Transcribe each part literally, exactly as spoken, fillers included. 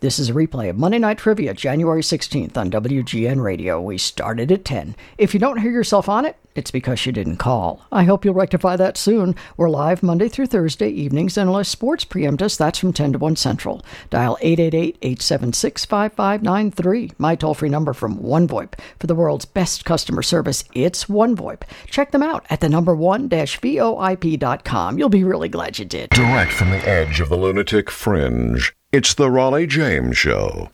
This is a replay of Monday Night Trivia, January sixteenth on W G N Radio. We started at ten. If you don't hear yourself on it, it's because you didn't call. I hope you'll rectify that soon. We're live Monday through Thursday evenings, and unless sports preempt us, that's from ten to one Central. Dial eight eight eight, eight seven six, five five nine three. My toll-free number from OneVoIP. For the world's best customer service, it's OneVoIP. Check them out at the number one dash V O I P dot com. You'll be really glad you did. Direct from the edge of the lunatic fringe, it's the Raleigh James Show.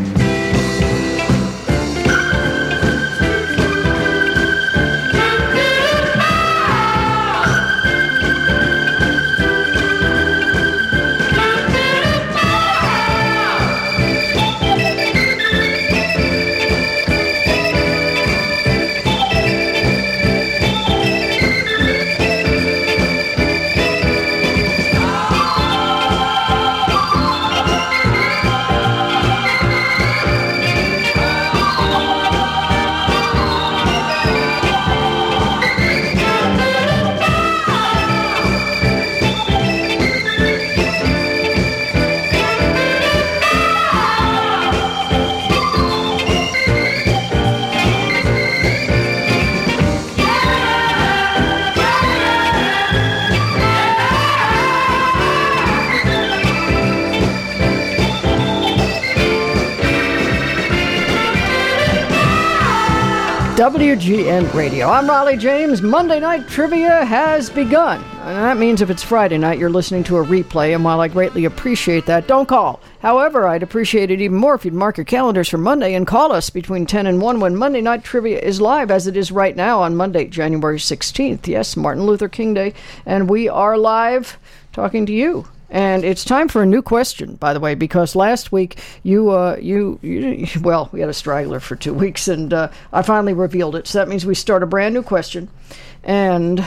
W G N Radio. I'm Raleigh James. Monday Night Trivia has begun. And that means if it's Friday night, you're listening to a replay, and while I greatly appreciate that, don't call. However, I'd appreciate it even more if you'd mark your calendars for Monday and call us between ten and one when Monday Night Trivia is live, as it is right now on Monday, January sixteenth. Yes, Martin Luther King Day, and we are live talking to you. And it's time for a new question, by the way, because last week you, uh, you, you well, we had a straggler for two weeks, and uh, I finally revealed it. So that means we start a brand new question. And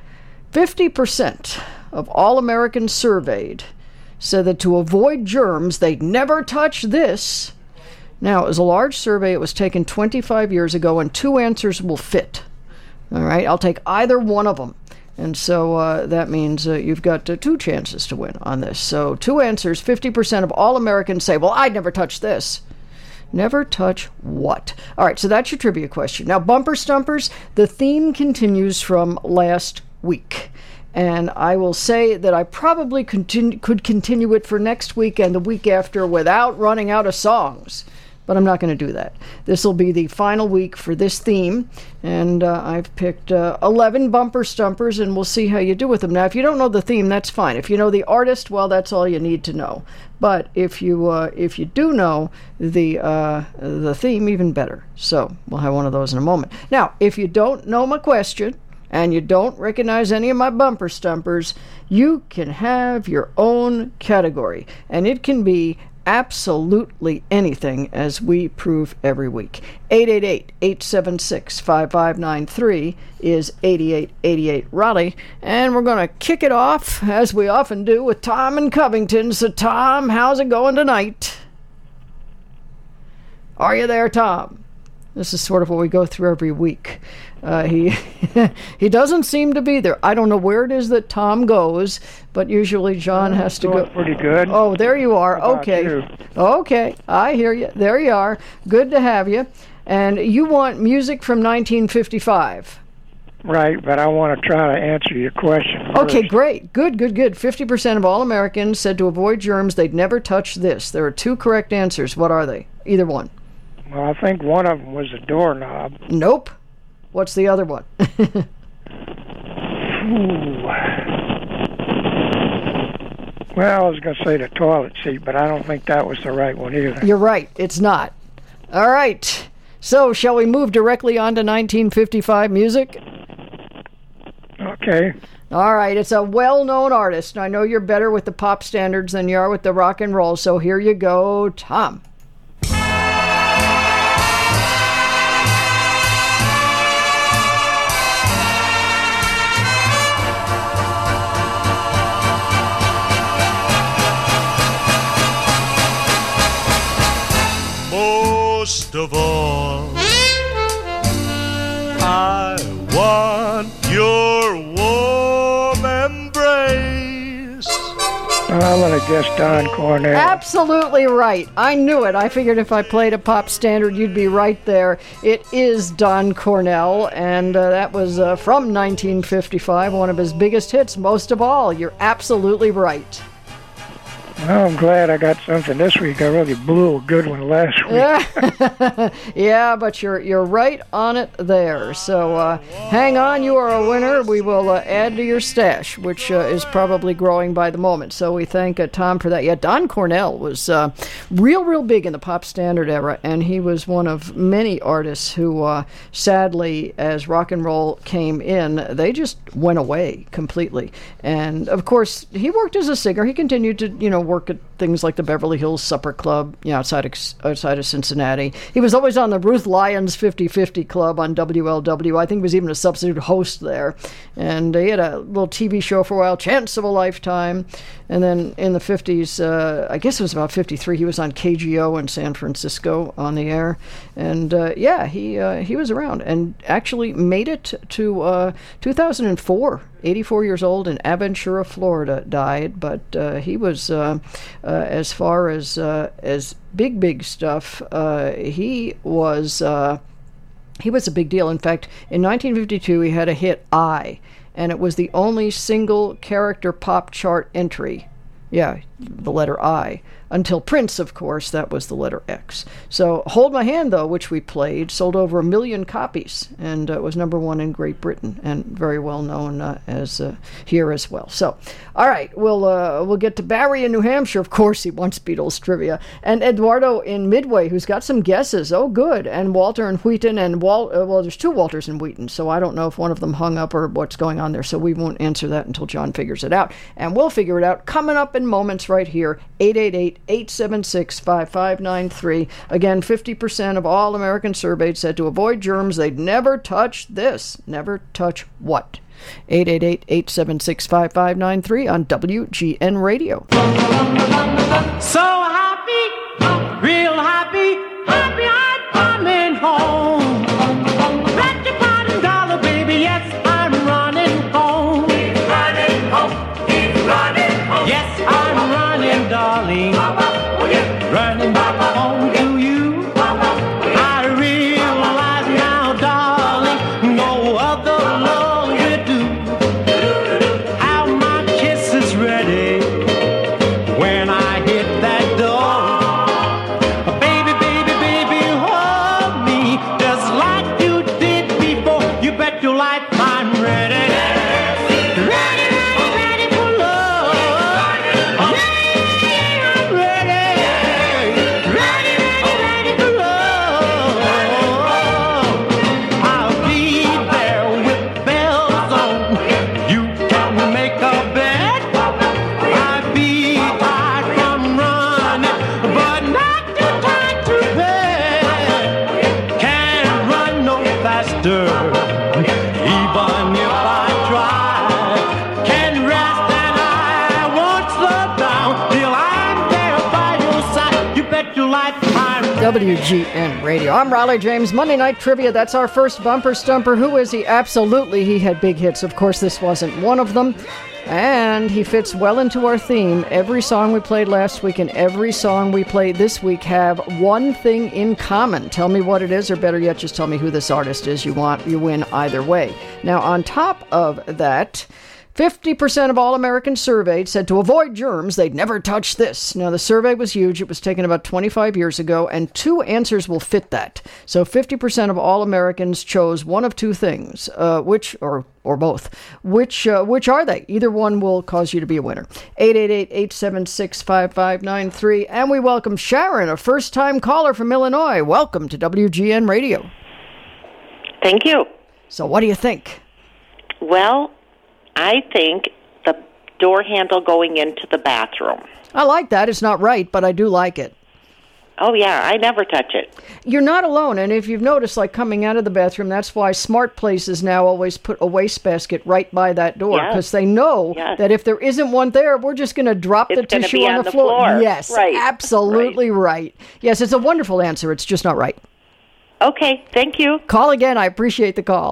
fifty percent of all Americans surveyed said that to avoid germs, they'd never touch this. Now, it was a large survey. It was taken twenty-five years ago, and two answers will fit. All right, I'll take either one of them. And so uh, that means uh, you've got uh, two chances to win on this. So two answers, fifty percent of all Americans say, well, I'd never touch this. Never touch what? All right, so that's your trivia question. Now, Bumper Stumpers, the theme continues from last week. And I will say that I probably continue, could continue it for next week and the week after without running out of songs. But I'm not going to do that. This will be the final week for this theme, and uh, I've picked uh, eleven Bumper Stumpers, and we'll see how you do with them. Now, if you don't know the theme, that's fine. If you know the artist, well, that's all you need to know. But if you uh, if you do know the uh, the theme, even better. So we'll have one of those in a moment. Now, if you don't know my question, and you don't recognize any of my Bumper Stumpers, you can have your own category, and it can be absolutely anything, as we prove every week. eight eight eight, eight seven six, five five nine three is eighty-eight eighty-eight Raleigh, and we're going to kick it off, as we often do, with Tom in Covington. So, Tom, how's it going tonight? Are you there, Tom? This is sort of what we go through every week. Uh, he he doesn't seem to be there. I don't know where it is that Tom goes, but usually John I'm has to go. Pretty good. Oh, there you are. How about Okay. you? Okay, I hear you. There you are. Good to have you. And you want music from nineteen fifty-five. Right, but I want to try to answer your question first. Okay, great. Good, good, good. fifty percent of all Americans said to avoid germs, they'd never touch this. There are two correct answers. What are they? Either one. Well, I think one of them was a doorknob. Nope. What's the other one? Ooh. Well, I was going to say the toilet seat, but I don't think that was the right one either. You're right. It's not. All right. So, shall we move directly on to nineteen fifty-five music? Okay. All right. It's a well-known artist. I know you're better with the pop standards than you are with the rock and roll, so here you go, Tom. Most of all, I want your warm embrace. Uh, I'm going to guess Don Cornell. Absolutely right. I knew it. I figured if I played a pop standard, you'd be right there. It is Don Cornell, and uh, that was uh, from nineteen fifty-five, one of his biggest hits, Most of All. You're absolutely right. Well, I'm glad I got something this week. I really blew a good one last week. Yeah, yeah, but you're you're right on it there. So uh, hang on, you are a winner. We will uh, add to your stash, which uh, is probably growing by the moment. So we thank uh, Tom for that. Yeah, Don Cornell was uh, real, real big in the pop standard era, and he was one of many artists who, uh, sadly, as rock and roll came in, they just went away completely. And of course, he worked as a singer. He continued to, you know, work at things like the Beverly Hills Supper Club, you know, outside of, outside of Cincinnati. He was always on the Ruth Lyons fifty-fifty Club on W L W. I think he was even a substitute host there. And he had a little T V show for a while, Chance of a Lifetime. And then in the fifties, uh, I guess it was about fifty-three, he was on K G O in San Francisco on the air. And uh, yeah, he uh, he was around and actually made it to uh, two thousand four. eighty-four years old in Aventura, Florida, died, but uh, he was, uh, uh, as far as uh, as big, big stuff, uh, he was uh, he was a big deal. In fact, in nineteen fifty-two, he had a hit, I, and it was the only single character pop chart entry. Yeah, the letter I. Until Prince, of course, that was the letter X. So Hold My Hand, though, which we played, sold over a million copies and uh, was number one in Great Britain and very well known uh, as uh, here as well. So, all right, we'll uh, we'll get to Barry in New Hampshire. Of course, he wants Beatles trivia. And Eduardo in Midway, who's got some guesses. Oh, good. And Walter in Wheaton and Wal. Uh, well, there's two Walters in Wheaton, so I don't know if one of them hung up or what's going on there. So we won't answer that until John figures it out. And we'll figure it out coming up in moments right here. eight eight eight, eight seven six, five five nine three. Again, fifty percent of all Americans surveyed said to avoid germs, they'd never touch this. Never touch what? eight eight eight, eight seven six, five five nine three on W G N Radio. So happy, real happy, happy I'm coming home. Bet your bottom dollar, baby, yes, I'm running home. He's running home, he's running home. Yes, I'm running, darling. Running back home to you. I realize now, darling, no other love will do. How my kiss is ready when I hit that door. Baby, baby, baby, hold me just like you did before. You bet your life I'm ready. Ready, ready, ready for love. Yeah, I'm ready. W G N Radio. I'm Raleigh James. Monday Night Trivia, that's our first bumper stumper. Who is he? Absolutely, he had big hits. Of course, this wasn't one of them. And he fits well into our theme. Every song we played last week and every song we play this week have one thing in common. Tell me what it is, or better yet, just tell me who this artist is. You want, you win either way. Now, on top of that, fifty percent of all Americans surveyed said to avoid germs, they'd never touch this. Now, the survey was huge. It was taken about twenty-five years ago, and two answers will fit that. So fifty percent of all Americans chose one of two things, uh, which, or or both. Which uh, which are they? Either one will cause you to be a winner. eight eight eight, eight seven six, five five nine three. And we welcome Sharon, a first-time caller from Illinois. Welcome to W G N Radio. Thank you. So what do you think? Well, I think the door handle going into the bathroom. I like that. It's not right, but I do like it. Oh, yeah. I never touch it. You're not alone. And if you've noticed, like coming out of the bathroom, that's why smart places now always put a wastebasket right by that door. Because yes. they know yes. that if there isn't one there, we're just going to drop it's the tissue on, on the, the floor. floor. Yes, right. absolutely right. right. Yes, it's a wonderful answer. It's just not right. Okay. Thank you. Call again. I appreciate the call.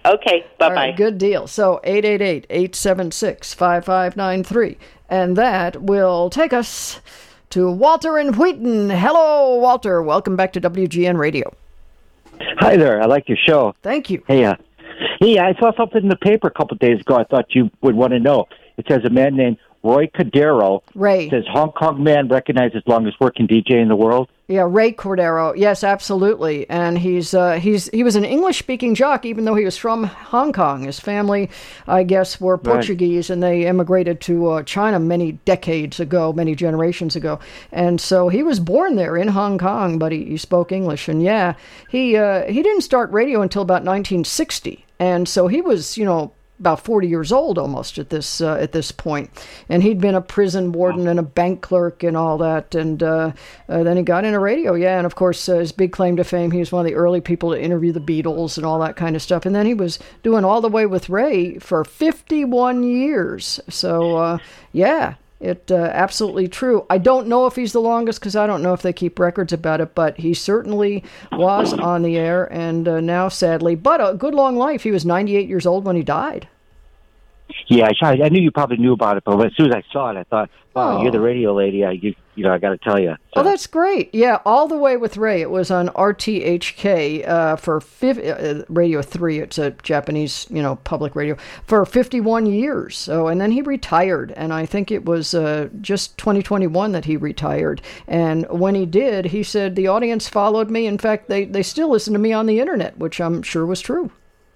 Okay, bye-bye. All right, good deal. So eight eight eight, eight seven six, five five nine three. And that will take us to Walter in Wheaton. Hello, Walter. Welcome back to W G N Radio. Hi there. I like your show. Thank you. Hey, uh, hey, I saw something in the paper a couple of days ago I thought you would want to know. It says a man named Roy Cordero Ray. says Hong Kong man recognized as longest working D J in the world. Yeah, Ray Cordero. Yes, absolutely. And he's uh, he's he was an English-speaking jock, even though he was from Hong Kong. His family, I guess, were Portuguese, right. And they immigrated to uh, China many decades ago, many generations ago. And so he was born there in Hong Kong, but he, he spoke English. And yeah, he uh, he didn't start radio until about nineteen sixty, and so he was, you know, about forty years old almost at this uh, at this point. And he'd been a prison warden and a bank clerk and all that, and uh, uh, then he got into radio, yeah, and of course uh, his big claim to fame, he was one of the early people to interview the Beatles and all that kind of stuff, and then he was doing All the Way with Ray for fifty-one years, so uh, yeah, it uh, absolutely true. I don't know if he's the longest because I don't know if they keep records about it, but he certainly was on the air, and uh, now sadly, but a good long life. He was ninety-eight years old when he died. Yeah, I, I knew you probably knew about it, but as soon as I saw it, I thought, wow, Oh. you're the radio lady. I, you, you know, I got to tell you. So. Oh, that's great. Yeah, All the Way with Ray. It was on R T H K uh, for fi- uh, Radio three. It's a Japanese, you know, public radio for fifty-one years. So, and then he retired, and I think it was uh, just twenty twenty-one that he retired. And when he did, he said the audience followed me. In fact, they, they still listen to me on the internet, which I'm sure was true.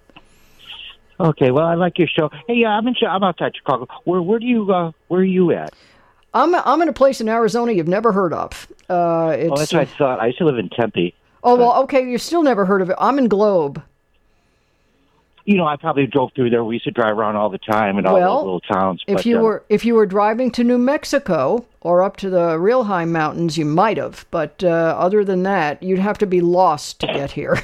Okay, well, I like your show. Hey, yeah, I'm in. I'm outside Chicago. Where where do you uh, where are you at? I'm I'm in a place in Arizona you've never heard of. Uh, it's, Oh, that's what I thought. I used to live in Tempe. Oh, well, okay, you've still never heard of it. I'm in Globe. You know, I probably drove through there. We used to drive around all the time in all Well, those little towns. If but, you uh, were if you were driving to New Mexico or up to the real high mountains, you might have. But uh, other than that, you'd have to be lost to get here.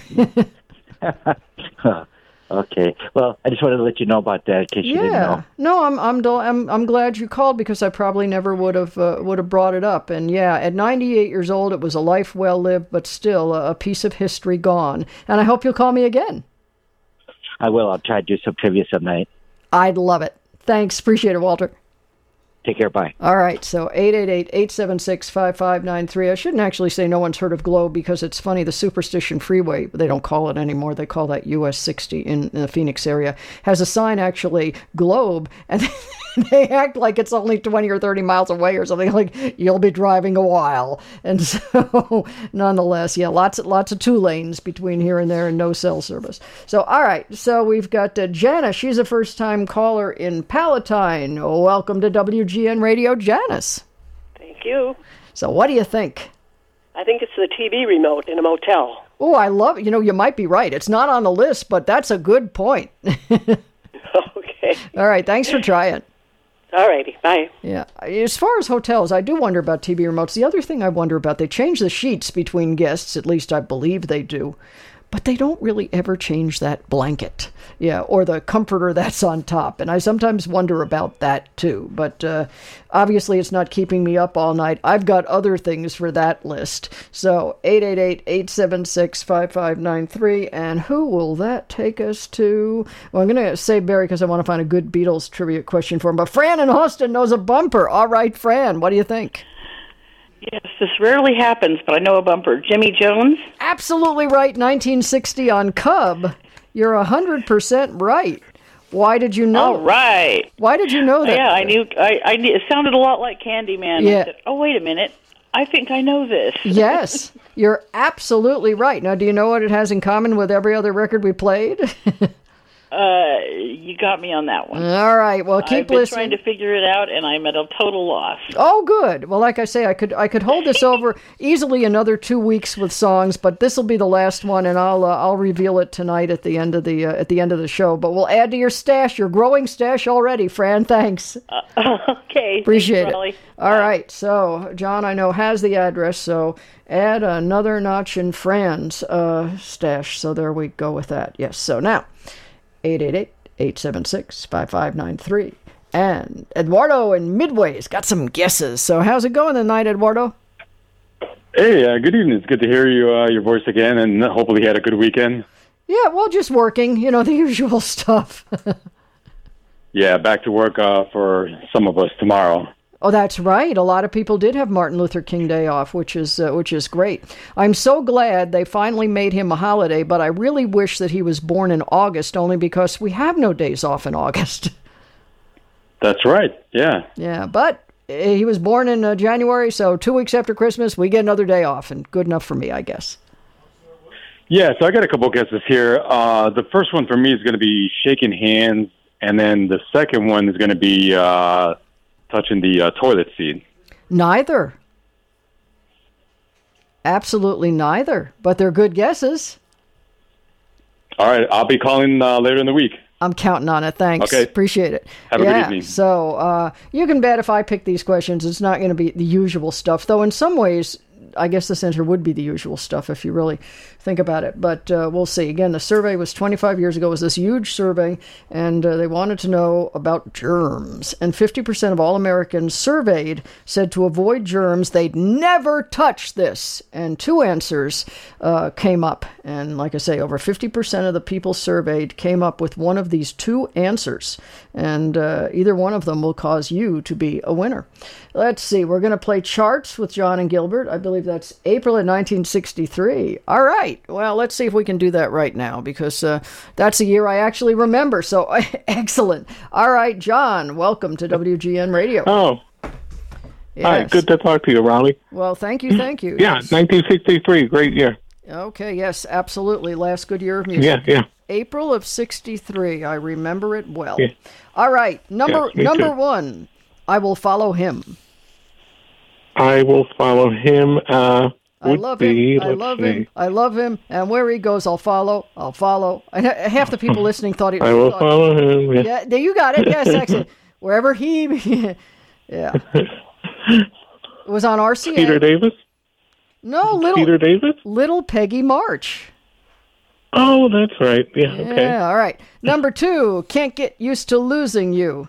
Okay. Well, I just wanted to let you know about that in case you didn't Yeah. know. No, I'm I'm del- I'm I'm glad you called because I probably never would have uh, would have brought it up. And yeah, at ninety-eight years old, it was a life well lived, but still a, a piece of history gone. And I hope you'll call me again. I will. I'll try to do some trivia some night. I'd love it. Thanks. Appreciate it, Walter. Take care. Bye. All right, so eight eight eight, eight seven six, five five nine three. I shouldn't actually say no one's heard of Globe because it's funny, the Superstition Freeway, they don't call it anymore, they call that U S sixty in, in the Phoenix area, has a sign actually, Globe, and they act like it's only twenty or thirty miles away or something, like you'll be driving a while. And so, nonetheless, yeah, lots, lots of two lanes between here and there and no cell service. So, all right, so we've got uh, Janice, she's a first-time caller in Palatine. Welcome to W G N Radio, Janice. Thank you. So what do you think? I think it's the T V remote in a motel. Oh, I love it. You know, you might be right. It's not on the list, but that's a good point. Okay. All right, thanks for trying. All righty. Bye. Yeah. As far as hotels, I do wonder about T V remotes. The other thing I wonder about, they change the sheets between guests, at least I believe they do, but they don't really ever change that blanket, yeah, or the comforter that's on top. And I sometimes wonder about that too. But uh, obviously, it's not keeping me up all night. I've got other things for that list. So eight eight eight, eight seven six, five five nine three. And who will that take us to? Well, I'm going to say Barry because I want to find a good Beatles trivia question for him. But Fran in Austin knows a bumper. All right, Fran, what do you think? Yes, this rarely happens, but I know a bumper. Jimmy Jones? Absolutely right, nineteen sixty on Cub. You're one hundred percent right. Why did you know? All right. Why did you know that? Yeah, I knew. I, I knew, it sounded a lot like Candyman. Yeah. I said, oh, wait a minute. I think I know this. Yes, you're absolutely right. Now, do you know what it has in common with every other record we played? Uh, you got me on that one. All right. Well, keep I've been listening. trying to figure it out, and I'm at a total loss. Oh, good. Well, like I say, I could I could hold this over easily another two weeks with songs, but this will be the last one, and I'll uh, I'll reveal it tonight at the end of the uh, at the end of the show. But we'll add to your stash, your growing stash already, Fran. Thanks. Uh, okay. Appreciate Thanks, it. Raleigh. All right. So John, I know has the address, so add another notch in Fran's uh, stash. So there we go with that. Yes. So now, eight eight eight. eight seven six, five five nine three. And Eduardo in Midway's got some guesses. So how's it going tonight, Eduardo? Hey, uh, good evening. It's good to hear you, uh, your voice again, and hopefully you had a good weekend. Yeah, well, just working, you know, the usual stuff. Yeah, back to work uh, for some of us tomorrow. Oh, that's right. A lot of people did have Martin Luther King Day off, which is uh, which is great. I'm so glad they finally made him a holiday, but I really wish that he was born in August, only because we have no days off in August. That's right. Yeah. Yeah, but he was born in uh, January, so two weeks after Christmas, we get another day off, and good enough for me, I guess. Yeah, so I got a couple of guesses here. Uh, the first one for me is going to be shaking hands, and then the second one is going to be uh, touching the uh, toilet seat. Neither. Absolutely neither, but they're good guesses. All right, I'll be calling uh, later in the week. I'm counting on it. Thanks. Okay. Appreciate it. Have a yeah, good evening. So uh, you can bet if I pick these questions, it's not going to be the usual stuff. Though in some ways, I guess the center would be the usual stuff if you really think about it. But uh, we'll see. Again, the survey was twenty-five years ago. It was this huge survey, and uh, they wanted to know about germs. And fifty percent of all Americans surveyed said to avoid germs, they'd never touch this. And two answers uh, came up. And like I say, over fifty percent of the people surveyed came up with one of these two answers. And uh, either one of them will cause you to be a winner. Let's see. We're going to play charts with John and Gilbert. I believe that's April of nineteen sixty-three. All right. Well, let's see if we can do that right now, because uh, that's a year I actually remember. So excellent. All right, John, welcome to W G N Radio. Oh. Yes. Hi, good to talk to you, Raleigh. Well, thank you, thank you. Yeah, Yes. nineteen sixty-three, great year. Okay, yes, absolutely. Last good year of music. Yeah, yeah. April of sixty-three. I remember it well. Yeah. All right, number Yes, me number too. one. I will follow him. I will follow him. Uh, I would love be, him. I let's love see. him. I love him. And where he goes, I'll follow. I'll follow. And ha- half the people listening thought he. I will thought, follow him. Yeah. Yeah, there you got it. Yes, excellent. Wherever he. Yeah. It was on R C A. Peter Davis? No, little Peter Davis? little Peggy March. Oh, that's right. Yeah, okay. Yeah, all right. Number two, can't get used to losing you.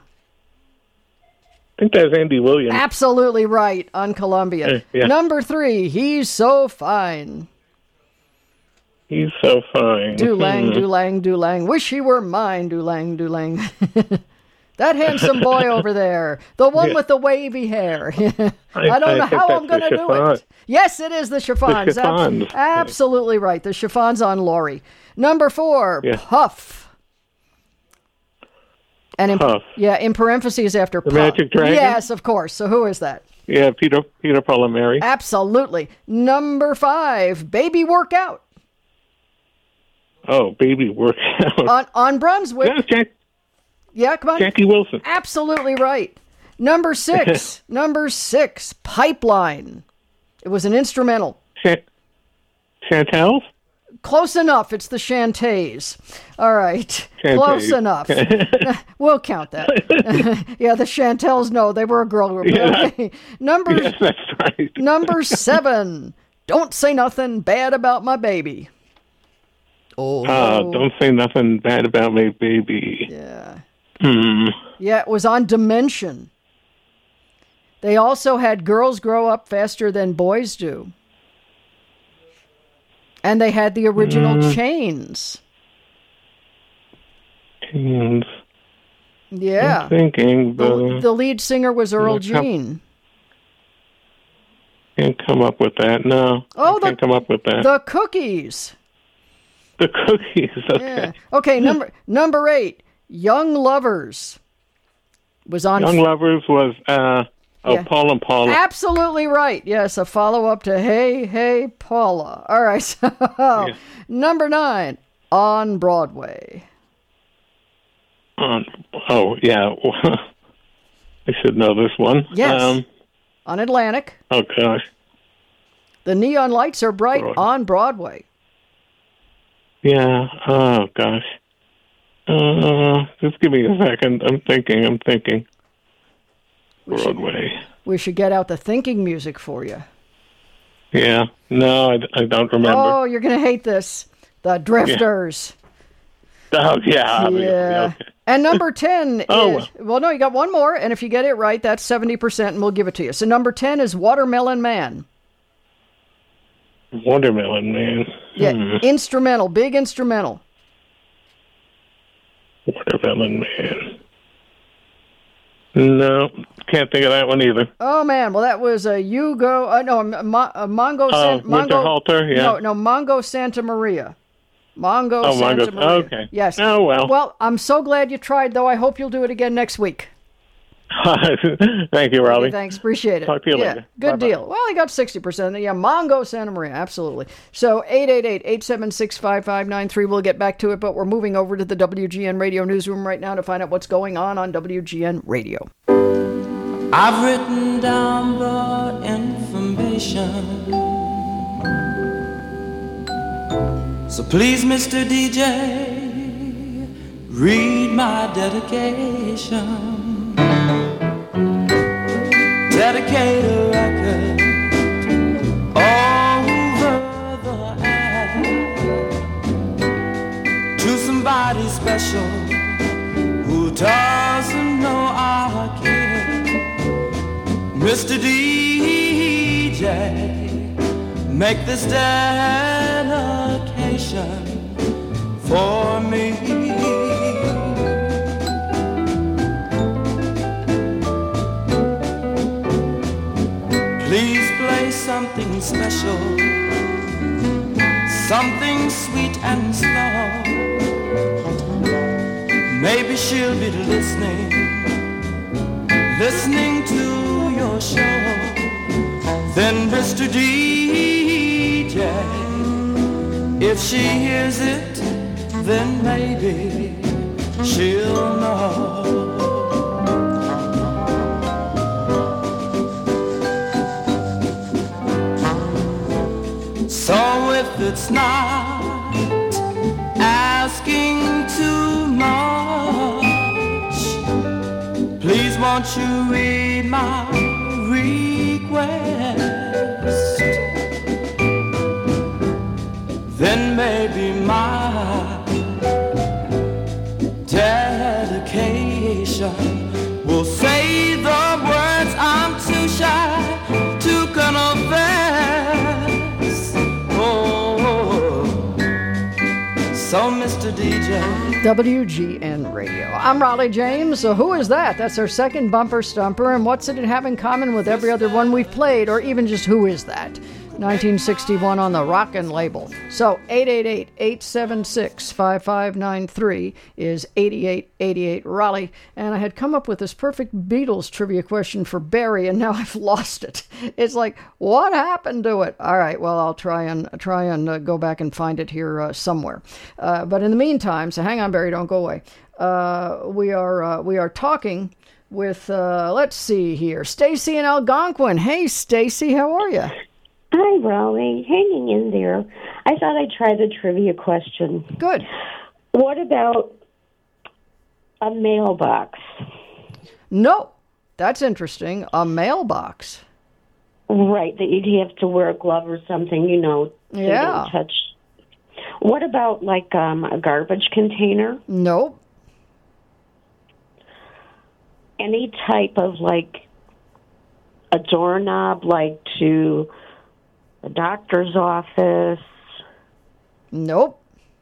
I think that's Andy Williams. Absolutely right on Columbia. Yeah, yeah. Number three, he's so fine. He's so fine. Do-lang, Hmm. do-lang, do-lang. Wish he were mine, do-lang, do-lang. That handsome boy over there. The one Yeah. with the wavy hair. I, I- don't I know think how that's I'm going to the do chiffon. it. Yes, it is the chiffons. The Abs- chiffons. absolutely right. The chiffons on Lori. Number four, Yeah. Puff. And in, Puff. Yeah, in parentheses after The Puff. Magic Dragon? Yes, of course. So who is that? Yeah, Peter Peter Palmieri. Absolutely. Number five, Baby Workout. Oh, baby workout. On on Brunswick. That's Jack, Yeah, come on. Jackie Wilson. Absolutely right. Number six. number six, Pipeline. It was an instrumental. Chan- Chantel's? Close enough. It's the Shantays. All right. Shantays. Close enough. We'll count that. Yeah, the Chantels, no, they were a girl group. Yeah. Okay. Number, Yes, that's right. number seven, Don't Say Nothing Bad About My Baby. Oh, Uh, don't say nothing bad about me, baby. yeah. Hmm. Yeah, it was on Dimension. They also had Girls Grow Up Faster Than Boys Do. And they had the original Mm. Chains. And Yeah. I'm thinking, but The, the lead singer was Earl Look up- Jean. can't come up with that. No, Oh, I can't the- come up with that. The Cookies. The cookies. Okay. Yeah. Okay, number number eight, Young Lovers. Was on Young Lovers was uh oh Yeah. Paul and Paula. Absolutely right. Yes, a follow-up to Hey, Hey, Paula. All right. So, number nine, On Broadway. Um, oh yeah, I should know this one. Yes. Um, On Atlantic. oh gosh. The neon lights are bright Broad- on Broadway. Yeah. Oh gosh. Uh, just give me a second. I'm thinking. I'm thinking. We should, Broadway. we should get out the thinking music for you. Yeah. No, I, I don't remember. Oh, you're going to hate this. The Drifters. Oh, yeah. obviously, Yeah. okay. And number ten Oh, is, well, no, you got one more, and if you get it right, that's seventy percent, and we'll give it to you. So number ten is Watermelon Man. Watermelon Man. Yeah, Hmm. instrumental, big instrumental. Villain Man. No, can't think of that one either. Oh man, well that was a Hugo. Uh, no, a, Mo- a Mongo. Oh, San- Winter Mongo. Halter, yeah. No, no, Mongo Santa Maria. Mongo Oh, Santa Mongo. Maria. Okay. Yes. Oh well. Well, I'm so glad you tried, though. I hope you'll do it again next week. Thank you, Raleigh. Okay, thanks, appreciate it. Talk to you yeah, later. Good Bye-bye. deal. Well, he got sixty percent. Yeah, Mongo Santa Maria, absolutely. So eight eight eight, eight seven six, five five nine three. We'll get back to it, but we're moving over to the W G N Radio newsroom right now to find out what's going on on W G N Radio. I've written down the information. So please, Mister D J, read my dedication. Dedicate a record over the air to somebody special who doesn't know I care. Mister D J, make this dedication for me. Please play something special, something sweet and slow. Maybe she'll be listening, listening to your show. Then Mister D J, if she hears it, then maybe she'll know. So if it's not asking too much, please won't you read my request? Then maybe my dedication will say the words I'm too shy to confess. Oh, so Mister D J. W G N Radio. I'm Raleigh James. So who is that? That's our second bumper stumper. And what's it have in common with every other one we've played, or even just who is that? nineteen sixty-one on the Rockin' label. So eight eight eight, eight seven six, five five nine three is eighty-eight eighty-eight Raleigh. And I had come up with this perfect Beatles trivia question for Barry, and now I've lost it. It's like, what happened to it? All right, well, I'll try and try and uh, go back and find it here uh, somewhere. Uh, but in the meantime, so hang on, Barry, don't go away. Uh, we are uh, we are talking with, uh, let's see here, Stacy in Algonquin. Hey, Stacy, how are you? Hi, Raleigh. Hanging in there. I thought I'd try the trivia question. Good. What about a mailbox? No. That's interesting. A mailbox. Right, that you'd have to wear a glove or something, you know, so you Yeah. don't touch. What about, like, um, a garbage container? Nope. Any type of, like, a doorknob, like to the doctor's office? Nope.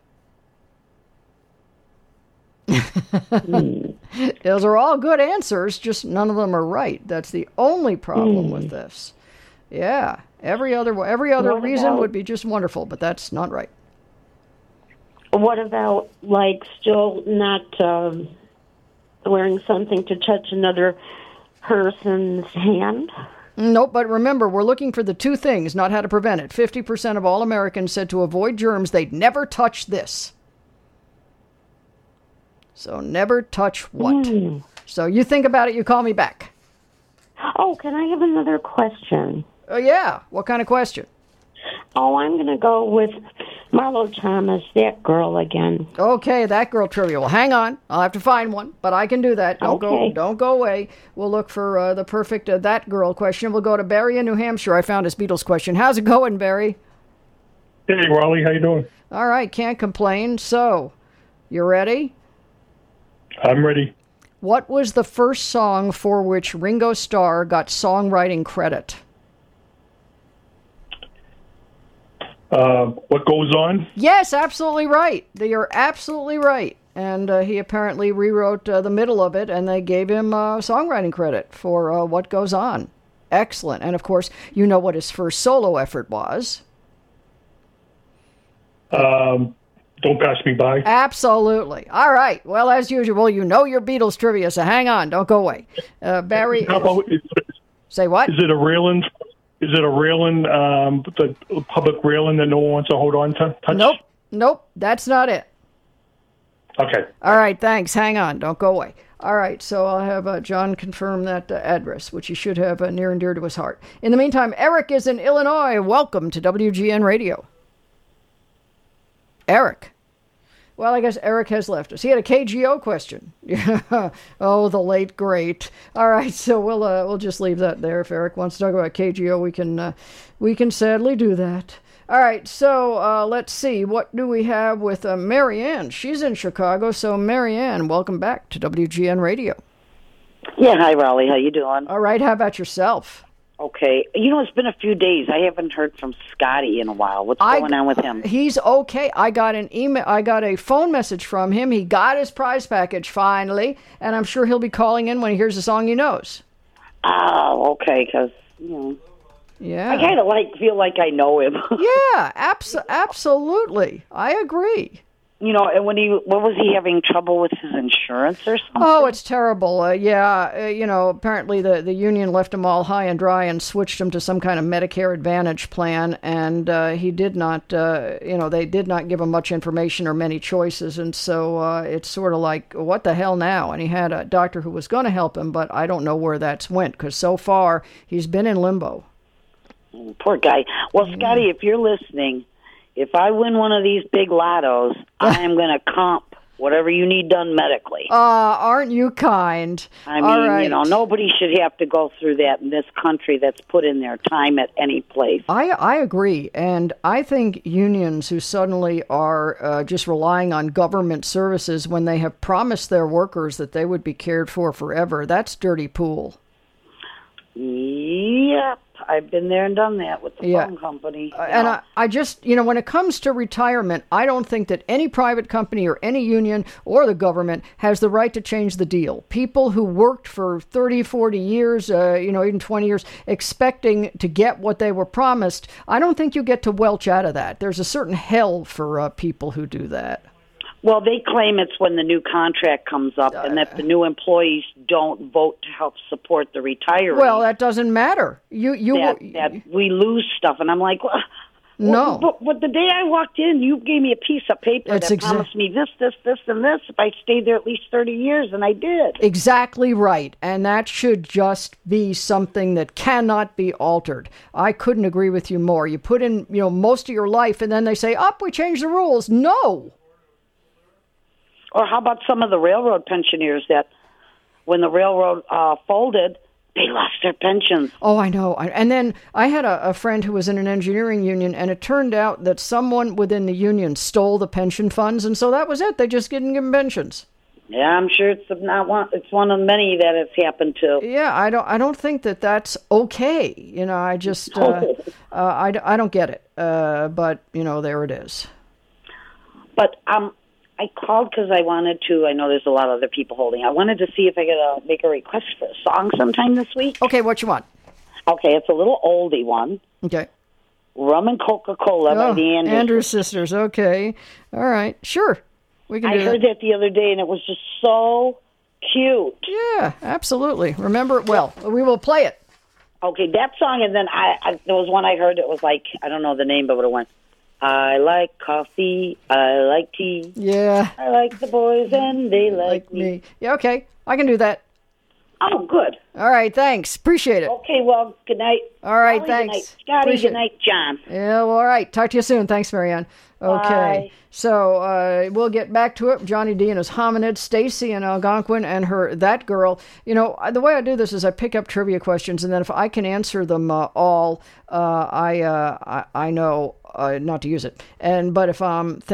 mm. Those are all good answers, just none of them are right. That's the only problem Mm. with this. Yeah. Every other every other What reason about- would be just wonderful, but that's not right. What about, like, still not um, wearing something to touch another person's hand? Nope, but remember, we're looking for the two things, not how to prevent it. fifty percent of all Americans said to avoid germs, they'd never touch this. So never touch what? Mm. So you think about it, you call me back. Oh, can I have another question? Oh, yeah. What kind of question? Oh, I'm going to go with Marlo Thomas, that girl again. Okay, that girl trivia. Well, hang on. I'll have to find one, but I can do that. Don't Okay. go Don't go away. We'll look for uh, the perfect uh, that girl question. We'll go to Barry in New Hampshire. I found his Beatles question. How's it going, Barry? Hey, Raleigh, how you doing? All right, can't complain. So, you ready? I'm ready. What was the first song for which Ringo Starr got songwriting credit? Uh, what goes on? Yes, absolutely right. You're absolutely right. and uh, he apparently rewrote uh, the middle of it, and they gave him uh, songwriting credit for uh, What Goes On. Excellent. And, of course, you know what his first solo effort was. Um, Don't Pass Me By. Absolutely. All right. Well, as usual, you know your Beatles trivia, so hang on. Don't go away. Uh, Barry, How about, is, say what? Is it a railing? Is it a railing, um, the public railing that no one wants to hold on to? Touch? Nope. Nope. That's not it. Okay. All right. Thanks. Hang on. Don't go away. All right, so I'll have uh, John confirm that uh, address, which he should have uh, near and dear to his heart. In the meantime, Eric is in Illinois. Welcome to W G N Radio. Eric. Well, I guess Eric has left us. He had a K G O question. Oh, the late great. All right, so we'll uh, we'll just leave that there. If Eric wants to talk about K G O, we can uh, we can sadly do that. All right, so uh, let's see. What do we have with uh, Marianne? She's in Chicago. So, Marianne, welcome back to W G N Radio. Yeah, hi, Raleigh. How you doing? All right, how about yourself? Okay. You know, it's been a few days. I haven't heard from Scotty in a while. What's I, going on with him? He's okay. I got an email. I got a phone message from him. He got his prize package finally, and I'm sure he'll be calling in when he hears a song he knows. Oh, okay, because, you know. Yeah. I kind of like feel like I know him. Yeah, abs- absolutely. I agree. You know, and when he, what was he having trouble with his insurance or something? Oh, it's terrible. Uh, yeah, uh, you know, apparently the, the union left him all high and dry and switched him to some kind of Medicare Advantage plan, and uh, he did not, uh, you know, they did not give him much information or many choices, and so uh, it's sort of like, what the hell now? And he had a doctor who was going to help him, but I don't know where that's went, because so far he's been in limbo. Poor guy. Well, Scotty, if you're listening, if I win one of these big lottos, I am going to comp whatever you need done medically. Uh, aren't you kind? I mean, All right. you know, nobody should have to go through that in this country that's put in their time at any place. I, I agree, and I think unions who suddenly are uh, just relying on government services when they have promised their workers that they would be cared for forever, that's dirty pool. Yep, I've been there and done that with the Yeah. phone company. Uh, and I, I just, you know, when it comes to retirement, I don't think that any private company or any union or the government has the right to change the deal. People who worked for thirty, forty years, uh, you know, even twenty years, expecting to get what they were promised, I don't think you get to welch out of that. There's a certain hell for uh, people who do that. Well, they claim it's when the new contract comes up and that the new employees don't vote to help support the retirees. Well, that doesn't matter. You, you, that, that we lose stuff. And I'm like, well, no. But, but the day I walked in, you gave me a piece of paper It's that exa- promised me this, this, this, and this if I stayed there at least thirty years, and I did. Exactly right. And that should just be something that cannot be altered. I couldn't agree with you more. You put in, you know, most of your life, and then they say, up, we changed the rules. No. Or how about some of the railroad pensioners that, when the railroad uh, folded, they lost their pensions. Oh, I know. And then I had a, a friend who was in an engineering union, and it turned out that someone within the union stole the pension funds, and so that was it. They just didn't give them pensions. Yeah, I'm sure it's not one. It's one of many that it's happened to. Yeah, I don't. I don't think that that's okay. You know, I just. Uh, uh, I, I don't get it. Uh, but you know, there it is. But um. I called because I wanted to, I know there's a lot of other people holding, I wanted to see if I could uh, make a request for a song sometime this week. Okay, what you want? Okay, it's a little oldie one. Okay. Rum and Coca-Cola oh, by the Andrews. Andrews Sisters, okay. All right, sure. We can I do heard that. that the other day, and it was just so cute. Yeah, absolutely. Remember it well. We will play it. Okay, that song, and then I, I there was one I heard, it was like, I don't know the name, but it went, I like coffee, I like tea. Yeah. I like the boys and they like, like me. me. Yeah, okay. I can do that. Oh, good. All right, thanks. Appreciate it. Okay, well, good night. All right, Molly, thanks. Good night. Scotty, Appreciate good night, John. Yeah, well, all right. Talk to you soon. Thanks, Marianne. Okay. Bye. So uh, we'll get back to it. Johnny D and his hominid, Stacy in Algonquin, and her that girl. You know, the way I do this is I pick up trivia questions, and then if I can answer them uh, all, uh, I, uh, I I know uh, not to use it. And but if I'm thinking,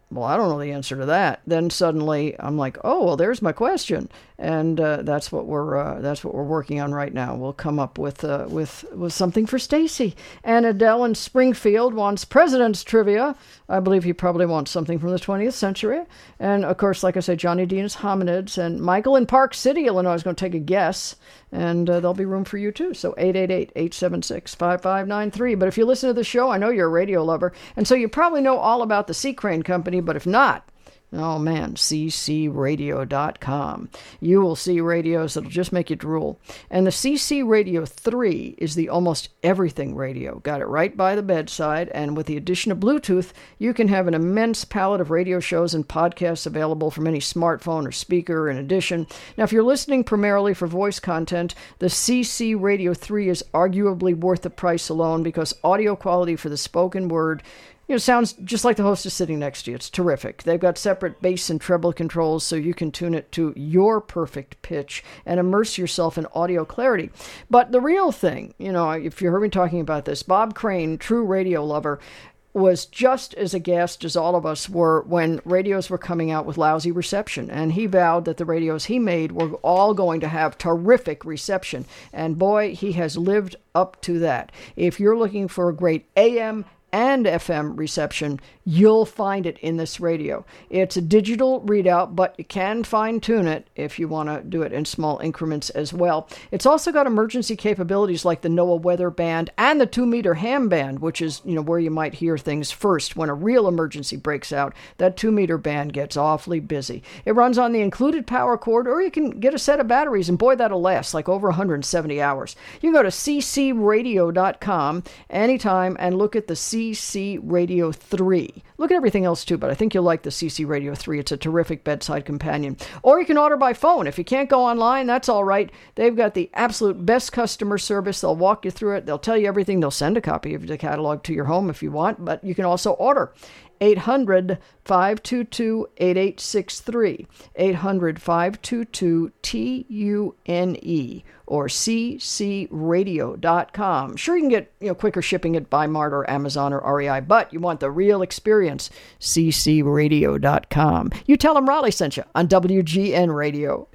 well, I don't know the answer to that. Then suddenly I'm like, oh, well, there's my question. And uh, that's what we're uh, that's what we're working on right now. We'll come up with uh, with with something for Stacy. And Adele in Springfield wants President's Trivia. I believe he probably wants something from the twentieth century. And of course, like I say, Johnny Dean is Hominids. And Michael in Park City, Illinois is going to take a guess. And uh, there'll be room for you too. So eight eight eight, eight seven six, five five nine three. But if you listen to the show, I know you're a radio lover. And so you probably know all about the Sea Crane Company. But if not, oh man, c c radio dot com. You will see radios that'll just make you drool. And the C C Radio three is the almost everything radio. Got it right by the bedside, and with the addition of Bluetooth, you can have an immense palette of radio shows and podcasts available from any smartphone or speaker in addition. Now, if you're listening primarily for voice content, the C C Radio three is arguably worth the price alone because audio quality for the spoken word, you know, sounds just like the host is sitting next to you. It's terrific. They've got separate bass and treble controls so you can tune it to your perfect pitch and immerse yourself in audio clarity. But the real thing, you know, if you heard me talking about this, Bob Crane, true radio lover, was just as aghast as all of us were when radios were coming out with lousy reception. And he vowed that the radios he made were all going to have terrific reception. And boy, he has lived up to that. If you're looking for a great A M and F M reception, you'll find it in this radio. It's a digital readout, but you can fine-tune it if you want to do it in small increments as well. It's also got emergency capabilities like the NOAA weather band and the two-meter ham band, which is, you know, where you might hear things first when a real emergency breaks out. That two-meter band gets awfully busy. It runs on the included power cord, or you can get a set of batteries, and boy, that'll last like over one hundred seventy hours. You can go to c c radio dot com anytime and look at the C C Radio three. Look at everything else too, but I think you'll like the C C Radio three. It's a terrific bedside companion. Or you can order by phone. If you can't go online, that's all right. They've got the absolute best customer service. They'll walk you through it. They'll tell you everything. They'll send a copy of the catalog to your home if you want, but you can also order. eight hundred, five two two, eight eight six three. eight hundred, five two two, T U N E. Or c c radio dot com. Sure, you can get, you know, quicker shipping at Bimart or Amazon or R E I, but you want the real experience, c c radio dot com. You tell them Raleigh sent you on W G N Radio.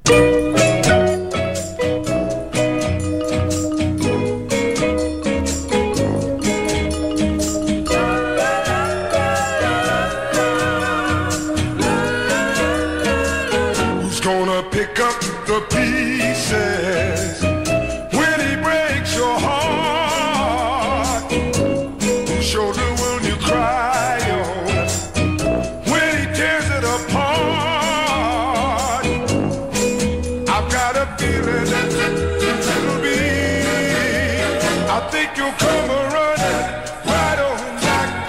Who's gonna pick up the pieces when he breaks your heart? Whose shoulder will you cry on when he tears it apart? I've got a feeling that it'll be, I think you'll come a running right on back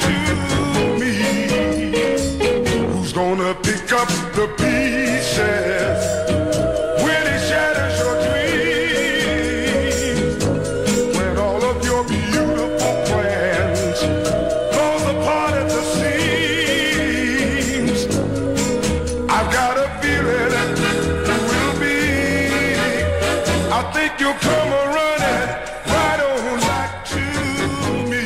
to me. Who's gonna pick up the pieces when he shatters your dreams, when all of your beautiful plans falls apart at the seams? I've got a feeling that you will be, I think you'll come a running right on back to me.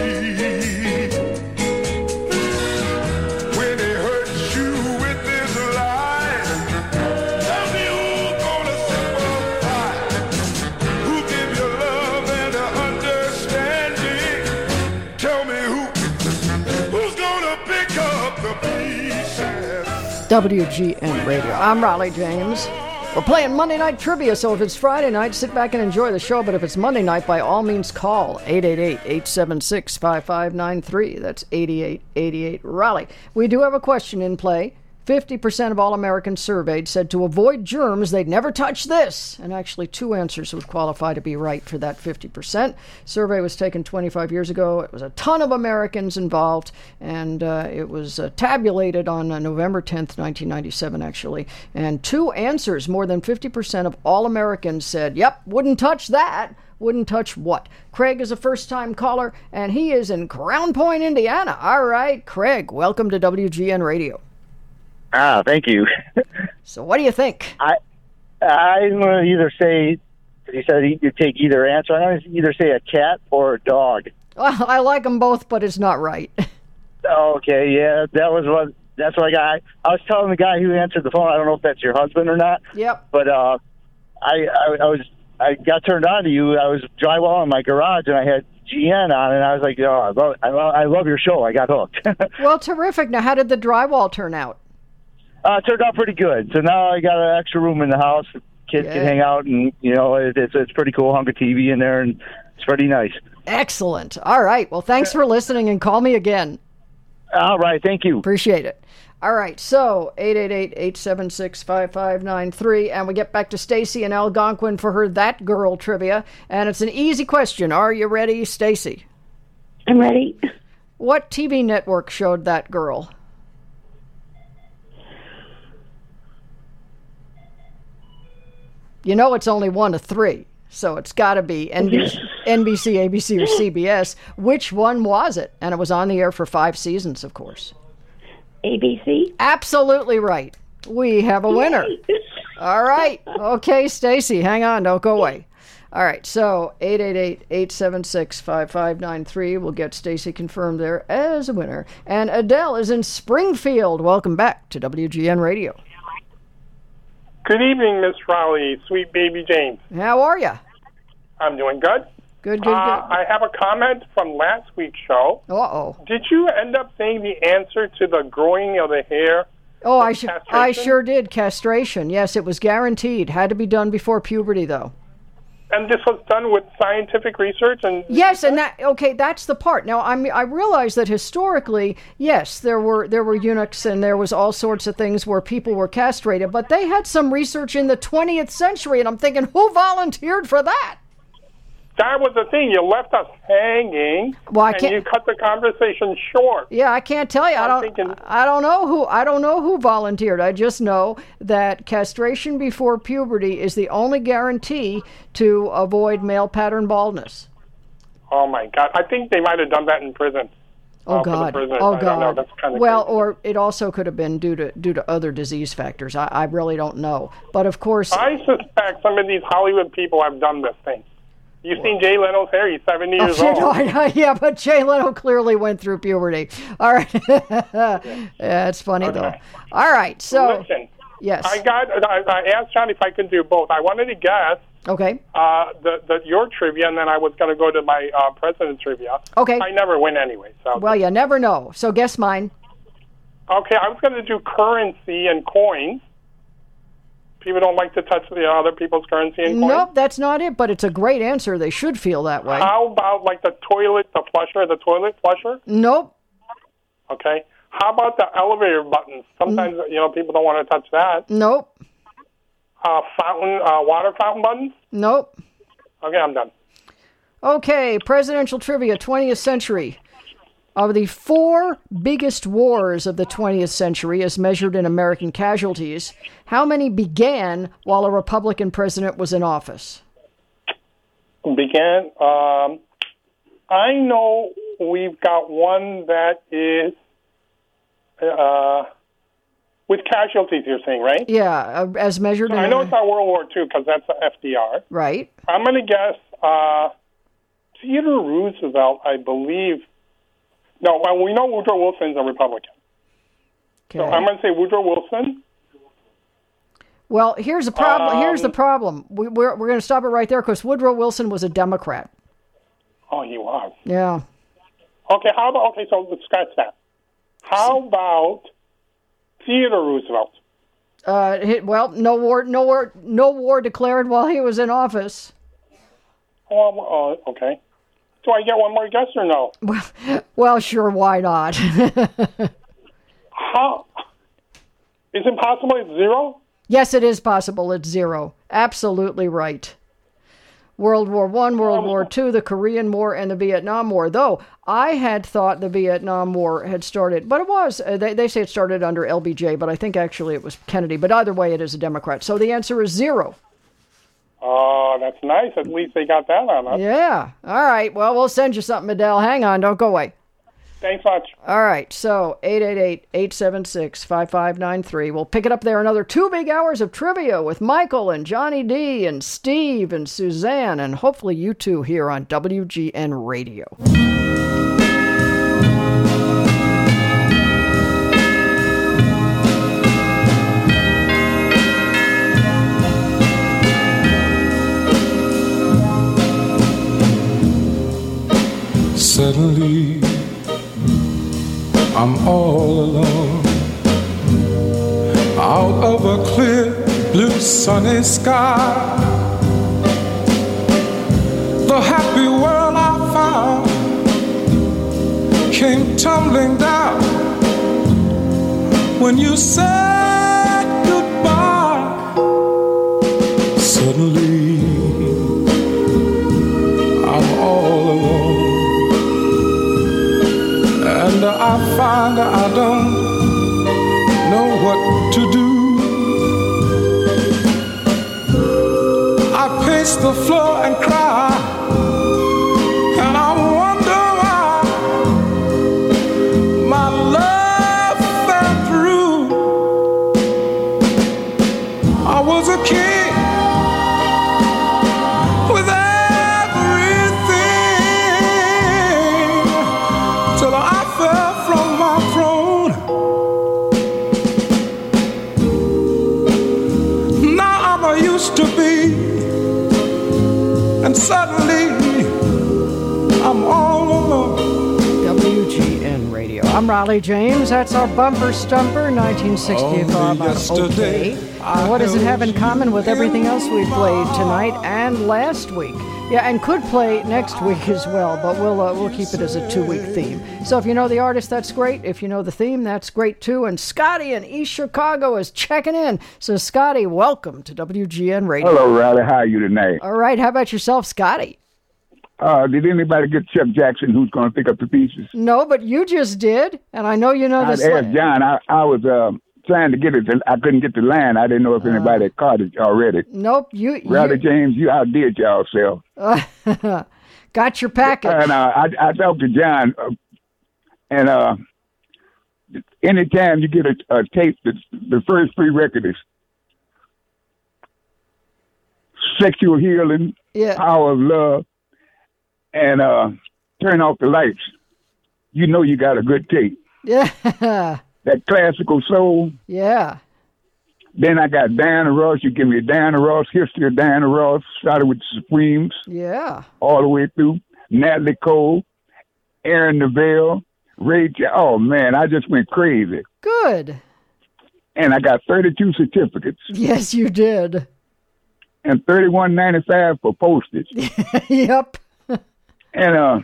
When he hurts you with his lies, tell me who's gonna sympathize, who give you love and understanding. Tell me who, who's gonna pick up the pieces. W G N Radio. I'm Raleigh James. We're playing Monday Night Trivia, so if it's Friday night, sit back and enjoy the show. But if it's Monday night, by all means, call eight eight eight, eight seven six, five five nine three. That's eight eight eight eight Raleigh. We do have a question in play. fifty percent of all Americans surveyed said to avoid germs, they'd never touch this. And actually, two answers would qualify to be right for that fifty percent. Survey was taken twenty-five years ago. It was a ton of Americans involved, and uh, it was uh, tabulated on uh, November tenth, nineteen ninety-seven, actually. And two answers, more than fifty percent of all Americans said, yep, wouldn't touch that. Wouldn't touch what? Craig is a first-time caller, and he is in Crown Point, Indiana. All right, Craig, welcome to W G N Radio. Ah, thank you. So what do you think? I I'm going to either say, he said you take either answer. I'm going to either say a cat or a dog. Well, I like them both, but it's not right. Okay, yeah, that was what that's what I got. I, I was telling the guy who answered the phone. I don't know if that's your husband or not. Yep. But uh, I, I I was I got turned on to you. I was drywall in my garage, and I had G N on, and I was like, "Oh, I love I love, I love your show." I got hooked. Well, terrific. Now, how did the drywall turn out? Uh, it turned out pretty good. So now I got an extra room in the house. Kids Yeah. can hang out, and you know it, it's it's pretty cool. Hung a T V in there, and it's pretty nice. Excellent. All right. Well, thanks for listening, and call me again. All right. Thank you. Appreciate it. All right. So eight eight eight, eight seven six, five five nine three, and we get back to Stacy in Algonquin for her That Girl trivia, and it's an easy question. Are you ready, Stacy? I'm ready. What T V network showed That Girl? You know it's only one of three, so it's got to be N B C, N B C, A B C, or C B S. Which one was it? And it was on the air for five seasons, of course. A B C? Absolutely right. We have a winner. All right. Okay, Stacy, hang on. Don't go away. All right, so eight eight eight, eight seven six, five five nine three will get Stacy confirmed there as a winner. And Adele is in Springfield. Welcome back to W G N Radio. Good evening, Miss Rowley, sweet baby James. How are you? I'm doing good. Good, good, uh, good. I have a comment from last week's show. Uh-oh. Did you end up saying the answer to the growing of the hair? Oh, I, sh- I castration? sure did. Castration. Yes, it was guaranteed. Had to be done before puberty, though. And this was done with scientific research? And Yes, and that okay, that's the part. Now I mean, I realize that historically, yes, there were there were eunuchs and there was all sorts of things where people were castrated, but they had some research in the twentieth century, and I'm thinking, who volunteered for that? That was the thing. You left us hanging, Well, I and can't- you cut the conversation short. Yeah, I can't tell you. I don't. I don't know who. I don't know who volunteered. I just know that castration before puberty is the only guarantee to avoid male pattern baldness. Oh, my God. I think they might have done that in prison. Oh uh, for the God! prisoners. Oh I don't know. God! That's kind of Well, or it also could have been due to due to other disease factors. I, I really don't know. But of course, I suspect some of these Hollywood people have done this thing. You've seen Jay Leno's hair. He's seventy years Oh, old. no, I know, yeah, but Jay Leno clearly went through puberty. All right. Yeah, it's funny, though. All right, so... Listen, yes. I got. I, I asked John if I could do both. I wanted to guess Okay. uh, the, the your trivia, and then I was going to go to my uh, president's trivia. Okay. I never win anyway. So Well, you never know. So guess mine. okay, I was going to do currency and coins. People don't like to touch the other people's currency and coins. Nope, that's not it, but it's a great answer. They should feel that way. How about like the toilet, the flusher, the toilet flusher? Nope. Okay. How about the elevator buttons? Sometimes you know people don't want to touch that. Nope. Uh, fountain, uh, water fountain buttons. Nope. Okay, I'm done. Okay, presidential trivia, twentieth century. Of the four biggest wars of the twentieth century, as measured in American casualties, how many began while a Republican president was in office? Began. Um, I know we've got one that is uh, with casualties. You're saying, right? Yeah, uh, as measured So in... I know it's not World War Two because that's F D R. Right. I'm going to guess uh, Theodore Roosevelt. I believe. No, well, we know Woodrow Wilson's a Republican. So Okay. I'm going to say Woodrow Wilson. Well, here's the problem. Um, here's the problem. We, we're we're going to stop it right there because Woodrow Wilson was a Democrat. Oh, he was. Yeah. Okay, how about, okay, so let's scratch that. How about Theodore Roosevelt? Uh, he- well, no war, no war, no war declared while he was in office. Oh, uh, okay. Do I get one more guess or no? Well, well, sure, why not? How? Is it possible it's zero? Yes, it is possible. It's zero. Absolutely right. World War One, World War Two, the Korean War, and the Vietnam War. Though I had thought the Vietnam War had started, but it was. Uh, they, they say it started under L B J, but I think actually it was Kennedy. But either way, it is a Democrat. So the answer is zero. Oh, that's nice. At least they got that on us. Yeah. All right. Well, we'll send you something, Adele. Hang on. Don't go away. Thanks much. All right. So eight eight eight, eight seven six, five five nine three. We'll pick it up there. Another two big hours of trivia with Michael and Johnny D and Steve and Suzanne, and hopefully you two here on W G N Radio. I'm all alone. Out of a clear blue sunny sky, the happy world I found came tumbling down when you said goodbye. Suddenly I'm all alone, and I find I don't know what to do. I pace the floor and cry, and I wonder why my love fell through. I was a king with everything till I fell from my throne. Now I'm a used to be, and suddenly I'm all alone. W G N Radio. I'm Raleigh James. That's our bumper stumper, nineteen sixty-eight Bob OK. And what does it have in common with everything else we played tonight and last week? Yeah, and could play next week as well, but we'll uh, we'll keep it as a two-week theme. So if you know the artist, that's great. If you know the theme, that's great too. And Scotty in East Chicago is checking in. So Scotty, welcome to W G N Radio. Hello, Riley. How are you tonight? All right. How about yourself, Scotty? Uh, did anybody get Chuck Jackson, who's going to pick up the pieces? No, but you just did, and I know you know I this. asked John. I, I was uh, trying to get it. To, I couldn't get the line. I didn't know if anybody had caught it already. Nope. You, Riley you... James, you outdid yourself. Uh, got your package. And uh, I, I talked to John, uh, and uh, anytime you get a, a tape, the, the first three records is Sexual Healing, yeah. Power of Love, and uh, Turn Off the Lights. You know you got a good tape. Yeah. That classical soul. Yeah. Then I got Diana Ross. You give me Diana Ross, history of Diana Ross. Started with the Supremes. Yeah. All the way through. Natalie Cole, Aaron Neville, Ray J. Oh, man, I just went crazy. Good. And I got thirty-two certificates. Yes, you did. And thirty-one ninety-five for postage. Yep. And uh,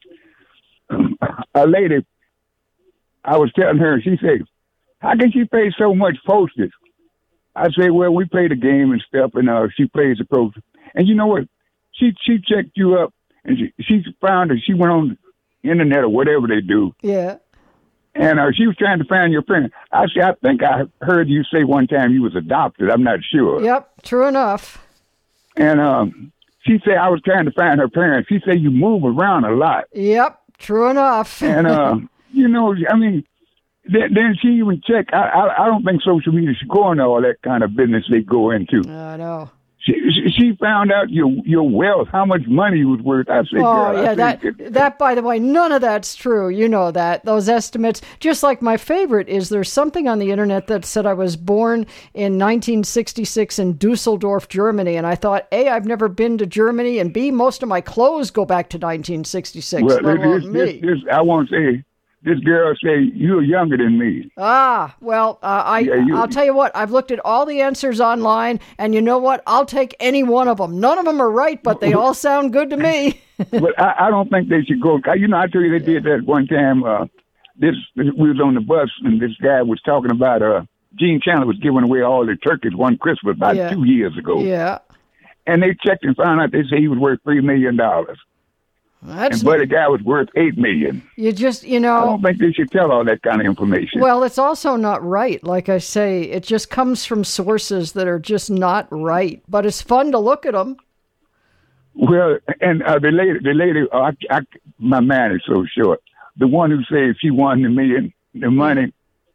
a lady, I was telling her, she said, how can she pay so much postage? I said, well, we play the game and stuff, and uh, she plays the postage. And you know what? She she checked you up, and she, she found that she went on the internet or whatever they do. Yeah. And uh, she was trying to find your parents. I said, I think I heard you say one time you was adopted. I'm not sure. Yep, true enough. And um, she said I was trying to find her parents. She said you move around a lot. Yep, true enough. And, uh, you know, I mean, then, then she even checked. I, I I don't think social media should go into all that kind of business they go into. I know. She, she she found out your your wealth, how much money you was worth. I said, oh, girl, yeah, I that, said, that, by the way, none of that's true. You know that. Those estimates, just like my favorite is there's something on the internet that said I was born in nineteen sixty-six in Dusseldorf, Germany. And I thought, A, I've never been to Germany, and B, most of my clothes go back to nineteen sixty-six, well, let alone this, me. This, this, I won't say, this girl say, you're younger than me. Ah, well, uh, I, Yeah, you- I'll tell you what, I've looked at all the answers online, and you know what? I'll take any one of them. None of them are right, but they all sound good to me. But I, I don't think they should go. You know, I tell you, they did that one time. Uh, this, we was on the bus, and this guy was talking about uh, Gene Chandler was giving away all the turkeys one Christmas about Yeah. two years ago. Yeah. And they checked and found out they say he was worth three million dollars. That's And Buddy Guy was worth eight million. You just, you I know, don't think they should tell all that kind of information. well, it's also not right. Like I say, it just comes from sources that are just not right. But it's fun to look at them. Well, and uh, the lady, the lady, uh, I, I, my mind is so short. The one who said she won the million, the money,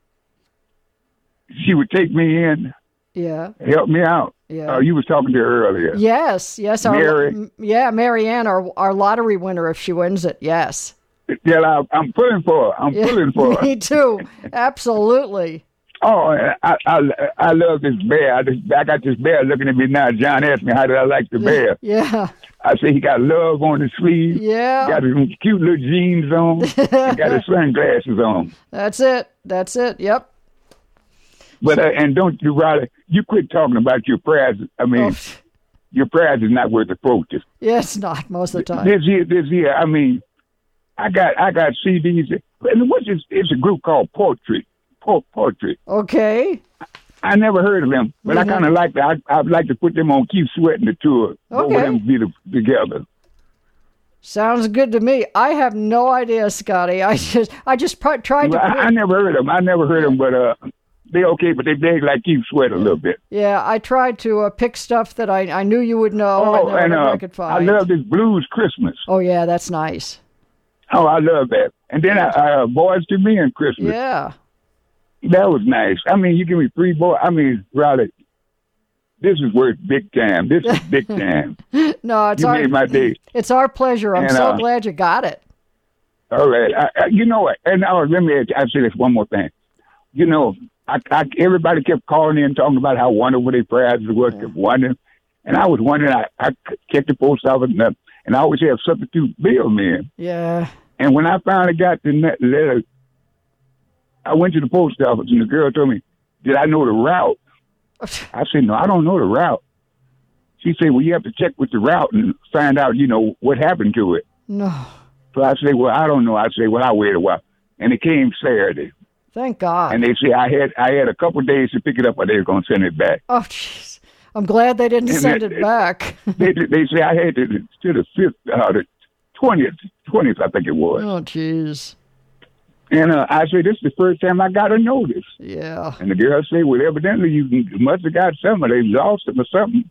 she would take me in, Yeah. help me out. Yeah. Uh, you was talking to her earlier. Yes, yes. Our, Mary. m- yeah, Marianne, our, our lottery winner if she wins it. Yes. Yeah, I, I'm pulling for her. I'm Yeah, pulling for her. Me too. Absolutely. Oh, I, I I love this bear. I, just, I got this bear looking at me now. John asked me how did I like the bear. Yeah. I say he got love on his sleeve. Yeah. Got his cute little jeans on. And got his sunglasses on. That's it. That's it. Yep. But uh, and don't you, Riley? You quit talking about your prayers. I mean, Oh. your prayers is not worth the protest. Yeah, it's not most of the time. This year, this year. I mean, I got I got C Ds. And what's this? It's a group called Portrait. Port, Portrait. Okay. I never heard of them, but Mhm. I kind of like that. I, I'd like to put them on Keep Sweating the tour. Both Okay. of them be the, together. Sounds good to me. I have no idea, Scotty. I just I just pr- tried to. Well, I, I never heard of them. I never heard of them, but uh, they okay, but they beg like Keep Sweat a little bit. Yeah, I tried to uh, pick stuff that I, I knew you would know Oh, and, and that uh, I could I find. love this Blues Christmas. Oh yeah, that's nice. Oh, I love that. And then I, I uh, Boys to Men Christmas. Yeah. That was nice. I mean, you give me three boys. I mean, Riley, this is worth big time. This is big time. No, it's You our made my day. It's our pleasure. I'm And, so uh, glad you got it. All right. I, I, you know what? And now let me I say this one more thing. You know, I, I everybody kept calling in talking about how wonderful their prizes were. Kept wondering, and I was wondering. I, I checked the post office and, uh, and I always have substitute bill man. Yeah. And when I finally got the net letter, I went to the post office and the girl told me, "Did I know the route?" I said, "No, I don't know the route." She said, "Well, you have to check with the route and find out, you know, what happened to it." No. So I said, "Well, I don't know." I said, "Well, I'll wait a while." And it came Saturday. Thank God. And they say I had I had a couple of days to pick it up, but they were going to send it back. Oh, jeez. I'm glad they didn't And send that- it back. they they say I had to to the fifth, uh, the twentieth, twentieth, I think it was. Oh, jeez. And uh, I said, "This is the first time I got a notice." Yeah. And the girl said, "Well, evidently you must have got something. They lost them or something."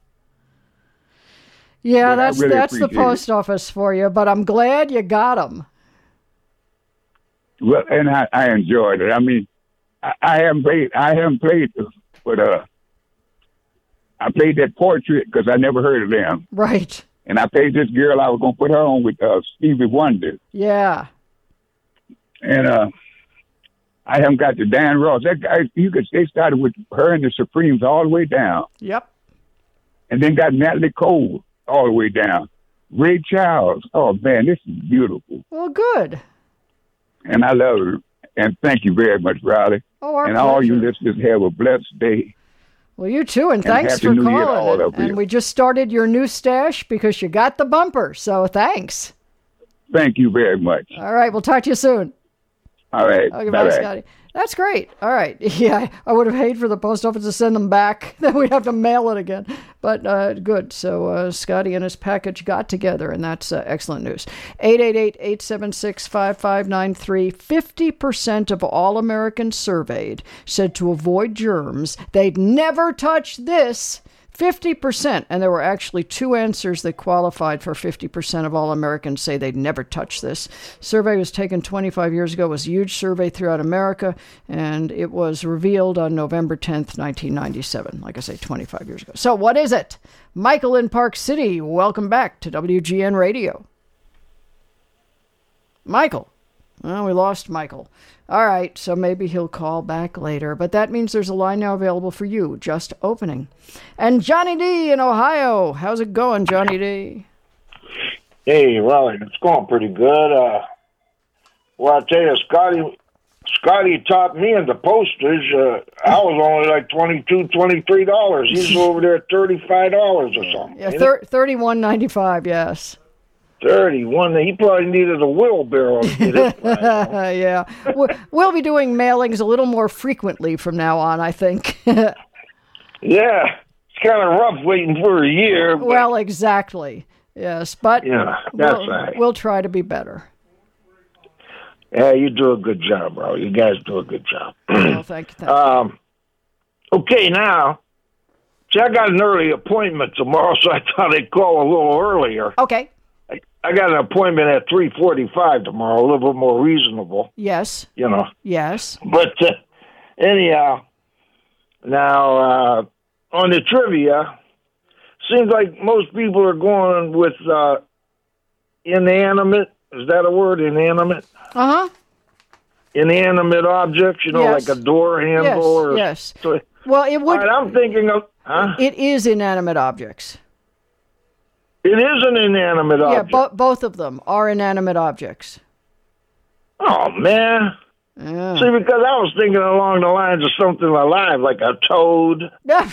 Yeah, But I that's really that's the appreciate it. post office for you, but I'm glad you got them. Well, and I, I enjoyed it. I mean, I, I haven't played. I haven't played, but uh, I played that Portrait because I never heard of them. Right. And I played this girl. I was going to put her on with uh, Stevie Wonder. Yeah. And uh, I haven't got to Dan Ross. That guy, you could. They started with her and the Supremes all the way down, Yep. and then got Natalie Cole all the way down. Ray Charles. Oh man, this is beautiful, Well, good. and I love her. And thank you very much, Riley. Oh, our and all you pleasure. listeners have a blessed day. Well, you too, and, And thanks Happy for New Year to calling. all And, of you. and we just started your new stash because you got the bumper, so thanks. Thank you very much. All right, we'll talk to you soon. All right. Okay, bye, bye-bye. Scotty. That's great. All right. Yeah, I would have hated for the post office to send them back. Then we'd have to mail it again. But uh, good. So uh, Scotty and his package got together, and that's uh, excellent news. eight eight eight, eight seven six, five five nine three. fifty percent of all Americans surveyed said to avoid germs, they'd never touch this. fifty percent, and there were actually two answers that qualified for fifty percent of all Americans say they'd never touch this. Survey was taken twenty-five years ago. It was a huge survey throughout America, and it was revealed on November tenth, nineteen ninety-seven. Like I say, twenty-five years ago. So what is it? Michael in Park City, welcome back to W G N Radio. Michael. Well, we lost Michael. All right, so maybe he'll call back later. But that means there's a line now available for you, just opening. And Johnny D in Ohio. How's it going, Johnny D? Hey, Raleigh, it's going pretty good. Uh, well, I tell you, Scotty, Scotty taught me in the postage. Uh, I was only like twenty-two, twenty-three dollars. He's over there at thirty-five dollars or something. Yeah, thir- thirty-one ninety-five. Yes. Thirty-one. He probably needed a wheelbarrow to get it. Yeah, We- we'll be doing mailings a little more frequently from now on, I think. Yeah, it's kind of rough waiting for a year. But Well, exactly. Yes, but Yeah, that's we'll, right. we'll try to be better. yeah, you do a good job, bro. You guys do a good job. Well, thank you. Thank you. Um, okay, now, see, I got an early appointment tomorrow, so I thought I'd call a little earlier. Okay. I, I got an appointment at three forty-five tomorrow, a little bit more reasonable, Yes. you know. Yes. But uh, anyhow, now, uh, on the trivia, seems like most people are going with uh, inanimate. Is that a word, inanimate? Uh huh. inanimate objects, you know, Yes. like a door handle Yes, or yes. So, Well, it would. all right, I'm thinking of. Huh? It is inanimate objects. It is an inanimate Yeah, object. bo- both of them are inanimate objects. Oh man. Yeah. See, because I was thinking along the lines of something alive, like a toad.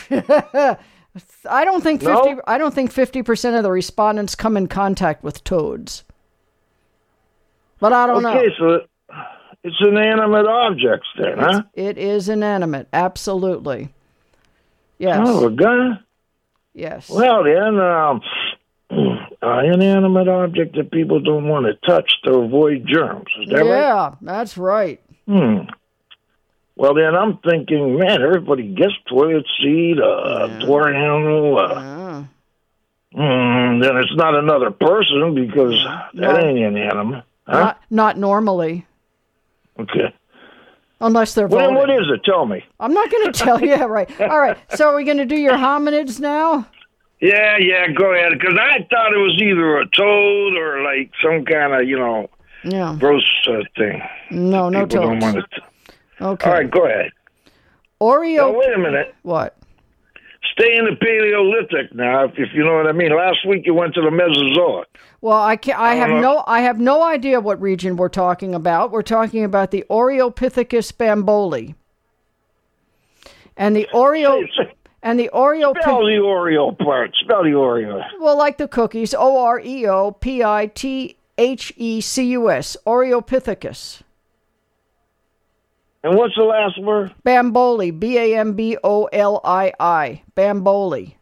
I don't think No? fifty. I don't think fifty percent of the respondents come in contact with toads. But I don't okay, know. so it's inanimate objects then, huh? It is inanimate, absolutely. Yes. Oh, a gun? Yes. Well, then, um, uh, inanimate object that people don't want to touch to avoid germs. Is that right? Yeah, that's right. Hmm. Well, then I'm thinking, man, everybody gets toilet seat, uh, door handle. Uh, mm, then it's not another person because No. that ain't inanimate. Huh? Not, not normally, Okay. unless they're Well, then voting. what is it? Tell me. I'm not going to tell you. Yeah, right. All right. So are we going to do your hominids now? Yeah, yeah, go ahead. Because I thought it was either a toad or like some kind of, you know, Yeah. gross uh, thing. No, no People don't toads. want it. Okay. All right, go ahead. Oreo. Now, wait a minute. What? Stay in the Paleolithic now, if, if you know what I mean. Last week you went to the Mesozoic. Well, I can I have Uh, no I have no idea what region we're talking about. We're talking about the Oreopithecus bamboli. And the Oreo and the Oreo Spell the Oreo part. Spell the Oreo. Well, like the cookies, O R E O P I T H E C U S, Oreopithecus. And what's the last word? Bamboli, B A M B O L I I, Bamboli.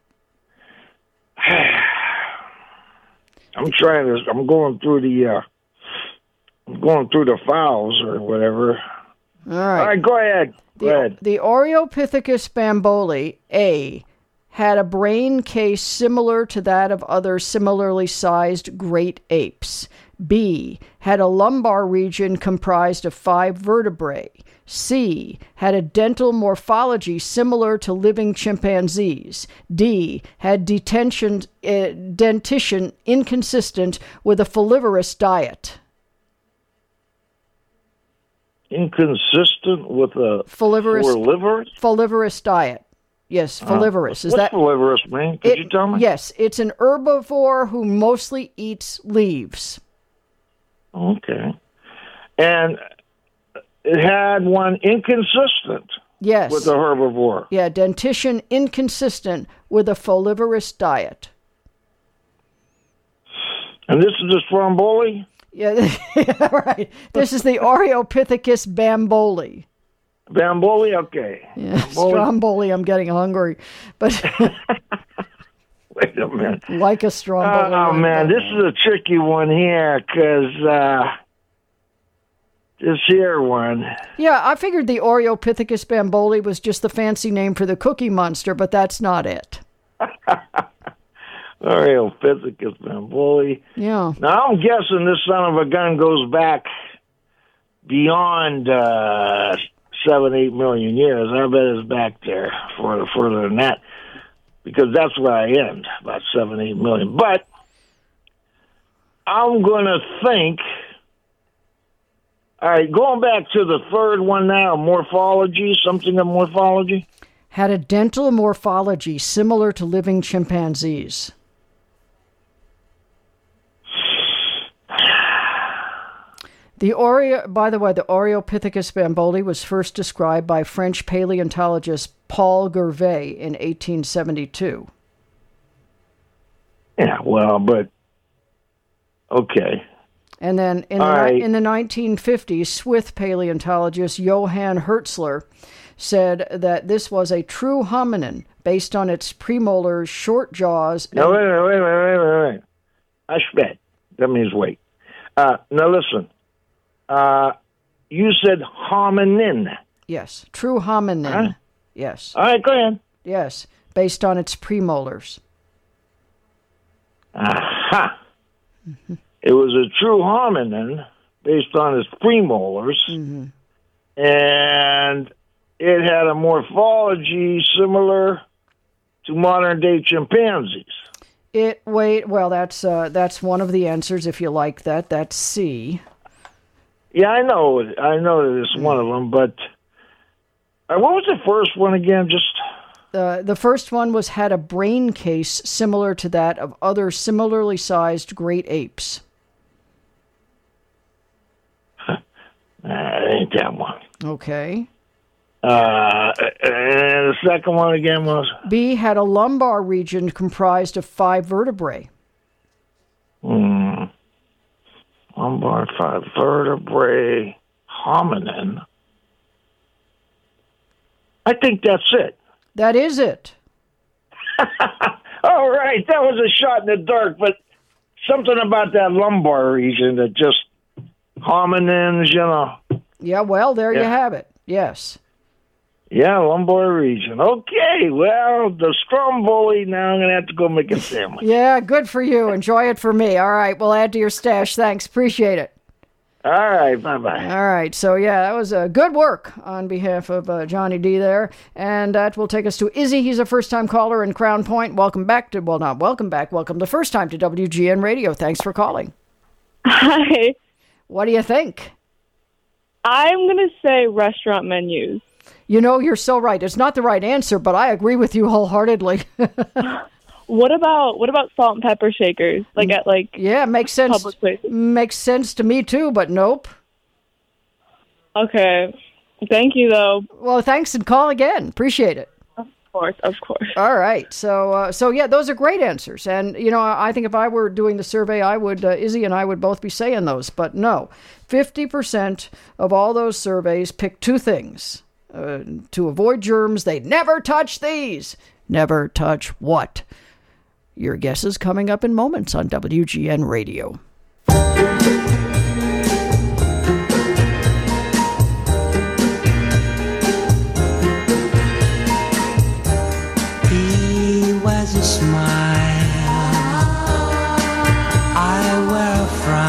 I'm trying to. I'm going through the. Uh, I'm going through the files or whatever. All right. All right, go ahead. Go The, ahead. the Oreopithecus bamboli, A, had a brain case similar to that of other similarly sized great apes. B, had a lumbar region comprised of five vertebrae. C, had a dental morphology similar to living chimpanzees. D, had detention, uh, dentition inconsistent with a folivorous diet. Inconsistent with a Folivorous, liver? folivorous diet. Yes, folivorous. Is What's that folivorous mean? Could It- you tell me? Yes, it's an herbivore who mostly eats leaves. Okay. And it had one inconsistent Yes. with a herbivore. Yeah, dentition inconsistent with a folivorous diet. And this is the Stromboli? Yeah, right. This is the Oreopithecus bamboli. Bamboli? Okay. Yeah, Bamboli. Stromboli, I'm getting hungry. But Wait a minute. like a Stromboli. Oh, like man, that. this is a tricky one here because uh, this here one. Yeah, I figured the Oreopithecus bamboli was just the fancy name for the Cookie Monster, but that's not it. Oreopithecus bamboli. Yeah. Now, I'm guessing this son of a gun goes back beyond uh, seven, eight million years. I bet it's back there for further than that because that's where I end, about seven, eight million. But I'm going to think, all right, going back to the third one now, morphology, something of morphology. Had a dental morphology similar to living chimpanzees. The Oreo, by the way, the Oreopithecus bamboli was first described by French paleontologist Paul Gervais in eighteen seventy-two. Yeah, well, but okay. And then in the, All right. in the nineteen fifties, Swiss paleontologist Johann Hertzler said that this was a true hominin based on its premolars, short jaws. No, wait a minute, wait a minute, wait a minute, wait a minute. I sped. That means wait. Uh, now listen. Uh, you said hominin. Yes, true hominin. Huh? Yes. All right, go ahead. Yes, based on its premolars. Aha. It was a true hominin based on its premolars, Mm-hmm. and it had a morphology similar to modern-day chimpanzees. It wait. Well, that's uh, that's one of the answers. If you like that, that's C. Yeah, I know. I know that it's one of them, but uh, what was the first one again? Just Uh, the first one was had a brain case similar to that of other similarly sized great apes. uh, ain't that one. Okay. Uh, and the second one again was B had a lumbar region comprised of five vertebrae. hmm, lumbar five vertebrae hominin. I think that's it. That is it. All right, that was a shot in the dark, but something about that lumbar region that just hominins, you know. Yeah, well, there Yeah. you have it. Yes. Yeah, lumbar region. Okay, well, the Stromboli, now I'm going to have to go make a sandwich. Yeah, good for you. Enjoy it for me. All right, we'll add to your stash. Thanks. Appreciate it. All right, bye-bye. All right, so yeah, that was uh, good work on behalf of uh, Johnny D there. And that will take us to Izzy. He's a first-time caller in Crown Point. Welcome back to, well, not welcome back, welcome the first time to W G N Radio. Thanks for calling. Hi. What do you think? I'm going to say restaurant menus. You know, you're so right. It's not the right answer, but I agree with you wholeheartedly. What about what about salt and pepper shakers? Like at like yeah, makes sense. Public places. Makes sense to me too, but nope. Okay. Thank you though. Well, thanks and call again. Appreciate it. Of course, of course. All right. So uh, so yeah, those are great answers. And you know, I think if I were doing the survey, I would uh, Izzy and I would both be saying those, but no. fifty percent of all those surveys pick two things. Uh, to avoid germs, they never touch these. Never touch what? Your guess is coming up in moments on W G N Radio. He wears a smile, I wear a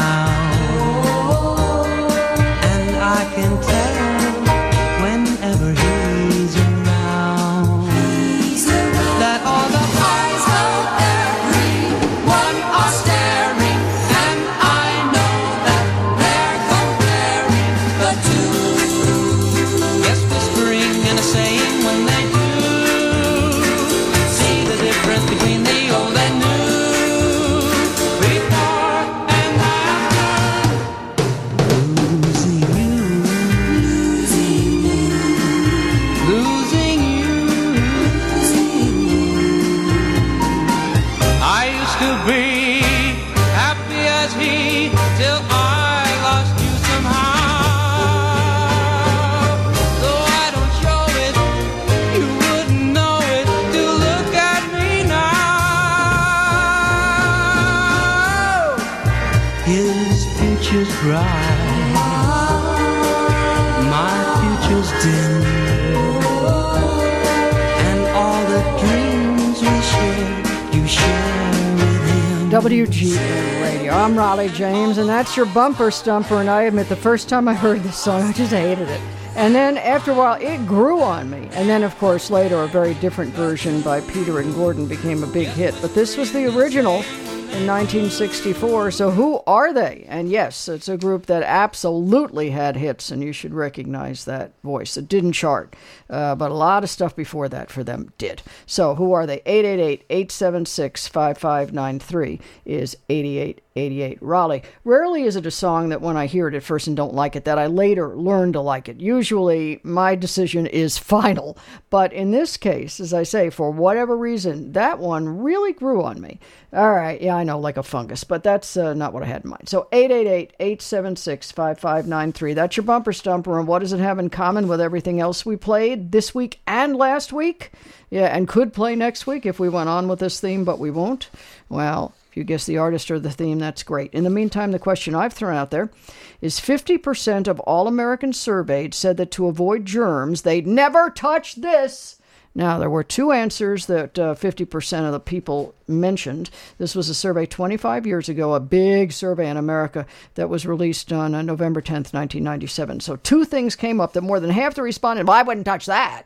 frown, and I can tell whenever he's around, that all the eyes of everyone are staring, and I know that they're comparing the two. Yes, whispering and a saying when they do, see the difference between the old and new, before and after. Losing you, losing you, losing you. I used to be happy as he till I lost you somehow. Though I don't show it, you wouldn't know it to look at me now. His future's bright, my future's dim, and all the dreams we share, you share with him. W G N Radio. I'm Raleigh James, and that's your bumper stumper. And I admit, the first time I heard this song, I just hated it. And then after a while, it grew on me. And then, of course, later, a very different version by Peter and Gordon became a big hit. But this was the original in nineteen sixty-four. So who are they? And yes, it's a group that absolutely had hits, and you should recognize that voice. It didn't chart, uh, but a lot of stuff before that for them did. So who are they? eight eight eight, eight seven six, five five nine three is eighty-eight eighty-eight. Raleigh. Rarely is it a song that when I hear it at first and don't like it, that I later learn to like it. Usually my decision is final. But in this case, as I say, for whatever reason, that one really grew on me. All right, yeah, I know, like a fungus, but that's uh, not what I had in mind. So eight eight eight, eight seven six, five five nine three. That's your bumper stumper. And what does it have in common with everything else we played this week and last week? Yeah, and could play next week if we went on with this theme, but we won't. Well, if you guess the artist or the theme, that's great. In the meantime, the question I've thrown out there is fifty percent of all Americans surveyed said that to avoid germs, they'd never touch this. Now, there were two answers that uh, fifty percent of the people mentioned. This was a survey twenty-five years ago, a big survey in America that was released on uh, November tenth, nineteen ninety-seven. So two things came up that more than half the respondents, well, I wouldn't touch that.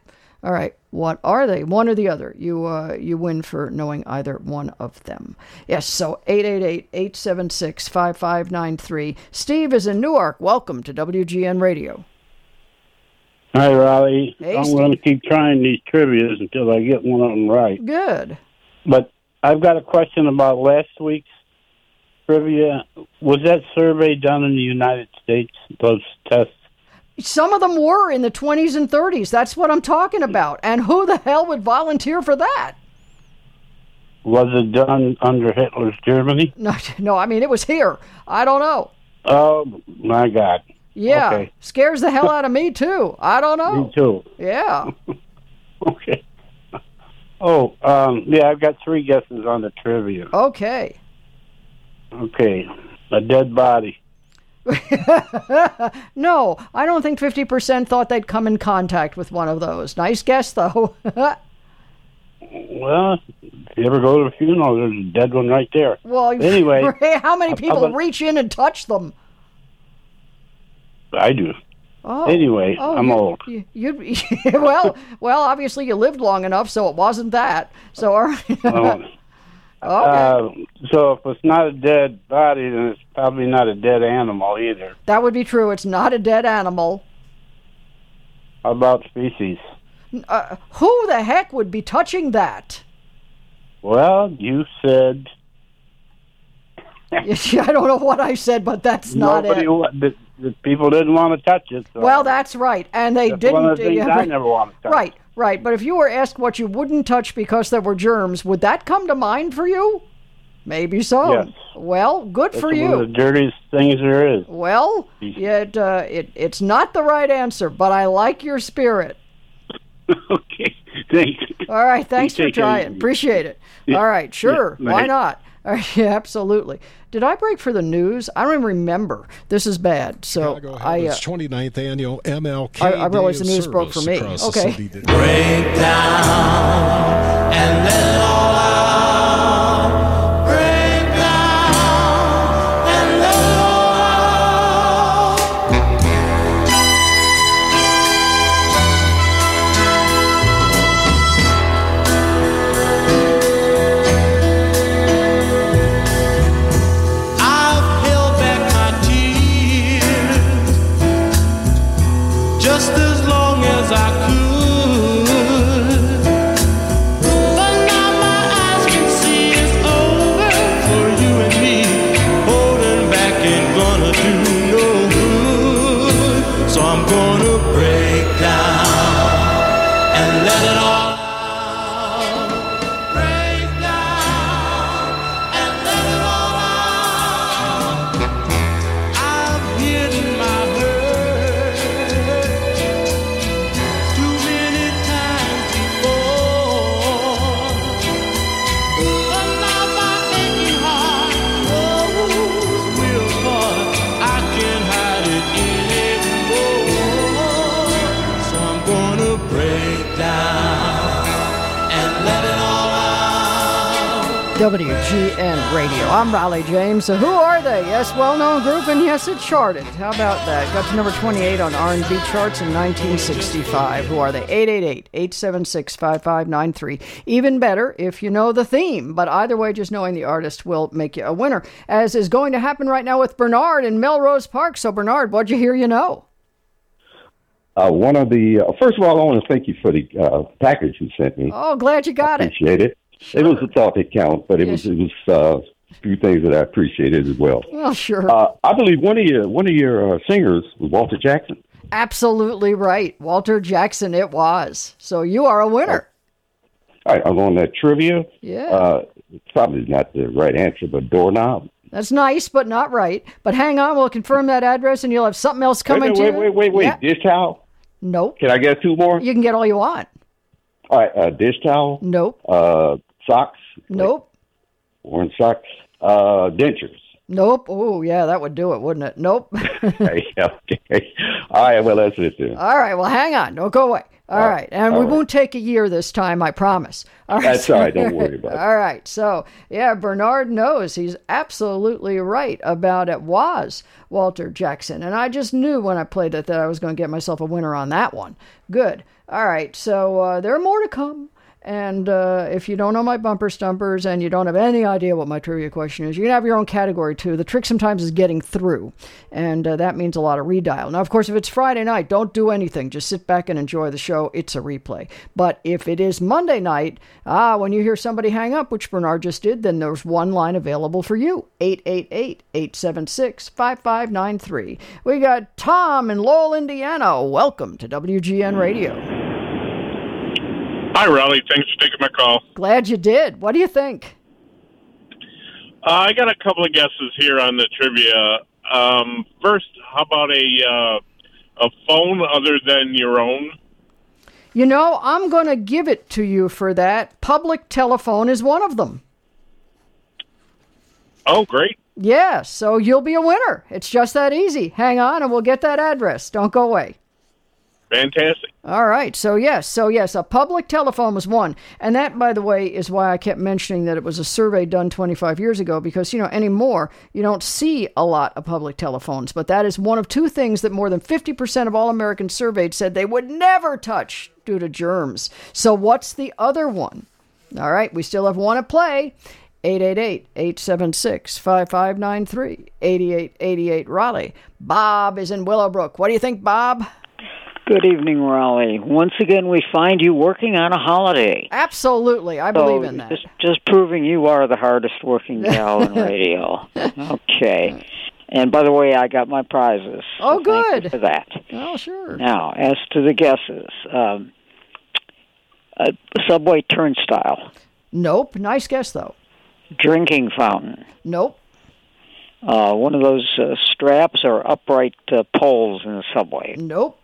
All right. What are they? One or the other. You uh, you win for knowing either one of them. Yes, so eight eight eight, eight seven six, five five nine three. Steve is in Newark. Welcome to W G N Radio. Hi, Raleigh. Hey, I'm Steve. going to keep trying these trivias until I get one of them right. Good. But I've got a question about last week's trivia. Was that survey done in the United States, those tests? Some of them were in the twenties and thirties. That's what I'm talking about. And who the hell would volunteer for that? Was it done under Hitler's Germany? No, no. I mean, it was here. I don't know. Oh, my God. Yeah, Okay. scares the hell out of me, too. I don't know. Me too. Yeah. Okay. Oh, um, yeah, I've got three guesses on the trivia. Okay. Okay. A dead body. No, I don't think fifty percent thought they'd come in contact with one of those. Nice guess, though. Well, if you ever go to a funeral, there's a dead one right there. Well, anyway. how many how people about- reach in and touch them? I do. Oh, Anyway, oh, I'm you- old. You, you, well, well, obviously you lived long enough, so it wasn't that. So, all right. Oh. Uh, so if it's not a dead body, then it's probably not a dead animal either. That would be true. It's not a dead animal. How about species? Uh, who the heck would be touching that? Well, you said I don't know what I said, but that's not nobody. it. wa- The, the people didn't want to touch it. So Well, that's right, and they that's didn't. one of the things yeah, I never want to touch. Right, right. But if you were asked what you wouldn't touch because there were germs, would that come to mind for you? Maybe so. Yes. Well, good That's for one you. of the dirtiest things there is. Well, it, uh, it it's not the right answer, but I like your spirit. Okay, thanks. All right, thanks You for take care. trying. Appreciate it. Yeah. All right, sure. Yeah, Why right. not? All right, yeah, absolutely. Did I break for the news? I don't even remember. This is bad. So I, uh, Its twenty-ninth annual M L K I, I realized Day the news of broke for Service me. across the Okay. city today. Break down and let it all out. Break down and let it all out. I've held back my tears just as long as I could. But now my eyes can see it's over for you and me. Holding back ain't gonna do no good. So I'm gonna break down and let it all out. Break down and let it all out. I've hidden my hurt too many times before. But now my aching heart knows we're apart. I can't hide it anymore. So I'm gonna break down and let it all out. W G N Radio. I'm Raleigh James. So who are they? Yes, well-known group, and yes, it charted. How about that? Got to number twenty-eight on R and B charts in nineteen sixty-five. Who are they? eight eight eight, eight seven six, five five nine three. Even better if you know the theme, but either way, just knowing the artist will make you a winner, as is going to happen right now with Bernard in Melrose Park. So, Bernard, what'd you hear you know? Uh, one of the uh, first of all, I want to thank you for the uh, package you sent me. Oh, glad you got it. Appreciate it. It was a thought that count, but it was it was uh, a few things that I appreciated as well. Well, sure. Uh, I believe one of your one of your uh, singers was Walter Jackson. Absolutely right. Walter Jackson it was. So you are a winner. All right, I'm on that trivia. Yeah. Uh, it's probably not the right answer, but doorknob. That's nice, but not right. But hang on, we'll confirm that address, and you'll have something else coming wait, to wait, you. wait, wait, wait. Yeah. Dish towel. Nope. Can I get two more? You can get all you want. All right, uh, dish towel. Nope. Uh, socks. Nope. Worn socks. Uh, dentures. Nope. Oh, yeah, that would do it, wouldn't it? Nope. Okay, okay. All right, well, that's it then. All right, well, hang on. Don't go away. All Uh, right, and all we right. won't take a year this time, I promise. All right. That's all right. Don't worry about it. All right, so, yeah, Bernard knows. He's absolutely right about it was Walter Jackson. And I just knew when I played it that I was going to get myself a winner on that one. Good. All right, so uh, there are more to come. And uh, if you don't know my bumper stumpers and you don't have any idea what my trivia question is, you can have your own category too. The trick sometimes is getting through, and uh, that means a lot of redial. Now, of course, if it's Friday night, don't do anything. Just sit back and enjoy the show. It's a replay. But if it is Monday night, ah, when you hear somebody hang up, which Bernard just did, then there's one line available for you, eight eight eight, eight seven six, five five nine three. We got Tom in Lowell, Indiana. Welcome to W G N Radio. Hi, Raleigh. Thanks for taking my call. Glad you did. What do you think? Uh, I got a couple of guesses here on the trivia. Um, first, how about a uh, a phone other than your own? You know, I'm going to give it to you for that. Public telephone is one of them. Oh, great. Yeah, so you'll be a winner. It's just that easy. Hang on and we'll get that address. Don't go away. Fantastic. All right. So, yes. So, yes, a public telephone was one. And that, by the way, is why I kept mentioning that it was a survey done twenty-five years ago because, you know, anymore, you don't see a lot of public telephones. But that is one of two things that more than fifty percent of all Americans surveyed said they would never touch due to germs. So what's the other one? All right. We still have one at play. eight eight eight, eight seven six, five five nine three. eight eight eight eight Raleigh. Bob is in Willowbrook. What do you think, Bob? Good evening, Raleigh. Once again, we find you working on a holiday. Absolutely. I believe in that. Just, just proving you are the hardest working gal in radio. Okay. And by the way, I got my prizes. So Oh, thank good. you for that. Oh, sure. Now, as to the guesses, um, a subway turnstile, Nope. Nice guess, though. drinking fountain, Nope. uh, one of those uh, straps or upright uh, poles in the subway. Nope.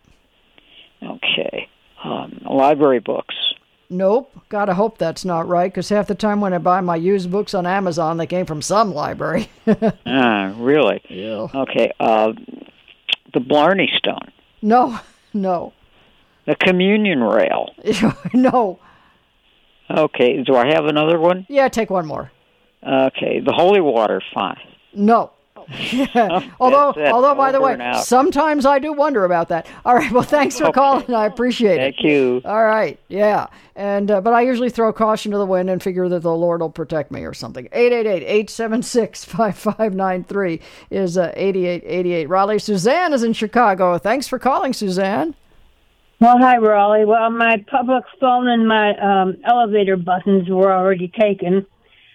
Okay. Um, library books. Nope. Gotta hope that's not right, because half the time when I buy my used books on Amazon, they came from some library. Ah, really? Yeah. Okay. Uh, the Blarney Stone. No. No. The communion rail. No. Okay. Do I have another one? Yeah, take one more. Okay. The holy water font. No. Yeah. although, That's it. although, by the Over way, and out. sometimes I do wonder about that. All right. Well, thanks for Okay. calling. I appreciate it. Thank you. All right. Yeah. And uh, but I usually throw caution to the wind and figure that the Lord will protect me or something. eight eight eight, eight seven six, five five nine three is uh, eight eight eight eight. Raleigh. Suzanne is in Chicago. Thanks for calling, Suzanne. Well, hi, Raleigh. Well, my public phone and my um, elevator buttons were already taken.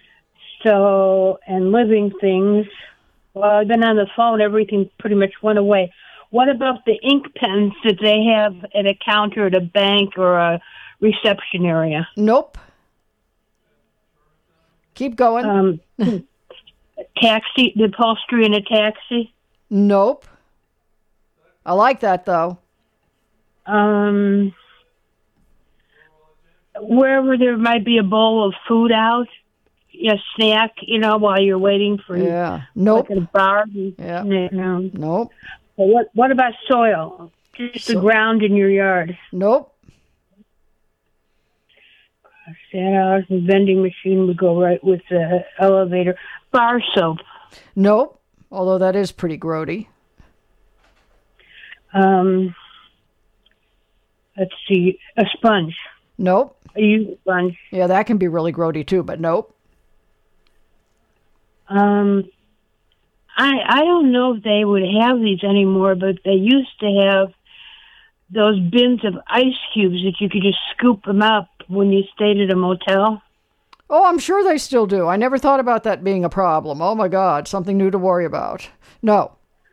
So, and living things. Well, I've been on the phone. Everything pretty much went away. What about the ink pens that they have at a counter at a bank or a reception area? Nope. Keep going. Um, taxi, the upholstery in a taxi? Nope. I like that, though. Um, wherever there might be a bowl of food out, a snack, you know, while you're waiting for Yeah. Nope. like a bar. Yeah. No. Nope. Well, what What about soil? Just the So- ground in your yard. Nope. Sand house and vending machine would go right with the elevator. Bar soap. Nope. Although that is pretty grody. Um, let's see, a sponge. Nope. A used sponge. Yeah, that can be really grody too, but nope. Um, I I don't know if they would have these anymore, but they used to have those bins of ice cubes that you could just scoop them up when you stayed at a motel. Oh, I'm sure they still do. I never thought about that being a problem. Oh my God, something new to worry about. No.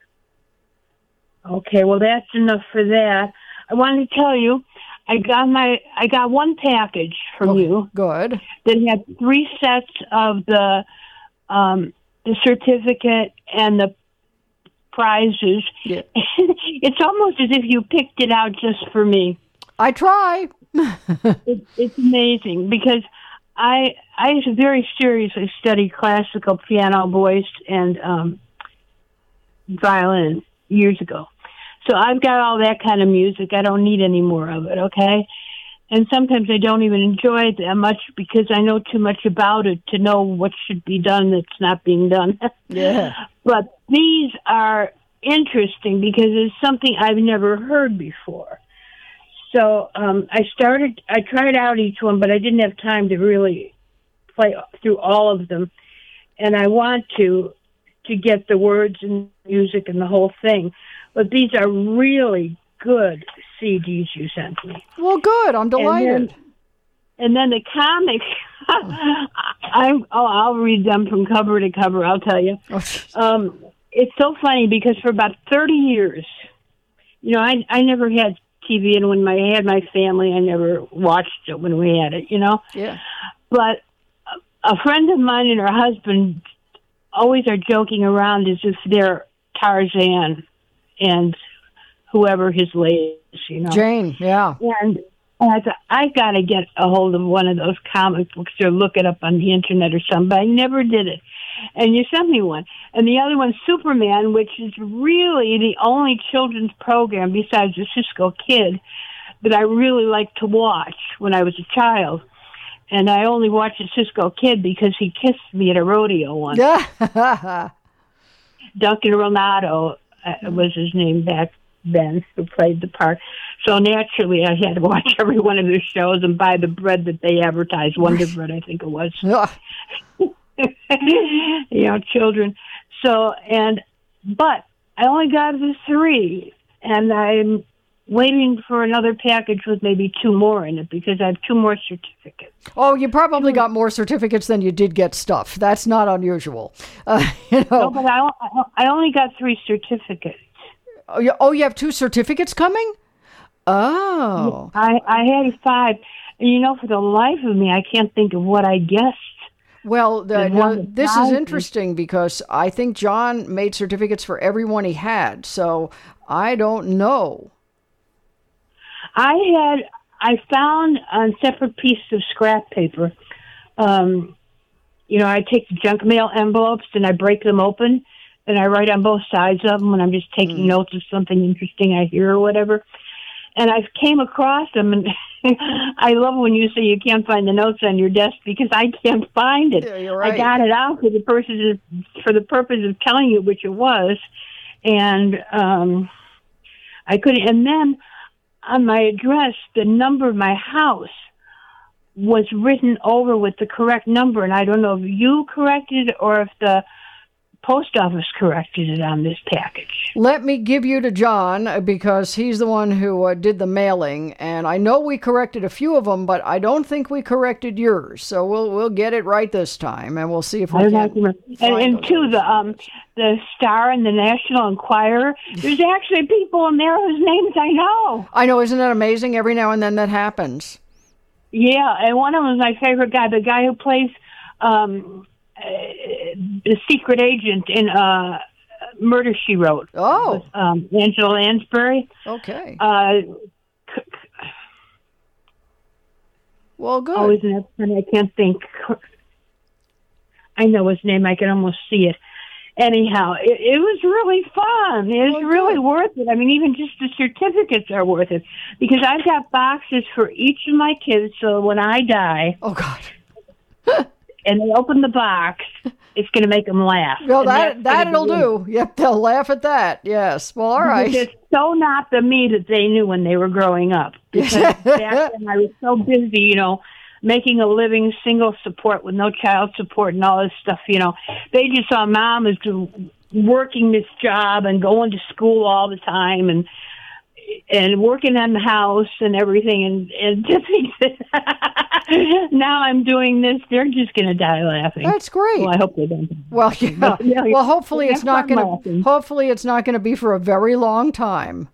Okay, well that's enough for that. I wanted to tell you, I got my I got one package from Oh, you. Good. That had three sets of the um, the certificate and the prizes. Yeah. It's almost as if you picked it out just for me. I try. it, it's amazing because I I very seriously studied classical piano, voice, and um, violin years ago. So I've got all that kind of music. I don't need any more of it, okay? And sometimes I don't even enjoy it that much because I know too much about it to know what should be done that's not being done. Yeah. But these are interesting because it's something I've never heard before. So um, I started, I tried out each one, but I didn't have time to really play through all of them. And I want to, to get the words and music and the whole thing. But these are really good C Ds you sent me. Well, good. I'm delighted. And then, and then the comics, I'm, oh, I'll read them from cover to cover, I'll tell you. Um, it's so funny because for about thirty years, you know, I, I never had T V, and when my, I had my family, I never watched it when we had it, you know? Yeah. But a friend of mine and her husband always are joking around as if they're Tarzan and whoever his lady is, you know. Jane, yeah. And, and I thought, I got to get a hold of one of those comic books or look it up on the internet or something, but I never did it. And you sent me one. And the other one's Superman, which is really the only children's program besides the Cisco Kid that I really liked to watch when I was a child. And I only watched the Cisco Kid because he kissed me at a rodeo once. Duncan Ronaldo uh, was his name back then, who played the part. So naturally, I had to watch every one of their shows and buy the bread that they advertised, Wonder Bread, I think it was. You know, children. So, and, but I only got the three, and I'm waiting for another package with maybe two more in it because I have two more certificates. Oh, you probably got more certificates than you did get stuff. That's not unusual. Uh, you know. No, but I, I only got three certificates. Oh you, oh, you have two certificates coming? Oh. I, I had five. And, you know, for the life of me, I can't think of what I guessed. Well, the, The now, one that this is died. interesting because I think John made certificates for everyone he had, so I don't know. I had, I found on separate pieces of scrap paper, um, you know, I take the junk mail envelopes and I break them open and I write on both sides of them when I'm just taking Mm. notes of something interesting I hear or whatever. And I came across them, and I love when you say you can't find the notes on your desk because I can't find it. Yeah, you're right. I got it out for the purpose of, for the purpose of telling you which it was, and um, I couldn't. And then on my address, the number of my house was written over with the correct number, and I don't know if you corrected it or if the post office corrected it on this package. Let me give you to John uh, because he's the one who uh, did the mailing, and I know we corrected a few of them, but I don't think we corrected yours. So we'll we'll get it right this time, and we'll see if we I don't can. have to remember. And, and two, the um, the Star and the National Enquirer. There's actually people in there whose names I know. I know, isn't that amazing? Every now and then that happens. Yeah, and one of them is my favorite guy, the guy who plays um, uh, the secret agent in uh, Murder, She Wrote. Oh. Um, Angela Lansbury. Okay. Uh, well, good. Oh, isn't that funny? I can't think. I know his name. I can almost see it. Anyhow, it, it was really fun. It was really worth it. I mean, even just the certificates are worth it because I've got boxes for each of my kids. So when I die, oh God, and they open the box, it's going to make them laugh. Well, And that that's that gonna it'll be do. Yep, they'll laugh at that. Yes. Well, all right. Because it's so not the me that they knew when they were growing up. Because back then I was so busy, you know, making a living, single support with no child support and all this stuff, you know. They just saw mom as working this job and going to school all the time and and working on the house and everything. And, and to think that now I'm doing this, they're just going to die laughing. That's great. Well, I hope they don't. Well, yeah. But, yeah, well, hopefully it's have not fun going laughing. to. Hopefully it's not going to be for a very long time.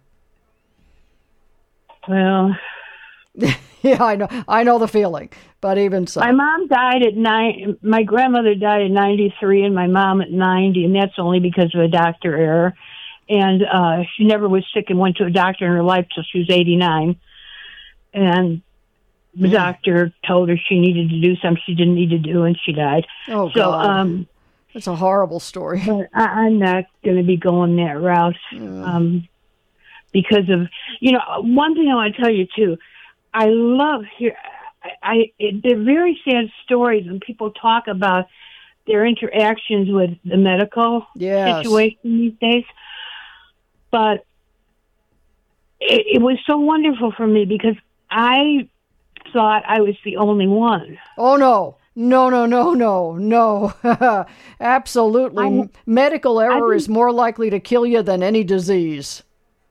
Well, yeah, I know. I know the feeling. But even so, my mom died at nine. My grandmother died at ninety-three, and my mom at ninety, and that's only because of a doctor error. And uh, she never was sick and went to a doctor in her life till she was eighty-nine. And the Mm. doctor told her she needed to do something she didn't need to do, and she died. Oh, so, God. um, it's a horrible story. But I, I'm not going to be going that route. Um, because of, you know, one thing I want to tell you too, I love here, I, I it, they're very sad stories when people talk about their interactions with the medical Yes. situation these days. But it, it was so wonderful for me because I thought I was the only one. Oh, no. No, no, no, no, no. Absolutely. I'm- Medical error I is more likely to kill you than any disease.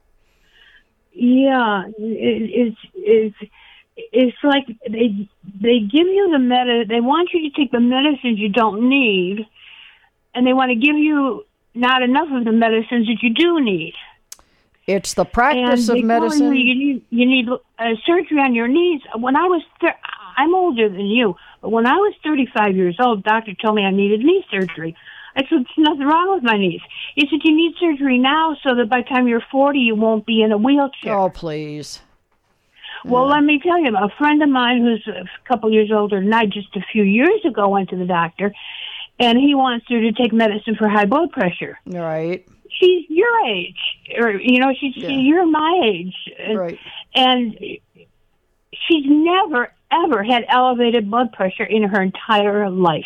Yeah, it, it's it's it's like they they give you the medi they want you to take the medicines you don't need, and they want to give you not enough of the medicines that you do need. It's the practice and of they tell medicine. You, you need you need uh, surgery on your knees. When I was thir- I'm older than you, but when I was thirty-five years old, doctor told me I needed knee surgery. I said, there's nothing wrong with my knees. He said, you need surgery now so that by the time you're forty, you won't be in a wheelchair. Oh, please. Well, let me tell you, a friend of mine who's a couple years older than I just a few years ago went to the doctor, and he wants her to take medicine for high blood pressure. Right. She's your age, or, you know, she's Yeah. you're my age. Right. And she's never, ever had elevated blood pressure in her entire life.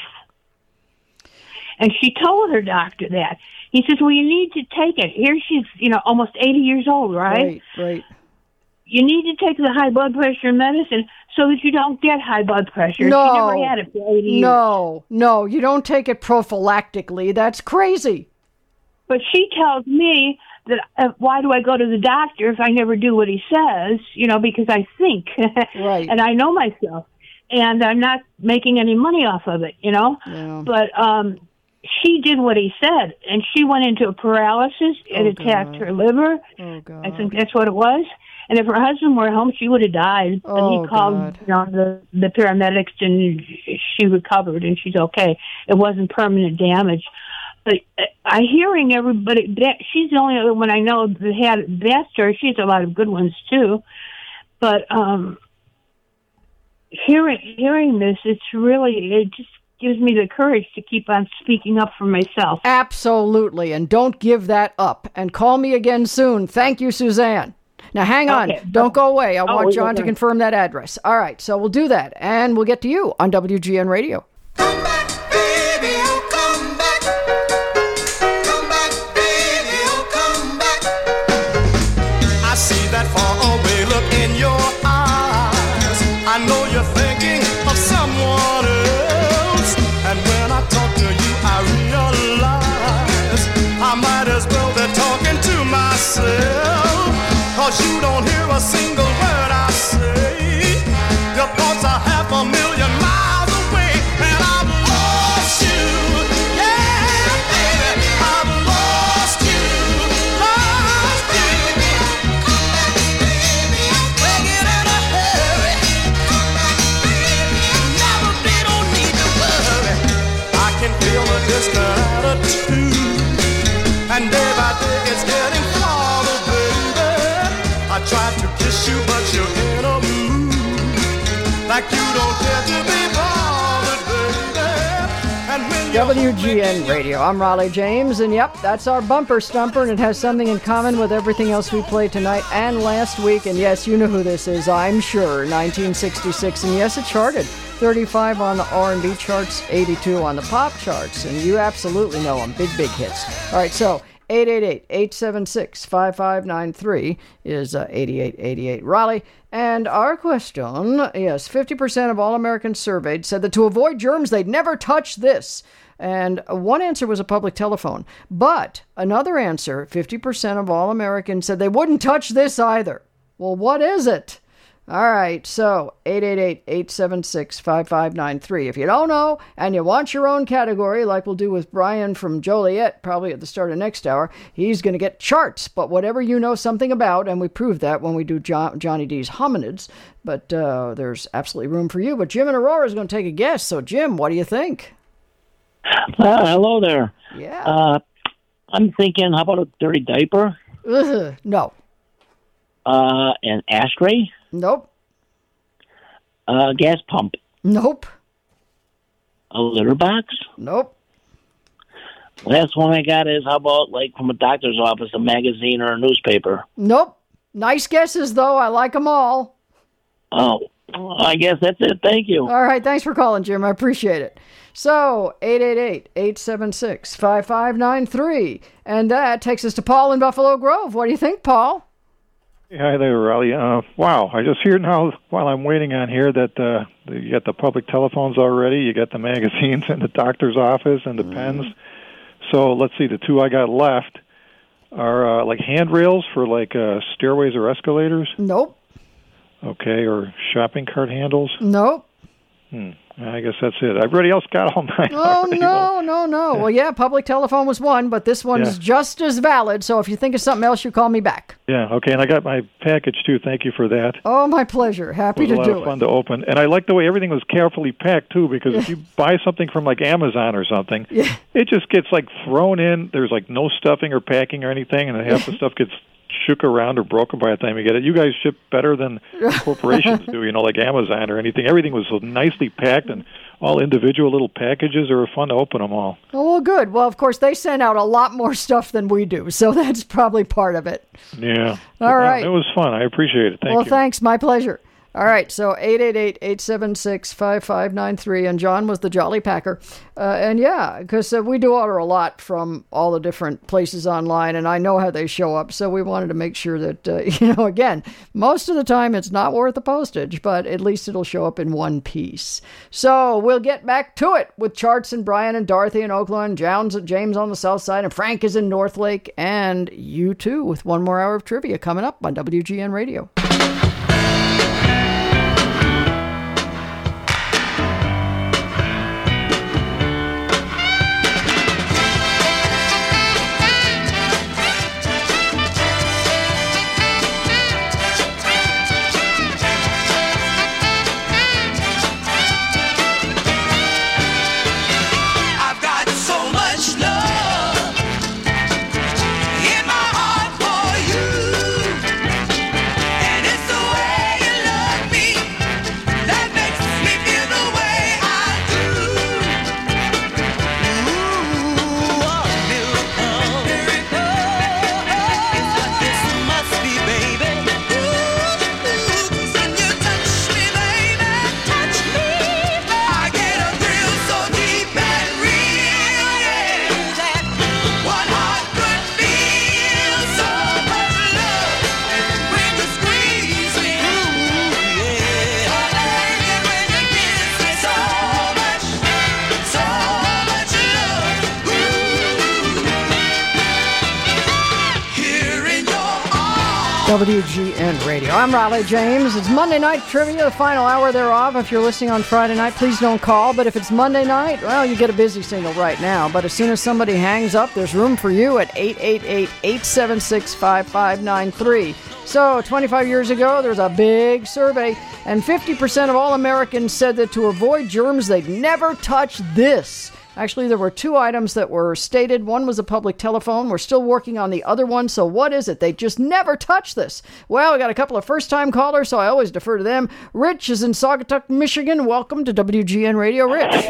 And she told her doctor that. He says, well, you need to take it. Here she's, you know, almost eighty years old, right? Right, right. You need to take the high blood pressure medicine so that you don't get high blood pressure. No. She never had it for eighty years. No, no, you don't take it prophylactically. That's crazy. But she tells me that uh, why do I go to the doctor if I never do what he says, you know, because I think. Right. And I know myself. And I'm not making any money off of it, you know. Yeah. But um, she did what he said, and she went into a paralysis. It Oh, attacked God. her liver. Oh, God. I think that's what it was. And if her husband were home, she would have died. But Oh, he called God. you know, the, the paramedics, and she recovered, and she's okay. It wasn't permanent damage. But uh, I hearing everybody, that, she's the only other one I know that had that story. She has a lot of good ones, too. But um, hearing hearing this, it's really, it just gives me the courage to keep on speaking up for myself. Absolutely. And don't give that up. And call me again soon. Thank you, Suzanne. Now, hang on. Okay. Don't go away. I Oh, want we John will to do. confirm that address. All right. So we'll do that. And we'll get to you on W G N Radio. I see that faraway look in your eyes. I know you're thinking of someone else. And when I talk to you, I realize I might as well be talking to myself. Cause you don't hear a single word I say. Your thoughts are half a million miles away. And I've lost you. Yeah, baby, I've lost you. Lost you. Begging in a hurry. Never be, don't need to worry. I can feel a distant attitude, and day by day it's getting farther, baby. I tried to kiss you, but you're in a mood like you don't care to be bothered, baby. And when you're W G N Radio. I'm Raleigh James, and yep, that's our bumper stumper, and it has something in common with everything else we played tonight and last week. And yes, you know who this is, I'm sure. nineteen sixty-six, and yes, it charted. thirty-five on the R and B charts, eighty-two on the pop charts, and you absolutely know them. Big, big hits. All right, so eight eight eight, eight seven six, five five nine three is uh, eighty-eight eighty-eight Raleigh. And our question, yes, fifty percent of all Americans surveyed said that to avoid germs, they'd never touch this. And one answer was a public telephone. But another answer, fifty percent of all Americans said they wouldn't touch this either. Well, what is it? All right, so eight eight eight, eight seven six, five five nine three. If you don't know and you want your own category, like we'll do with Brian from Joliet, probably at the start of next hour, he's going to get charts. But whatever you know something about, and we prove that when we do jo- Johnny D's hominids, but uh, there's absolutely room for you. But Jim and Aurora is going to take a guess. So, Jim, what do you think? Uh, hello there. Yeah. Uh, I'm thinking, how about a dirty diaper? Ugh, no. Uh, an ashtray? Nope. A gas pump? Nope. A litter box? Nope. Last one I got is, how about, like, from a doctor's office, a magazine or a newspaper? Nope. Nice guesses, though. I like them all. Oh, I guess that's it. Thank you. All right. Thanks for calling, Jim. I appreciate it. So, eight eight eight, eight seven six, five five nine three. And that takes us to Paul in Buffalo Grove. What do you think, Paul? Hi there, Raleigh. Uh, wow, I just hear now while I'm waiting on here that uh, you got the public telephones already, you got the magazines in the doctor's office and the mm. pens. So let's see, the two I got left are uh, like handrails for like uh, stairways or escalators? Nope. Okay, or shopping cart handles? Nope. Hmm. I guess that's it. Everybody else got all nine. Oh, no, no, no. Well, yeah, public telephone was one, but this one's Yeah. just as valid. So if you think of something else, you call me back. Yeah, okay, and I got my package, too. Thank you for that. Oh, my pleasure. Happy It was to a lot do of it. fun to open. And I like the way everything was carefully packed, too, because if you buy something from, like, Amazon or something, yeah. it just gets, like, thrown in. There's, like, no stuffing or packing or anything, and half the stuff gets shook around or broken by the time you get it. You guys ship better than corporations do, you know, like Amazon or anything. Everything was so nicely packed, and all individual little packages. They were fun to open them all. Oh, well, good. Well, of course, they send out a lot more stuff than we do, so that's probably part of it. Yeah. All right. It was fun. I appreciate it. Thank well, you. thanks. My pleasure. All right, so eight eight eight, eight seven six, five five nine three, and John was the Jolly Packer. Uh, and yeah, because uh, we do order a lot from all the different places online, and I know how they show up, so we wanted to make sure that, uh, you know, again, most of the time it's not worth the postage, but at least it'll show up in one piece. So we'll get back to it with Charts and Brian and Dorothy in Oakland, Jones, James on the South Side, and Frank is in Northlake, and you too, with one more hour of trivia coming up on W G N Radio. I've got so much love in my heart for you, and it's the way you love me that makes me feel the way I do. Ooh, a miracle, it's what this must be, baby. Ooh, when you touch me, baby, touch me, I get a thrill so deep and real, yeah, that one heart could feel so much love when you squeeze me, ooh, yeah, and when you kiss me, so much, so much love, ooh, here in your arms. W G N Radio. I'm Raleigh James. It's Monday Night Trivia, the final hour thereof. If you're listening on Friday night, please don't call. But if it's Monday night, well, you get a busy signal right now. But as soon as somebody hangs up, there's room for you at eight eight eight, eight seven six, five five nine three. So, twenty-five years ago, there was a big survey, and fifty percent of all Americans said that to avoid germs, they'd never touch this. Actually, there were two items that were stated. One was a public telephone. We're still working on the other one. So what is it? They just never touch this. Well, we got a couple of first-time callers, so I always defer to them. Rich is in Saugatuck, Michigan. Welcome to W G N Radio, Rich.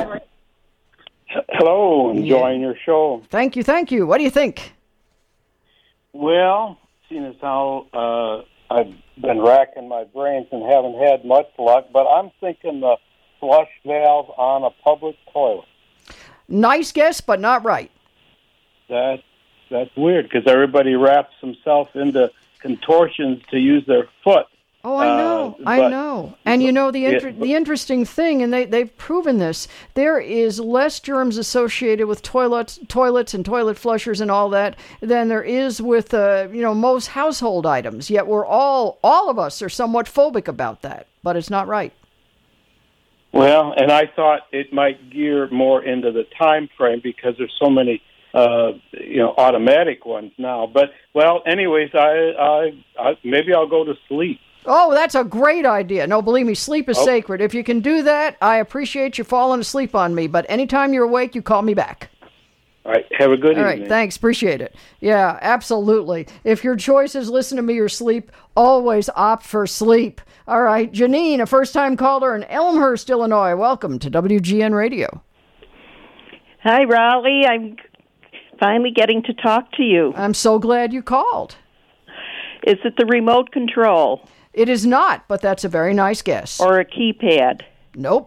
Hello, enjoying your show. Thank you, thank you. What do you think? Well, seeing as how uh, I've been racking my brains and haven't had much luck, but I'm thinking the flush valve on a public toilet. Nice guess, but not right. That that's weird because everybody wraps themselves into contortions to use their foot. Oh, I know, Uh, I but- know. And you know, the inter- Yeah. the interesting thing, and they, they've proven this, there is less germs associated with toilets, toilets and toilet flushers and all that than there is with, uh, you know, most household items. Yet we're all, all of us are somewhat phobic about that, but it's not right. Well, and I thought it might gear more into the time frame because there's so many, uh, you know, automatic ones now. But well, anyways, I, I, I maybe I'll go to sleep. Oh, that's a great idea. No, believe me, sleep is Oh. sacred. If you can do that, I appreciate you falling asleep on me. But anytime you're awake, you call me back. All right, have a good All evening. right, thanks. Appreciate it. Yeah, absolutely. If your choice is listen to me or sleep, always opt for sleep. All right, Janine, a first-time caller in Elmhurst, Illinois. Welcome to W G N Radio. Hi, Raleigh. I'm finally getting to talk to you. I'm so glad you called. Is it the remote control? It is not, but that's a very nice guess. Or a keypad? Nope.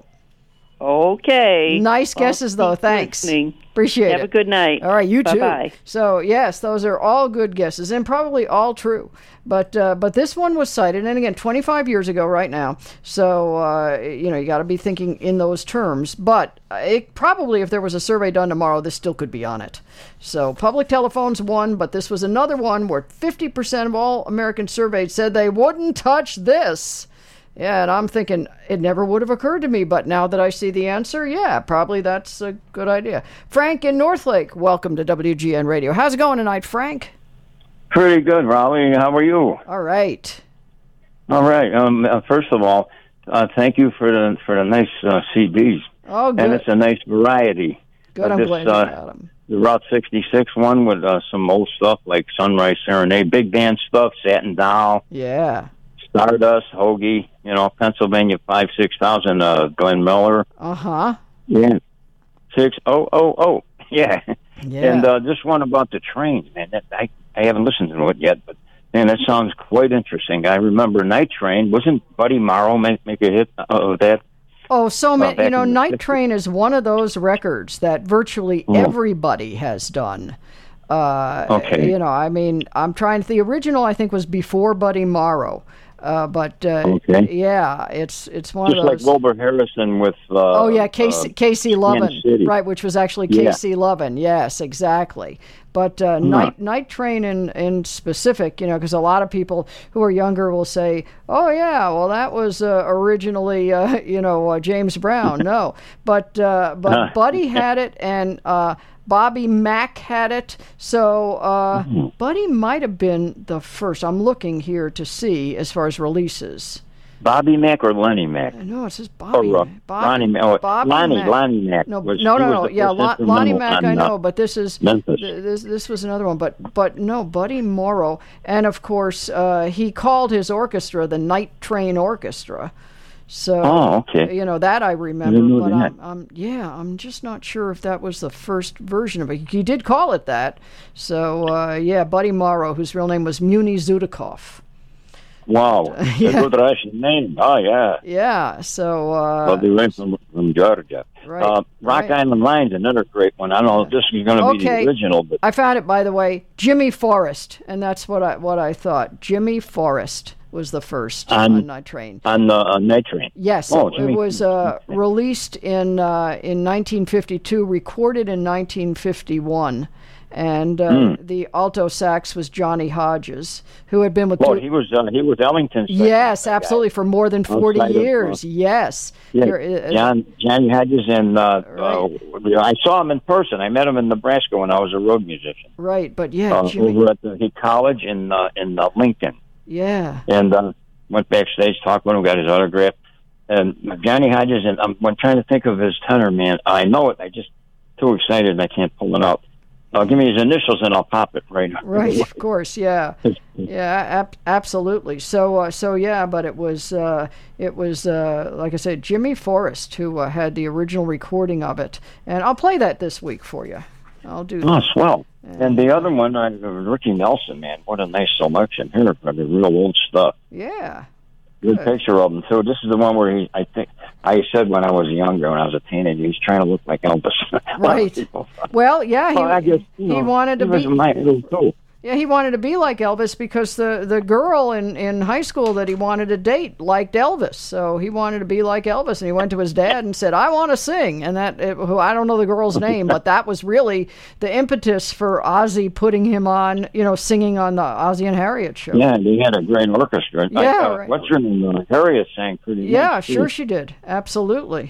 Okay. Nice guesses, though. Thanks. Listening. Appreciate Have it. a good night. All right, you too. Bye-bye. So, yes, those are all good guesses and probably all true. But uh, but this one was cited, and again, twenty-five years ago right now. So, uh, you know, you got to be thinking in those terms. But it probably, if there was a survey done tomorrow, this still could be on it. So, public telephone's one, but this was another one where fifty percent of all Americans surveyed said they wouldn't touch this. Yeah, and I'm thinking it never would have occurred to me, but now that I see the answer, yeah, probably that's a good idea. Frank in Northlake, welcome to W G N Radio. How's it going tonight, Frank? Pretty good, Raleigh. How are you? All right. All right. Um, uh, first of all, uh, thank you for the for the nice uh, C Ds. Oh, good. And it's a nice variety. Good, uh, I'm this, glad you uh, got them. The Route sixty-six one with uh, some old stuff like Sunrise Serenade, big band stuff, Satin Doll, Yeah. Stardust, Hoagie, you know, Pennsylvania five six thousand, uh, Glenn Miller. Uh-huh. Yeah. six oh oh oh. Yeah. Yeah. And uh, this one about the trains, man, that, I, I haven't listened to it yet, but, man, that sounds quite interesting. I remember Night Train. Wasn't Buddy Morrow make, make a hit of that? Oh, so Uh, many. back You know, in the Night sixties. Train is one of those records that virtually Mm. everybody has done. Uh, Okay. You know, I mean, I'm trying to. The original, I think, was before Buddy Morrow. Uh, but uh, Okay. yeah, it's it's one Just of like those. Wilbur Harrison with... Uh, oh yeah, Casey uh, Casey Kansas Lovin, City. right? Which was actually Yeah. Casey Lovin. Yes, exactly. But uh, Hmm. Night Night Train in in specific, you know, because a lot of people who are younger will say, "Oh yeah, well that was uh, originally uh, you know uh, James Brown." No, but uh, but Huh. Buddy had it, and uh, Bobby Mack had it. So uh, Mm-hmm. Buddy might have been the first. I'm looking here to see as far as releases. Bobby Mack or Lenny Mack? No, it says Bobby. Or, uh, Bobby Lonnie Mack. Oh, Bobby Lonnie, Mack. Lonnie Mack. No, was, no, he no, was no. the Yeah, first Lon- instrumental Lonnie Mack, on, I know, uh, but this is Memphis. th- this this was another one. But but no, Buddy Morrow, and of course uh, he called his orchestra the Night Train Orchestra. So Oh, okay. you know that I remember, know but that. I'm, I'm yeah, I'm just not sure if that was the first version of it. He did call it that. So uh, yeah, Buddy Morrow, whose real name was Muni Zudikov. Wow. Yeah. A good Russian name. Oh, yeah. Yeah, so uh, Lovely right from, from Georgia. Right, Uh, Rock right. Island Line's another great one. I don't know if this is going to be Okay. the original, but I found it, by the way, Jimmy Forrest, and that's what I what I thought. Jimmy Forrest was the first On- on Night Train. on the uh, Night Train. Yes, Oh, it, it Jimmy- was uh, released in uh, in nineteen fifty-two, recorded in nineteen fifty-one, and uh, Mm. the alto sax was Johnny Hodges, who had been with. Well, Du- he was uh, he was Ellington's. yes, absolutely, for more than forty Outside of, uh, years. yes. Yeah, You're, uh, John Johnny Hodges, and uh, uh, I saw him in person. I met him in Nebraska when I was a road musician. Right, but yeah, uh, Jimmy. over at the he college in uh, in uh, Lincoln, Yeah. and uh, went backstage, talked with him, got his autograph. And Johnny Hodges, and I'm, I'm trying to think of his tenor, man. I know it. I just too excited, and I can't pull it out. Uh, give me his initials, and I'll pop it right now. Right, of course, yeah, yeah, ab- absolutely. So, uh, so yeah, but it was, uh, it was, uh, like I said, Jimmy Forrest who uh, had the original recording of it, and I'll play that this week for you. I'll do that. Oh, swell. And the other one, uh, Ricky Nelson, man, what a nice selection here for the real old stuff. Yeah. Good Good. picture of him, too. This is the one where he, I think, I said when I was younger, when I was a teenager, he's trying to look like Elvis. Right. Well, yeah, he, Well, I guess, you he know, wanted to he was be. my idol, too. Yeah, he wanted to be like Elvis because the, the girl in, in high school that he wanted to date liked Elvis. So he wanted to be like Elvis, and he went to his dad and said, I want to sing. And that, it, who I don't know the girl's name, but that was really the impetus for Ozzy putting him on, you know, singing on the Ozzy and Harriet show. Yeah, they had a great orchestra. Yeah, Like, uh, right. What's her name? Uh, Harriet sang pretty Yeah, nice, too. sure she did. Absolutely.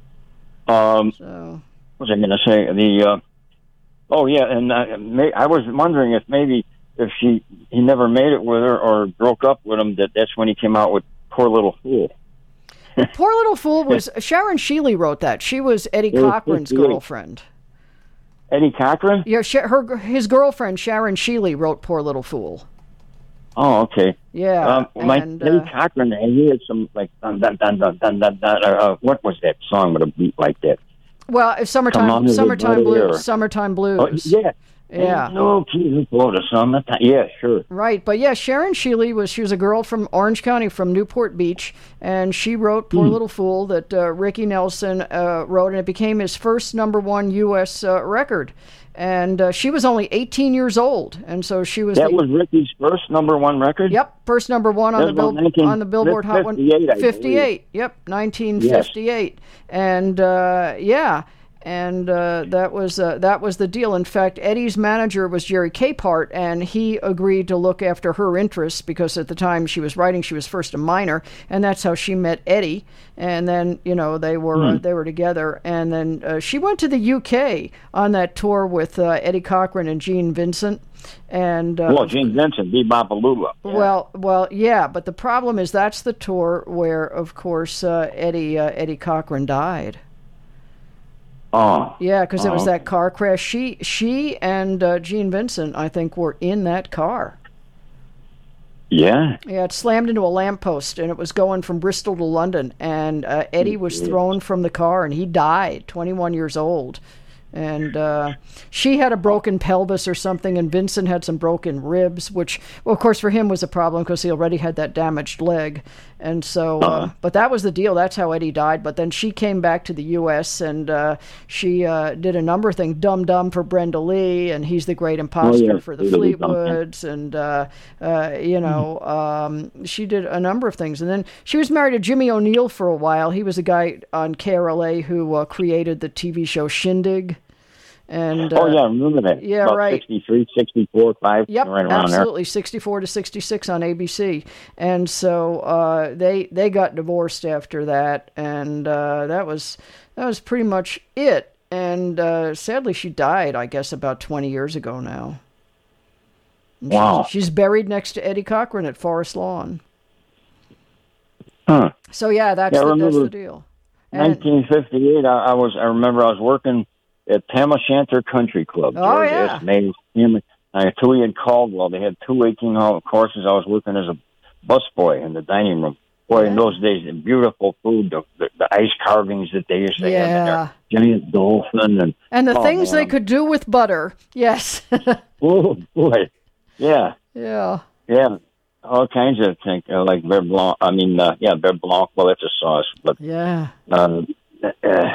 Um, So. what was I going to say? The uh, oh yeah, and uh, may, I was wondering if maybe if she he never made it with her or broke up with him, that that's when he came out with "Poor Little Fool." Poor Little Fool was, Sharon Shealy wrote that. She was Eddie Yeah, Cochran's yeah. girlfriend. Eddie Cochran. Yeah, Sh- her his girlfriend Sharon Shealy wrote "Poor Little Fool." Oh, okay. Yeah, Um, my and, Eddie uh, Cochran, he had some like dun dun dun dun dun dun. dun uh, uh, what was that song with a beat like that? Well, if Come summertime, on, summertime everybody, blues, or- summertime blues. Oh, yeah, Yeah. No, please go to some. Yeah, sure. Right, but yeah, Sharon Shealy was she was a girl from Orange County, from Newport Beach, and she wrote "Poor Hmm. Little Fool" that uh, Ricky Nelson uh, wrote, and it became his first number one U S uh, record. And uh, she was only eighteen years old, and so she was. That the, was Ricky's first number one record? Yep, first number one on That the was bill, about nineteen on the Billboard Hot one fifty-eight, I believe. fifty-eight. Yep, nineteen fifty-eight, and uh, yeah. And uh, that was uh, that was the deal. In fact, Eddie's manager was Jerry Capehart, and he agreed to look after her interests because at the time she was writing, she was first a minor, and that's how she met Eddie. And then you know they were uh, Hmm. they were together, and then uh, she went to the U K on that tour with uh, Eddie Cochran and Gene Vincent. And uh, well, Gene Vincent, Bebopalula. well, well, yeah, but the problem is that's the tour where, of course, uh, Eddie uh, Eddie Cochran died. Oh. Yeah, because it was Oh. that car crash. She she and uh, Gene Vincent, I think, were in that car. Yeah. Yeah, it slammed into a lamppost, and it was going from Bristol to London. And uh, Eddie was thrown from the car, and he died, twenty-one years old. And uh, she had a broken pelvis or something, and Vincent had some broken ribs, which, well, of course, for him was a problem because he already had that damaged leg. And so, uh, Uh-huh. but that was the deal. That's how Eddie died. But then she came back to the U S and uh, she uh, did a number of things. Dum Dum for Brenda Lee, and He's the Great Imposter Oh, yeah. for the Really Dum Dum. Fleetwoods, and uh, uh, you know, um, she did a number of things. And then she was married to Jimmy O'Neill for a while. He was a guy on K R L A who uh, created the T V show Shindig. And, oh, uh, yeah, I remember that. yeah, About right. sixty-three, sixty-four, five, Yep, right around absolutely, sixty-four to sixty-six on A B C, and so uh, they they got divorced after that, and uh, that was that was pretty much it. And uh, sadly, she died, I guess, about twenty years ago now. And Wow. she's, she's buried next to Eddie Cochran at Forest Lawn. there. Huh. So yeah, that's Yeah, I the, that's remember the deal. And, nineteen fifty-eight, I, I was. I remember I was working at Tam O'Shanter Country Club. Oh, George yeah. S. Mays, him, uh, Tui and Caldwell. They had two eighteen-hole courses. I was working as a busboy in the dining room. Boy, in those days, the beautiful food, the, the, the ice carvings that they used to have in Yeah. there, giant dolphin, and and the oh, things they man. could do with butter, yes. Oh boy, yeah, Yeah. yeah, all kinds of things uh, like beurre blanc. I mean, uh, yeah, beurre blanc. Well, that's a sauce, but Yeah. uh, uh,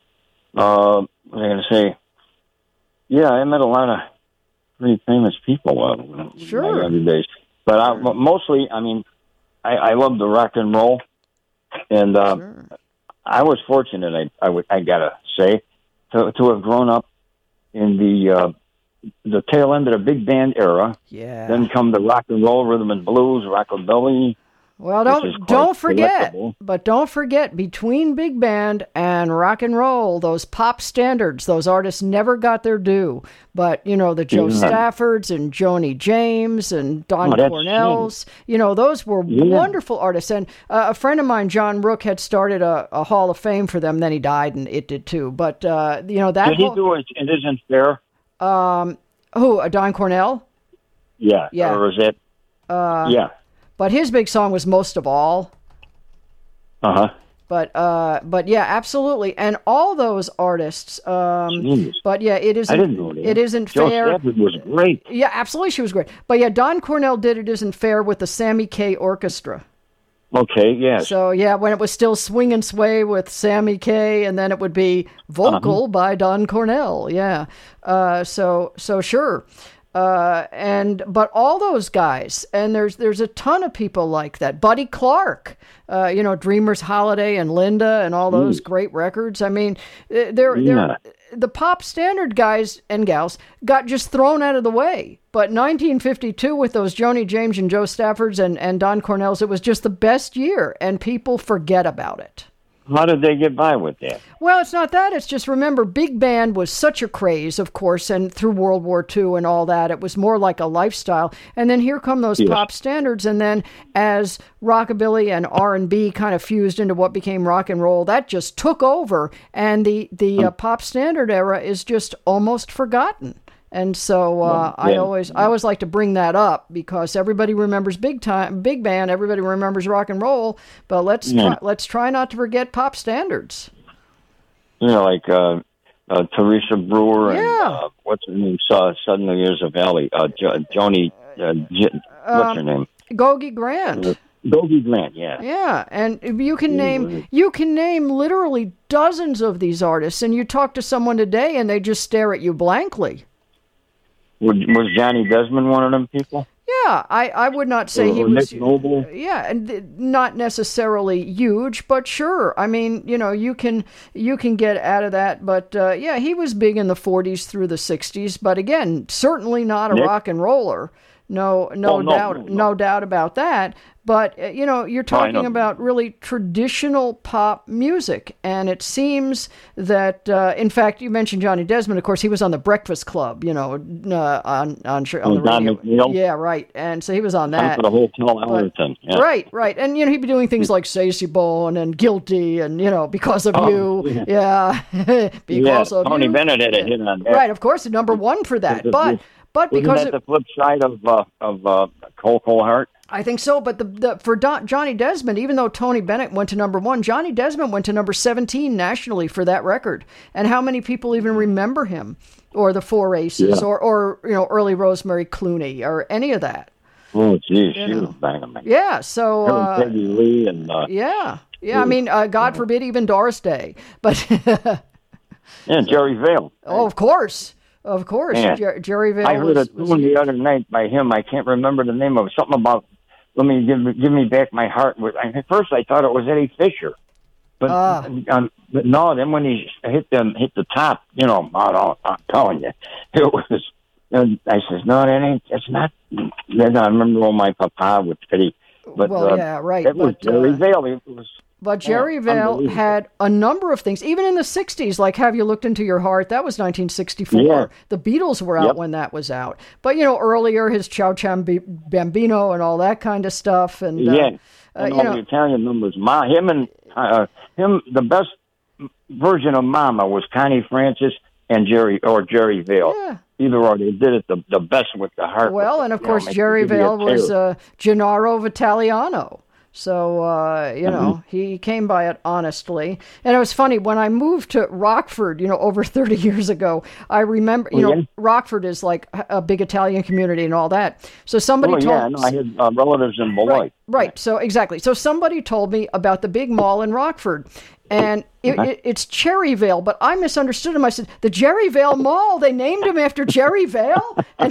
uh, what was I going to say? Yeah, I met a lot of pretty famous people uh, in Sure. my younger days. But I, mostly, I mean, I, I love the rock and roll, and uh, I was fortunate. I I, would, I gotta say to to have grown up in the uh, the tail end of the big band era. Yeah. Then come the rock and roll, rhythm and blues, rockabilly. Well, which is don't quite don't forget, delectable. but don't forget, between big band and rock and roll, those pop standards, those artists never got their due. But you know, the Joe Yeah. Staffords and Joni James and Don Oh, that's Cornells, you know, those were Yeah. wonderful artists. And uh, a friend of mine, John Rook, had started a, a Hall of Fame for them. Then he died, and it did too. But uh, you know that Did he whole- do it? It isn't fair. um, who uh, Don Cornell? Yeah. Yeah. Or is it? Uh, yeah. But his big song was Most of All. Uh huh. But uh, but yeah, absolutely, and all those artists. Um, Jeez. but yeah, it isn't. I didn't know that. It isn't Joe fair. Stafford was great. Yeah, absolutely, she was great. But yeah, Don Cornell did It Isn't Fair with the Sammy Kaye Orchestra. Okay. Yes. So yeah, when it was still Swing and Sway with Sammy Kaye, and then it would be vocal Uh-huh. by Don Cornell. Yeah. Uh, so so sure. Uh, and but all those guys, and there's there's a ton of people like that. Buddy Clark, uh, you know, Dreamer's Holiday and Linda, and all those great records. I mean, uh, they're Yeah. they're the pop standard guys and gals got just thrown out of the way. But nineteen fifty-two with those Joni James and Joe Staffords and and Don Cornells, it was just the best year, and people forget about it. How did they get by with that? Well, it's not that. It's just, remember, big band was such a craze, of course, and through World War Two and all that, it was more like a lifestyle. And then here come those Yes. pop standards. And then as rockabilly and R and B kind of fused into what became rock and roll, that just took over. And the, the uh, pop standard era is just almost forgotten. And so uh, I Yeah. always I always like to bring that up because everybody remembers big time big band, everybody remembers rock and roll, but let's Yeah. try, let's try not to forget pop standards. You know, like uh, uh, Teresa Brewer, and Yeah. uh, what's her name? Uh, Suddenly Years of Valley. Uh, jo- Joni. Uh, J- what's Um, her name? Gogi Grant. Gogi Grant. Yeah. Yeah, and you can name you can name literally dozens of these artists, and you talk to someone today, and they just stare at you blankly. Was, was Johnny Desmond one of them people? Yeah, I, I would not say Or- he or was. Nick Noble? Yeah, and th- not necessarily huge, but sure. I mean, you know, you can you can get out of that, but uh, yeah, he was big in the forties through the sixties. But again, certainly not a Nick? rock and roller. No, no Oh, no, doubt, no, no, no. doubt about that. But uh, you know, you're Oh, I talking know. about really traditional pop music, and it seems that, uh, in fact, you mentioned Johnny Desmond. Of course, he was on the Breakfast Club, you know, uh, on on, on Oh, the Don radio. McNeil? Yeah, right. And so he was on Time that. for the Hotel Allerton. Yeah. Right, right. And, you know, he'd be doing things like Stacey Bone and Guilty and, you know, Because of Oh, You. Yeah. Because yeah, of Tony You. Bennett had a hit on that. Right, of course, the number one for that. Was it- But but Wasn't because that it, the flip side of uh, of uh, Cold Cold Heart? I think so, but the, the for Don, Johnny Desmond, even though Tony Bennett went to number one, Johnny Desmond went to number seventeen nationally for that record. And how many people even remember him, or the Four Aces, Yeah. or or you know early Rosemary Clooney, or any of that? Oh, geez, she know. was banging me. Yeah, so Her uh, and Peggy Lee and uh, yeah, yeah. I mean, uh, God forbid even Doris Day, but yeah, Jerry Vale. oh, of course, of course, Yeah. Jer- Jerry Vale. I heard was, a tune the other night by him. I can't remember the name of it. Something about let me give me- give me back my heart. At first, I thought it was Eddie Fisher, but Ah. um, but no. Then when he hit them hit the top, you know, I don't, I'm telling you, it was. And I says, no, that ain't. It's not. Then I remember when my papa with Eddie. But Well, uh, yeah, right, It was but, Jerry uh, Vale. It was. But Jerry Yeah, Vale unbelievable. had a number of things, even in the sixties, like Have You Looked Into Your Heart? That was nineteen sixty-four. Yeah. The Beatles were out Yep. when that was out. But, you know, earlier, his Ciao Ciao Bambino and all that kind of stuff. And, uh, Yeah, uh, and you all know, the Italian numbers. Ma, him and uh, him, the best version of Mama was Connie Francis and Jerry or Jerry Vale. Yeah. Either or, they did it the, the best with the heart. well, with and it, of you know, course, make- Jerry give you a Vale was tear. uh, Gennaro Vitaliano. So, uh, you know, he came by it honestly. And it was funny, when I moved to Rockford, you know, over thirty years ago, I remember, you Oh, know, yeah? Rockford is like a big Italian community and all that. So somebody oh, told yeah, no, I had uh, relatives in Beloit. Right, right. So exactly. So somebody told me about the big mall in Rockford, and it, Uh-huh. it, it's Cherryvale, but I misunderstood him. I said, the Jerryvale Mall, they named him after Jerryvale? And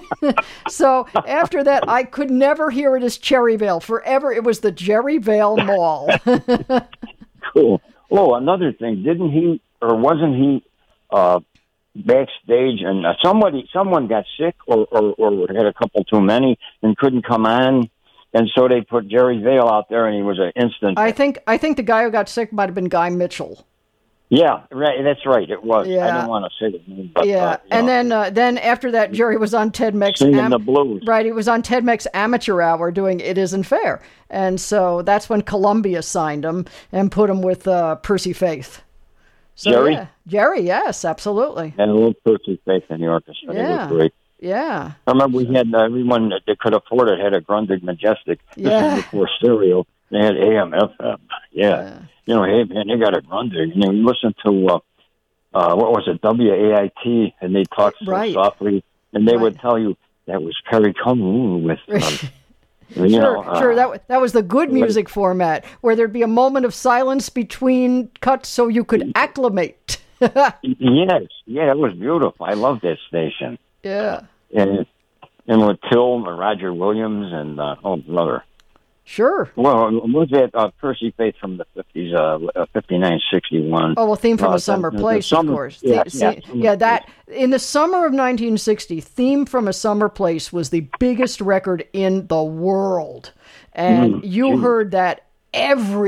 so after that, I could never hear it as Cherryvale. Forever, it was the Jerryvale Mall. Cool. Oh, another thing, didn't he, or wasn't he uh, backstage and uh, somebody, someone got sick or, or, or had a couple too many and couldn't come on? And so they put Jerry Vale out there, and he was an instant. I think I think the guy who got sick might have been Guy Mitchell. Yeah, right. That's right. It was. I Yeah. didn't want to say the name, but yeah, uh, you and know, then uh, then after that, Jerry was on Ted Meck's singing the blues. right. He was on Ted Meck's Amateur Hour doing "It Isn't Fair," and so that's when Columbia signed him and put him with uh, Percy Faith. So, Jerry? yeah. Jerry, yes, absolutely. And a little Percy Faith in the orchestra. It Yeah. was great. Yeah, I remember we had uh, everyone that could afford it had a Grundig Majestic. This Yeah. was before stereo. They had A M, F M. Yeah. You know, hey, man, they got a Grundig. And then you listen to, uh, uh, what was it, W A I T, and they talk so Right. softly. And they would tell you that was Perry Como with, um, you sure, know. Uh, sure. That wa- that was the good music format, where there'd be a moment of silence between cuts so you could acclimate. Yes. Yeah, it was beautiful. I love that station. Yeah, And and with Till and Roger Williams and, uh, oh, brother. sure. Well, was that uh, Percy Faith from the fifties, uh, fifty-nine, sixty-one? Oh, well, Theme from Uh, a Summer the- the Place, summer- of course. Yeah, The- yeah, see- Summer yeah, that in the summer of nineteen sixty, Theme from a Summer Place was the biggest record in the world, and Mm, you gee. heard that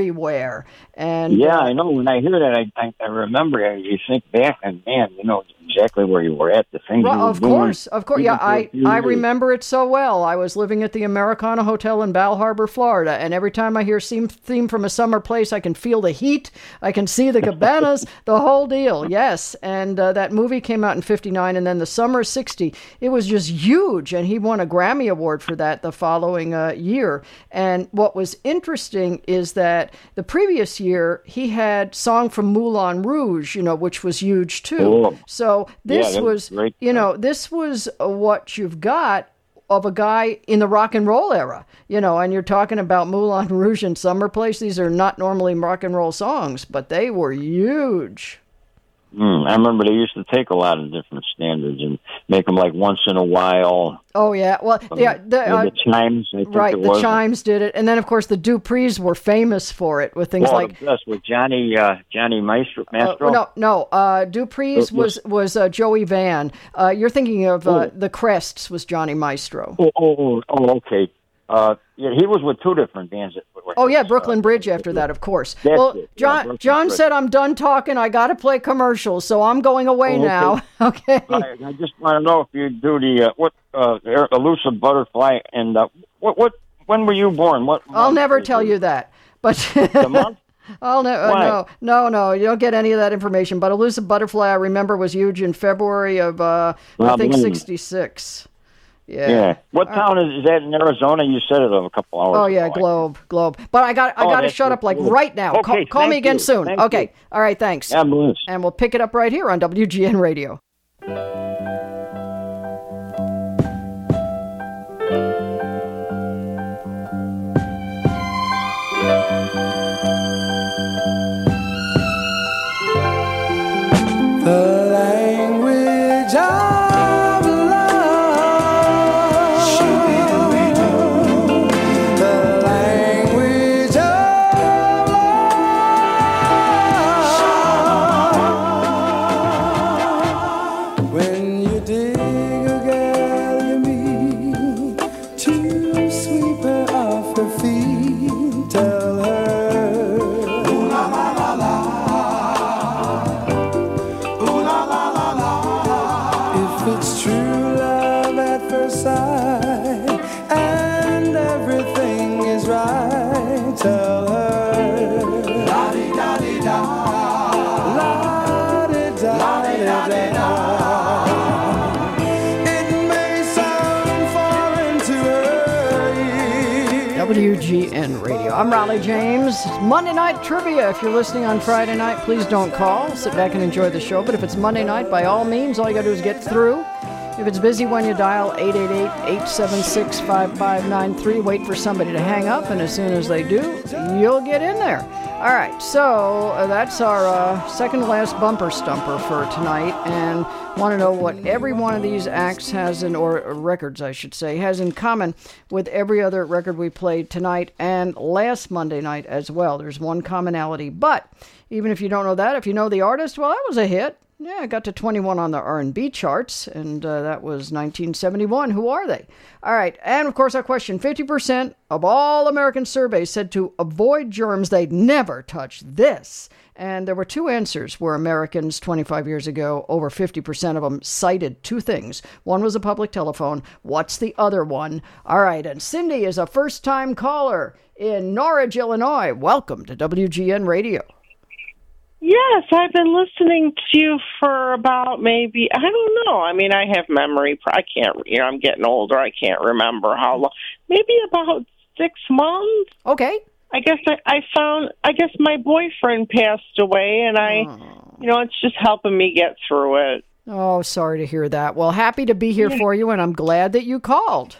everywhere. And Yeah, uh, I know. When I hear that, I I, I remember. I, you think back, and man, you know, exactly where you were at, the things Well, you were of doing. course, of course. even Yeah, for a I, few I years. remember it so well. I was living at the Americana Hotel in Bal Harbor, Florida, and every time I hear theme, theme from a summer place, I can feel the heat. I can see the cabanas, the whole deal. Yes, and uh, that movie came out in fifty-nine, and then the summer of sixty, it was just huge, and he won a Grammy Award for that the following uh, year. And what was interesting is that the previous year, he had Song from Moulin Rouge, you know, which was huge too. Oh. So this Yeah, that was was, great. you know, this was uh, what you've got of a guy in the rock and roll era, you know, and you're talking about Moulin Rouge and Summer Place. These are not normally rock and roll songs, but they were huge. Mm, I remember they used to take a lot of different standards and make them like once in a while. Oh, yeah. Well, yeah. The, Uh, uh, the Chimes, I think right, it the was. Chimes did it. And then, of course, the Duprees were famous for it with things well, like... the best with Johnny uh, Johnny Maestro. Maestro? Uh, no, no. Uh, Dupree's It was- was was uh, Joey Van. Uh, you're thinking of uh, Oh. the Crests was Johnny Maestro. Oh, oh, oh, oh, okay. Uh, yeah, he was with two different bands. That were, Oh yeah, Brooklyn Bridge after that, of course. That's well, it, yeah, John Brooklyn John Bridge. said I'm done talking. I got to play commercials, so I'm going away Oh, okay. now. Okay. I, I just want to know if you do the uh, what uh, elusive butterfly and uh, what what when were you born? What I'll month never is tell it? you that. But The month? I'll ne- uh, Why? no, no, no. You don't get any of that information. But Elusive Butterfly, I remember, was huge in February of uh, I Rob think Lynn. sixty-six. Yeah. Yeah. What Uh, town is, is that in Arizona? You said it a couple hours Oh ago. yeah, Globe, Globe. But I got, I Oh, got to that's shut good. up like Cool. right now. Okay, call call thank me again you. soon. Thank Okay. you. All right. Thanks. God bless. And we'll pick it up right here on W G N Radio. The language of love. The language of love. When you dig a girl you meet, to sweep her off her feet, tell her, ooh la la la la. If it's true love at first sight and everything is right, tell her la di da di da, la di da di da. It may sound foreign to her ears. W G N Radio. I'm Raleigh James. It's Monday Night Trivia. If you're listening on Friday night, please don't call. Sit back and enjoy the show. But if it's Monday night, by all means, all you got to do is get through. If it's busy when you dial eight eight eight, eight seven six, five five nine three, wait for somebody to hang up, and as soon as they do, you'll get in there. All right, so uh, that's our uh, second to last bumper stumper for tonight, and want to know what every one of these acts has in, or uh, records, I should say, has in common with every other record we played tonight and last Monday night as well. There's one commonality, but even if you don't know that, if you know the artist, well, that was a hit. Yeah, I got to twenty-one on the R and B charts, and uh, that was nineteen seventy-one. Who are they? All right, and of course our question, fifty percent of all American surveys said to avoid germs, they'd never touch this. And there were two answers where Americans twenty-five years ago, over fifty percent of them cited two things. One was a public telephone. What's the other one? All right, and Cindy is a first-time caller in Norridge, Illinois. Welcome to W G N Radio. Yes, I've been listening to you for about maybe, I don't know. I mean, I have memory. I can't, you know, I'm getting older. I can't remember how long. Maybe about six months. Okay. I guess I, I found, I guess my boyfriend passed away, and I, you know, it's just helping me get through it. Oh, sorry to hear that. Well, happy to be here for you, and I'm glad that you called.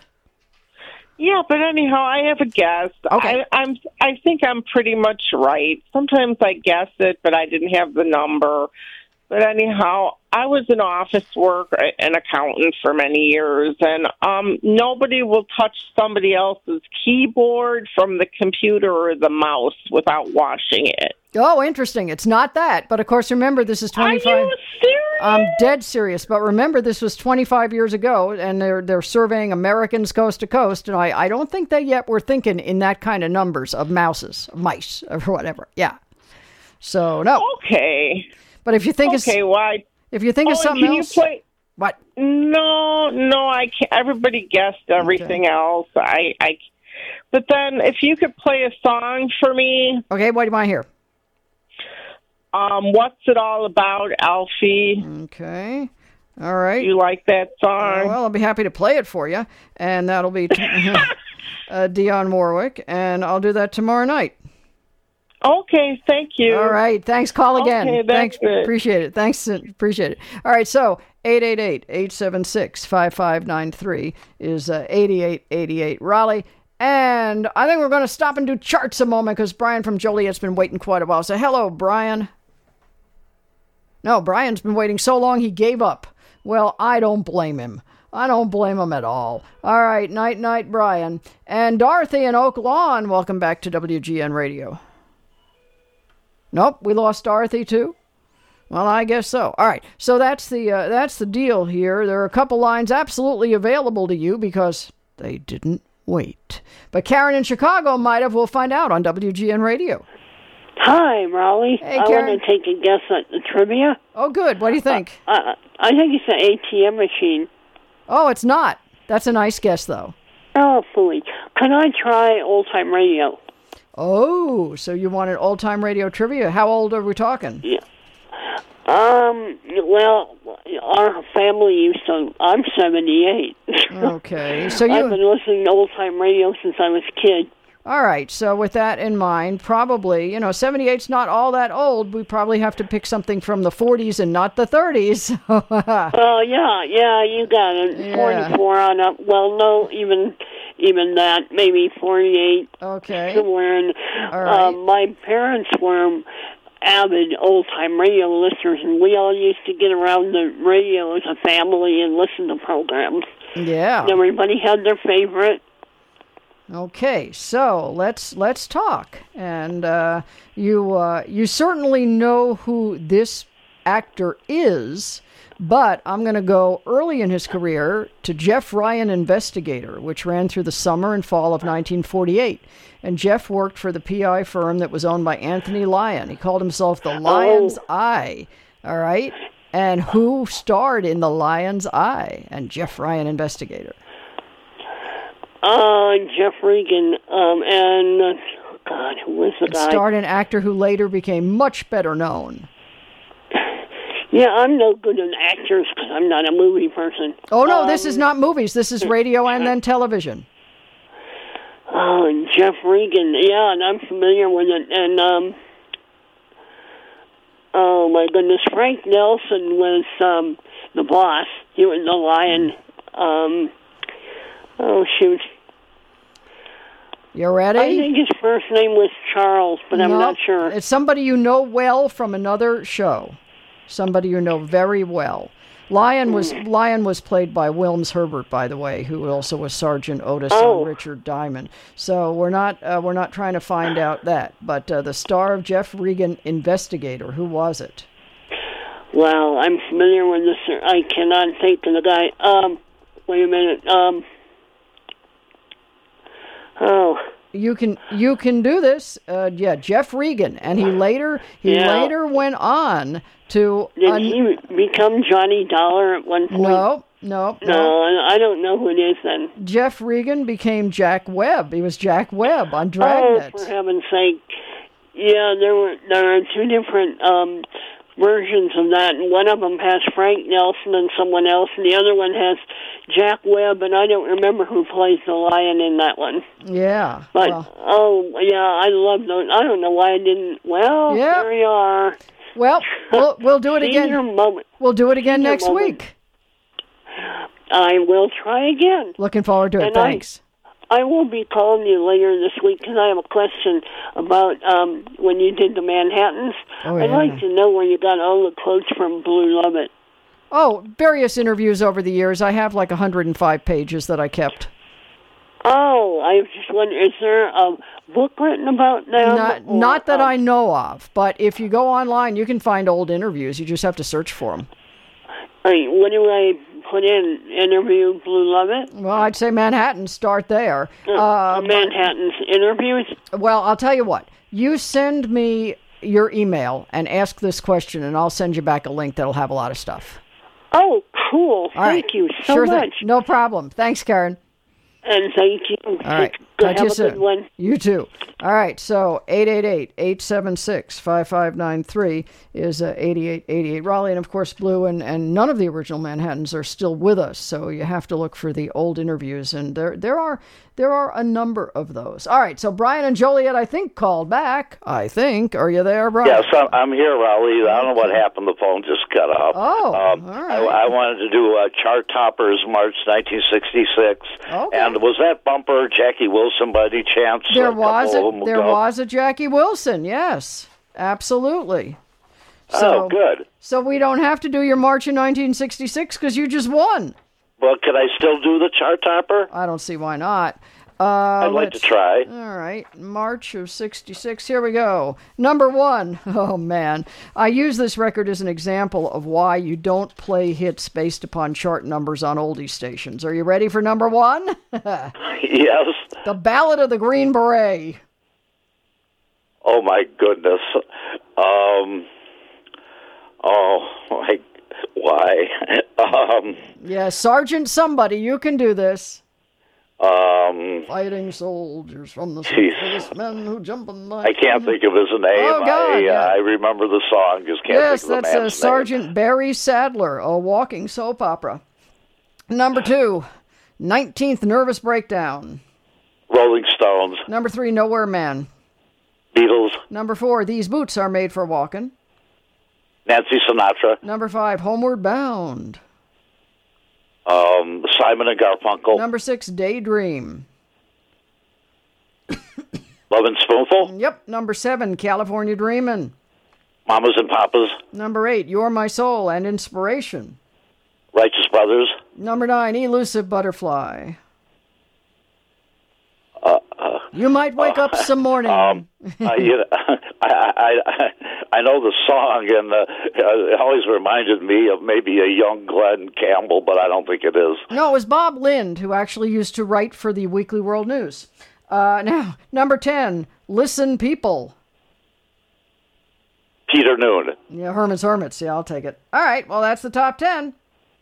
Yeah, but anyhow, I have a guess. Okay. I, I'm. I think I'm pretty much right. Sometimes I guess it, but I didn't have the number. But anyhow, I was an office worker, an accountant for many years, and um, nobody will touch somebody else's keyboard from the computer or the mouse without washing it. Oh, interesting. It's not that. But of course, remember, this is twenty-five. Are you serious? I'm dead serious. But remember, this was twenty-five years ago, and they're they're surveying Americans coast to coast. And I, I don't think they yet were thinking in that kind of numbers of mouses, of mice, or whatever. Yeah. So, no. Okay. But if you think okay, it's... well, I, If you think oh, of something can else. You play? What? No, no, I can't. Everybody guessed everything okay. else. I, I. But then, if you could play a song for me. Okay, what do you want to hear? Um, what's it all about, Alfie? Okay. All right. You like that song? Uh, well, I'll be happy to play it for you, and that'll be t- uh, Dionne Warwick, and I'll do that tomorrow night. Okay, thank you. All right, thanks. Call again. Okay, that's thanks. It. Appreciate it. Thanks. Appreciate it. All right, so eight eight eight, eight seven six, five five nine three is uh, eighty-eight eighty-eight Raleigh. And I think we're going to stop and do charts a moment because Brian from Joliet's been waiting quite a while. So hello, Brian. No, Brian's been waiting so long he gave up. Well, I don't blame him. I don't blame him at all. All right, night, night, Brian. And Dorothy in Oak Lawn, welcome back to W G N Radio. Nope, we lost Dorothy too? Well, I guess so. All right, so that's the uh, that's the deal here. There are a couple lines absolutely available to you because they didn't wait. But Karen in Chicago might have. We'll find out on W G N Radio. Hi, Raleigh. Hey, I Karen. want to take a guess at the trivia. Oh, good. What do you think? Uh, uh, I think it's an A T M machine. Oh, it's not. That's a nice guess, though. Oh, fully. Can I try old-time radio? Oh, so you wanted old-time radio trivia. How old are we talking? Yeah. Um, well, our family used to... I'm seventy-eight. Okay, so you... I've been listening to old-time radio since I was a kid. All right, so with that in mind, probably, you know, seventy-eight's not all that old. We probably have to pick something from the forties and not the thirties. Oh, uh, yeah, yeah, you got it. Yeah. forty-four on up. Well, no, even even that, maybe forty-eight. Okay. Somewhere in, all right. Uh, my parents were avid old-time radio listeners, and we all used to get around the radio as a family and listen to programs. Yeah. And everybody had their favorite. Okay, so let's let's talk. And uh, you uh, you certainly know who this actor is, but I'm going to go early in his career to Jeff Ryan Investigator, which ran through the summer and fall of nineteen forty-eight. And Jeff worked for the P I firm that was owned by Anthony Lyon. He called himself the Lion's oh. Eye. All right, and who starred in the Lion's Eye and Jeff Ryan Investigator? Uh, Jeff Regan, um, and, uh, God, who was the it guy? Starred an actor who later became much better known. Yeah, I'm no good at actors because I'm not a movie person. Oh, no, um, this is not movies. This is radio and then television. Oh, Jeff Regan, yeah, and I'm familiar with it, and, um, oh, my goodness, Frank Nelson was, um, the boss. He was the Lion, um... Oh, shoot. You ready? I think his first name was Charles, but I'm no, not sure. It's somebody you know well from another show. Somebody you know very well. Lion was Mm. Lion was played by Wilms Herbert, by the way, who also was Sergeant Otis Oh. on Richard Diamond. So we're not uh, we're not trying to find out that. But uh, the star of Jeff Regan Investigator, who was it? Well, I'm familiar with this. I cannot think of the guy. Um, wait a minute. Um... Oh, you can you can do this. Uh, yeah, Jeff Regan, and he later he Yeah. later went on to. Did un- he become Johnny Dollar at one point? No, no, no. No, I don't know who it is then. Jeff Regan became Jack Webb. He was Jack Webb on Dragnet. Oh, for heaven's sake! Yeah, there were there are two different um, versions of that, and one of them has Frank Nelson and someone else, and the other one has Jack Webb, and I don't remember who plays the Lion in that one. Yeah. But, well, oh, yeah, I love those. I don't know why I didn't. Well, Yep. there you are. well, we'll we'll do it again. Senior moment. We'll do it again Senior next moment. week. I will try again. Looking forward to it. And I- Thanks. I will be calling you later this week because I have a question about um, when you did the Manhattans. Oh, I'd yeah. like to know where you got all the quotes from Blue Lovett. Oh, various interviews over the years. I have like one hundred five pages that I kept. Oh, I was just wondering, is there a book written about them? Not, or, not that um, I know of, but if you go online, you can find old interviews. You just have to search for them. I mean, what do I put in? Interview Blue Lovett? Well, I'd say Manhattan. Start there. Uh, Uh, Manhattan's interviews? Well, I'll tell you what. You send me your email and ask this question, and I'll send you back a link that'll have a lot of stuff. Oh, cool. All Thank right. you so sure much. Thing. No problem. Thanks, Karen. And thank you. All right. Good. Talk to Have you a soon. good one. You too. All right. So eight eight eight, eight seven six, five five nine three is uh, eighty-eight eighty-eight Raleigh. And, of course, Blue and, and none of the original Manhattans are still with us. So you have to look for the old interviews. And there there are there are a number of those. All right. So Brian and Joliet, I think, called back. I think. Are you there, Brian? Yes, I'm, I'm here, Raleigh. I don't know what happened. The phone just cut off. Oh, um, all right. I, I wanted to do uh, Chart Toppers March nineteen sixty-six. Okay. And was that bumper Jackie Wilson by any chance? There A was couple a, of them there ago? was a Jackie Wilson, yes, absolutely. Oh, good. So we don't have to do your March in nineteen sixty-six because you just won. Well, can I still do the Chart Topper? I don't see why not. Uh, I'd like to let's- try. All right, March of sixty-six. Here we go. Number one. Oh, man. I use this record as an example of why you don't play hits based upon chart numbers on oldie stations. Are you ready for number one? Yes. The Ballad of the Green Beret. Oh, my goodness. Um. Oh, my. Why? um. Yeah, Sergeant Somebody, you can do this. Um. Fighting soldiers from the Jeez. surface, men who jump in the I can't think of his name. Oh, God, I, yeah. uh, I remember the song, just can't Yes, think of the that's uh, man's Sergeant Barry Sadler, a walking soap opera. Number two, nineteenth Nervous Breakdown. name. Rolling Stones, Number three, Nowhere Man. Beatles, Number four, These Boots Are Made for Walking. Nancy Sinatra, Number five, Homeward Bound. um, Simon and Garfunkel, Number six, Daydream. Love and Spoonful, Yep. Number seven, California Dreamin'. Mamas and Papas, Number eight, You're My Soul and Inspiration. Righteous Brothers. Number nine, Elusive Butterfly. Uh, uh, You might wake up some morning. Um, uh, you know, I, I, I, I know the song, and uh, it always reminded me of maybe a young Glenn Campbell, but I don't think it is. No, it was Bob Lind who actually used to write for the Weekly World News. Uh, now, number ten, Listen People. Peter Noon. Yeah, Herman's Hermits. Yeah, I'll take it. All right, well, that's the top ten.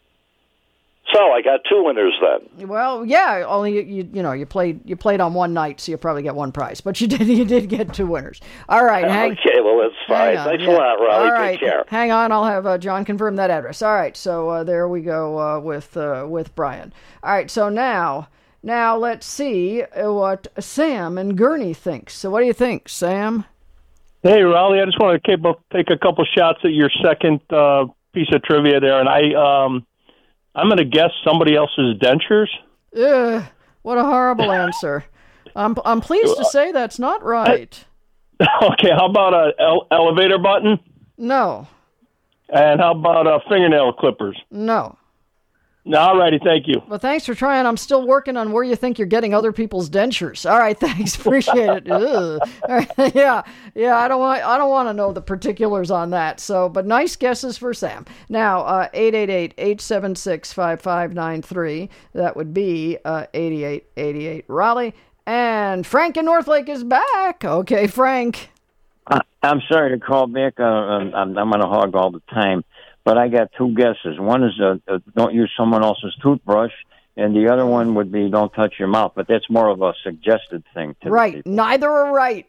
So I got two winners then. Well, yeah, only you, you, you know, you played you played on one night, so you probably get one prize. But you did you did get two winners. All right, hang. Okay, well, that's fine. hang on, Thanks yeah. a lot, Raleigh. All right, Take care. hang on. I'll have uh, John confirm that address. All right, so uh, there we go uh, with uh, with Brian. All right, so now now let's see what Sam and Gurney thinks. So what do you think, Sam? Hey, Raleigh, I just want to keep a, take a couple shots at your second uh, piece of trivia there, and I, um, I'm going to guess somebody else's dentures. Ugh, what a horrible answer. I'm I'm pleased to say that's not right. Okay, how about a ele- elevator button? No, And how about uh, fingernail clippers? no. No, all righty, thank you. Well, thanks for trying. I'm still working on where you think you're getting other people's dentures. All right, thanks. Appreciate it. Ugh. All right, yeah, yeah. I don't want. I don't want to know the particulars on that. So, but nice guesses for Sam. Now, uh, eight eight eight, eight seven six, five five nine three. That would be uh, eighty-eight eighty-eight Raleigh. And Frank in Northlake is back. Okay, Frank. I, I'm sorry to call back. Uh, I'm, I'm on a hog all the time, but I got two guesses. One is uh, uh, don't use someone else's toothbrush, and the other one would be don't touch your mouth. But that's more of a suggested thing to the Right. people. Neither are right.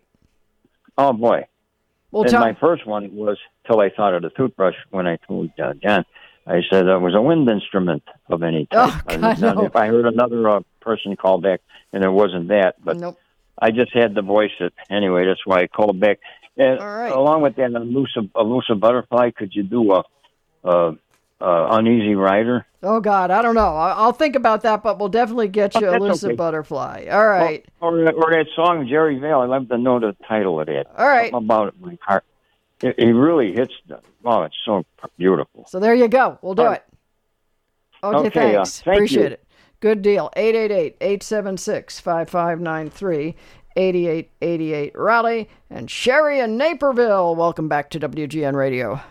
Oh boy. Well, and tell- my first one was till I thought of the toothbrush when I told uh, John. I said it was a wind instrument of any type. Oh, I, God, now, no. If I heard another uh, person call back, and it wasn't that, but Nope. I just had to voice it anyway. That's why I called back. And All right. along with that, a elusive, elusive butterfly. Could you do a, a, a uneasy rider? Oh God, I don't know. I- I'll think about that, but we'll definitely get you Oh, a that's elusive okay. butterfly. All right. Or, or, or that song, Jerry Vale. I'd love to know the title of that. All right. Something about it, my heart. It, it really hits. The, oh, it's so beautiful. So there you go. We'll do All it. Okay, Okay, uh, thanks. thank Appreciate you. it. Good deal. eight eight eight, eight seven six, five five nine three, eighty-eight eighty-eight Raleigh. And Sherry in Naperville. Welcome back to W G N Radio.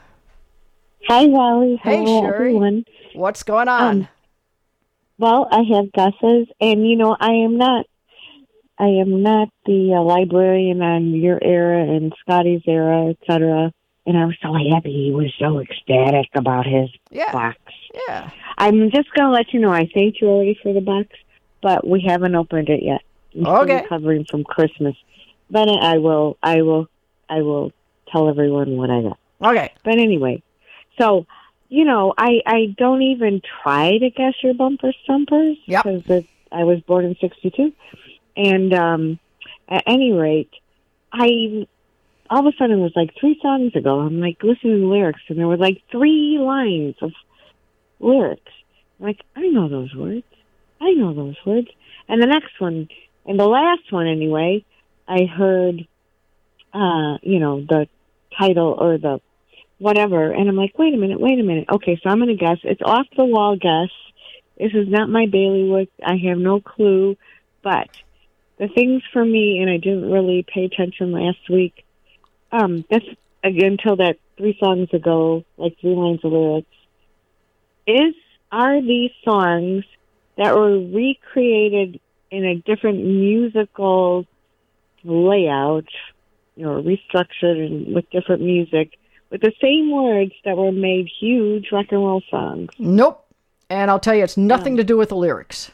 Hi, Raleigh. Hey, Hello, Sherry. everyone. What's going on? Um, well, I have guesses, and you know, I am not. I am not the uh, librarian on your era and Scotty's era, et cetera. And I was so happy. He was so ecstatic about his yeah. box. Yeah. I'm just going to let you know, I thanked you already for the box, but we haven't opened it yet. I'm still okay. recovering from Christmas. But I will, I will, I will tell everyone what I got. Okay. But anyway, so, you know, I, I don't even try to guess your bumper stumpers. Yep. Because I was born in sixty-two. And um, at any rate, I all of a sudden it was like three songs ago. I'm like listening to lyrics, and there were like three lines of lyrics. I'm like, I know those words. I know those words. And the next one, and the last one anyway, I heard, uh, you know, the title or the whatever, and I'm like, wait a minute, wait a minute. Okay, so I'm going to guess. It's off the wall guess. This is not my bailiwick. I have no clue, but the things for me, and I didn't really pay attention last week, um, that's again, until that three songs ago, like three lines of lyrics, is, are these songs that were recreated in a different musical layout, you know, restructured and with different music, with the same words that were made huge rock and roll songs? Nope. And I'll tell you, it's nothing to do with the lyrics.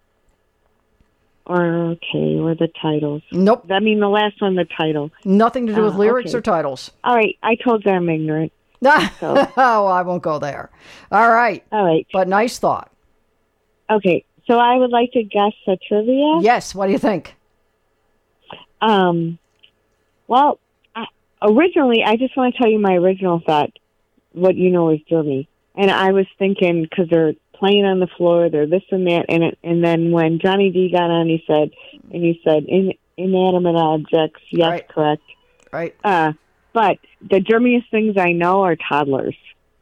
Or, okay, or the titles. Nope. I mean, the last one, the title. Nothing to do with uh, lyrics okay. or titles. All right, I told you I'm ignorant. So. Oh, I won't go there. All right. All right. But nice thought. Okay, so I would like to guess the trivia. Yes, what do you think? Um, well, I, originally, I just want to tell you my original thought, what you know is Germany. And I was thinking, because they're playing on the floor, they're this and that, and it, and then when Johnny D got on, he said, and he said, In, inanimate objects, yes, right. correct. Right. Uh, but the Germiest things I know are toddlers.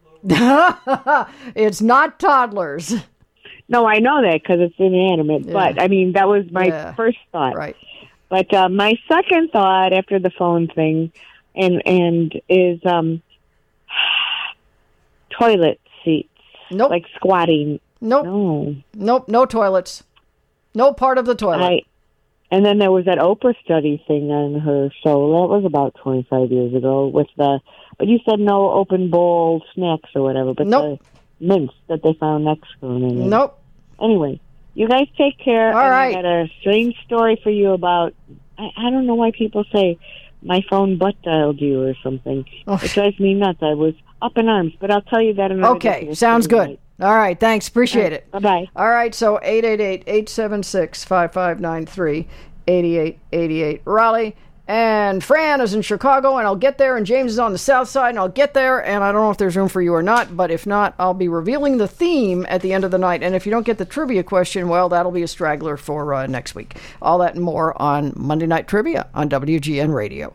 It's not toddlers. No, I know that because it's inanimate, Yeah. but I mean, that was my Yeah. first thought. Right. But uh, my second thought after the phone thing and and is um, toilet seats. Nope. Like squatting. Nope. No. Nope. No toilets. No part of the toilet. I, and then there was that Oprah study thing on her show. That was about twenty-five years ago with the, but you said no open bowl snacks or whatever, but Nope. the mints that they found next to them. Nope. Anyway, you guys take care. All and right. I got a strange story for you about, I, I don't know why people say my phone butt dialed you or something. Oh. It drives me nuts. I was up in arms, but I'll tell you that another day. Okay, sounds good. All right, thanks. Appreciate All right, it. bye-bye. All right, so eight eight eight, eight seven six, five five nine three, eight eight eight eight. Raleigh. And Fran is in Chicago, and I'll get there, and James is on the south side, and I'll get there, and I don't know if there's room for you or not, but if not, I'll be revealing the theme at the end of the night. And if you don't get the trivia question, well, that'll be a straggler for uh, next week. All that and more on Monday Night Trivia on W G N Radio.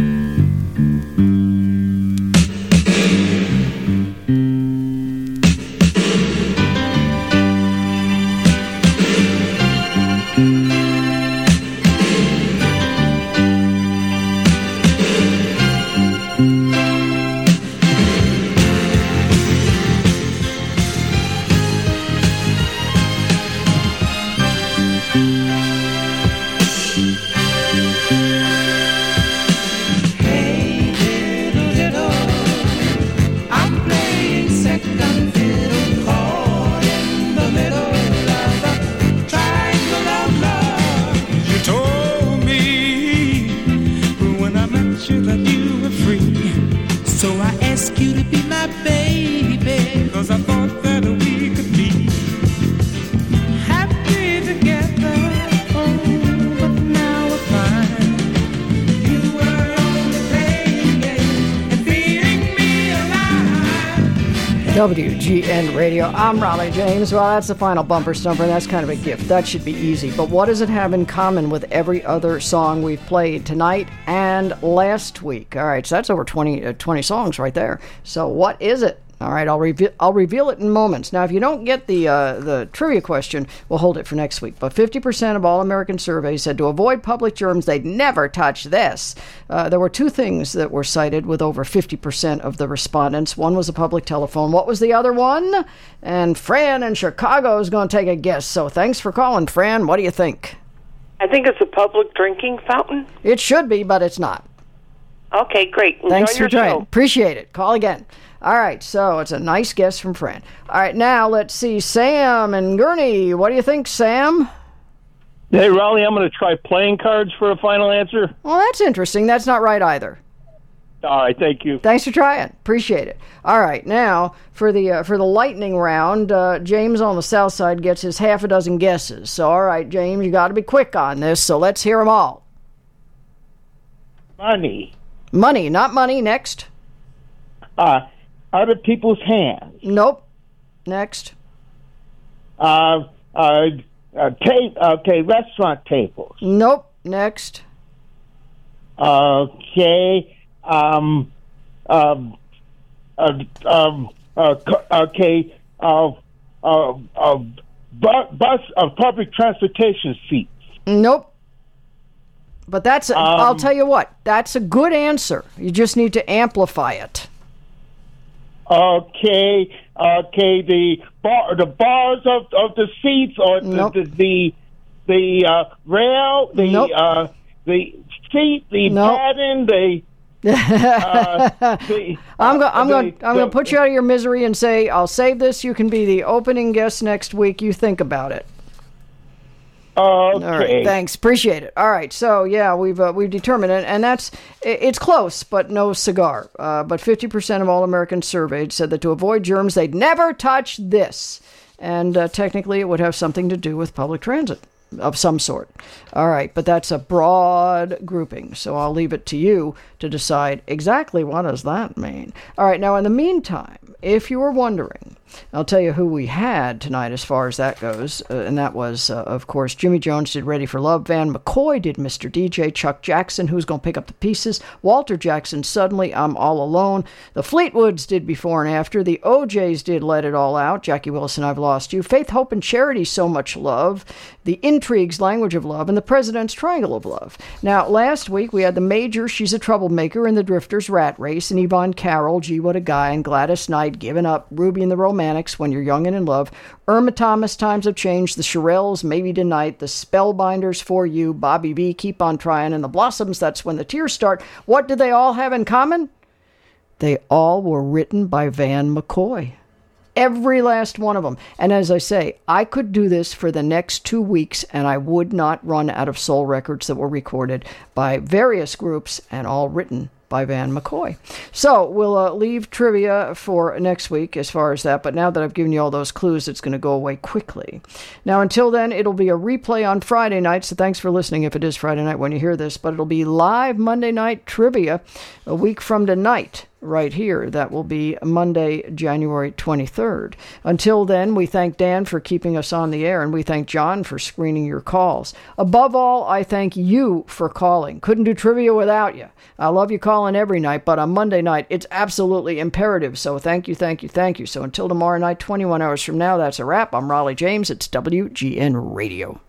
W G N Radio. I'm Raleigh James. Well, that's the final bumper stumper, and that's kind of a gift. That should be easy. But what does it have in common with every other song we've played tonight and last week? All right, so that's over twenty, uh, twenty songs right there. So what is it? All right, I'll reveal I'll reveal it in moments. Now, if you don't get the uh, the trivia question, we'll hold it for next week. But fifty percent of all American surveys said to avoid public germs, they'd never touch this. Uh, there were two things that were cited with over fifty percent of the respondents. One was a public telephone. What was the other one? And Fran in Chicago is going to take a guess. So thanks for calling, Fran. What do you think? I think it's a public drinking fountain. It should be, but it's not. Okay, great. Enjoy Thanks for your trying. show. Appreciate it. Call again. All right, so it's a nice guess from Fran. All right, now let's see. Sam and Gurney. What do you think, Sam? Hey, Raleigh, I'm going to try playing cards for a final answer. Well, that's interesting. That's not right either. All right, thank you. Thanks for trying. Appreciate it. All right, now for the uh, for the lightning round, uh, James on the south side gets his half a dozen guesses. So, all right, James, you got to be quick on this. So let's hear them all. Money. Money, not money. Next. Uh, other people's hands. Nope. Next. Uh, uh, uh ta- okay, restaurant tables. Nope. Next. Okay. Um. Um. Uh, um. Uh, okay. Uh. Uh. uh bu- bus. Uh, public transportation seats. Nope. But that's. A, Um, I'll tell you what. That's a good answer. You just need to amplify it. Okay. Okay. The bar. The bars of, of the seats, or Nope. the the the, the uh, rail. The Nope. uh. The seat. The Nope. padding. The uh, the, I'm going. I'm the- going. I'm going the- to put you out of your misery and say I'll save this. You can be the opening guest next week. You think about it. Okay. All right. Thanks. Appreciate it. All right. So yeah, we've uh, we've determined it, and that's it, it's close, but no cigar. Uh, but fifty percent of all Americans surveyed said that to avoid germs, they'd never touch this, and uh, technically, it would have something to do with public transit of some sort. All right, but that's a broad grouping, so I'll leave it to you to decide exactly what does that mean. All right, now in the meantime, if you were wondering, I'll tell you who we had tonight as far as that goes, uh, and that was, uh, of course, Jimmy Jones did Ready for Love, Van McCoy did Mister D J, Chuck Jackson, Who's Gonna Pick Up the Pieces, Walter Jackson, Suddenly, I'm All Alone, the Fleetwoods did Before and After, the O Js did Let It All Out, Jackie Wilson, I've Lost You, Faith, Hope, and Charity, So Much Love, the Intrigues, Language of Love, and the President's Triangle of Love. Now, last week we had the Major, She's a Troublemaker, and the Drifters, Rat Race, and Yvonne Carroll, Gee What a Guy, and Gladys Knight, Giving Up, Ruby and the Romantics, When You're Young and in Love, Irma Thomas, Times Have Changed, the Shirelles, Maybe Tonight, the Spellbinders, For You, Bobby B, Keep on Trying, and the Blossoms, That's When the Tears Start. What did they all have in common? They all were written by Van McCoy. Every last one of them. And as I say, I could do this for the next two weeks and I would not run out of soul records that were recorded by various groups and all written by Van McCoy. So we'll uh, leave trivia for next week as far as that, but now that I've given you all those clues, it's going to go away quickly. Now, until then, it'll be a replay on Friday night, so thanks for listening if it is Friday night when you hear this, but it'll be live Monday night trivia a week from tonight. Right here. That will be Monday, January twenty-third. Until then, we thank Dan for keeping us on the air, and we thank John for screening your calls. Above all, I thank you for calling. Couldn't do trivia without you. I love you calling every night, but on Monday night, it's absolutely imperative. So thank you, thank you, thank you. So until tomorrow night, twenty-one hours from now, that's a wrap. I'm Raleigh James. It's W G N Radio.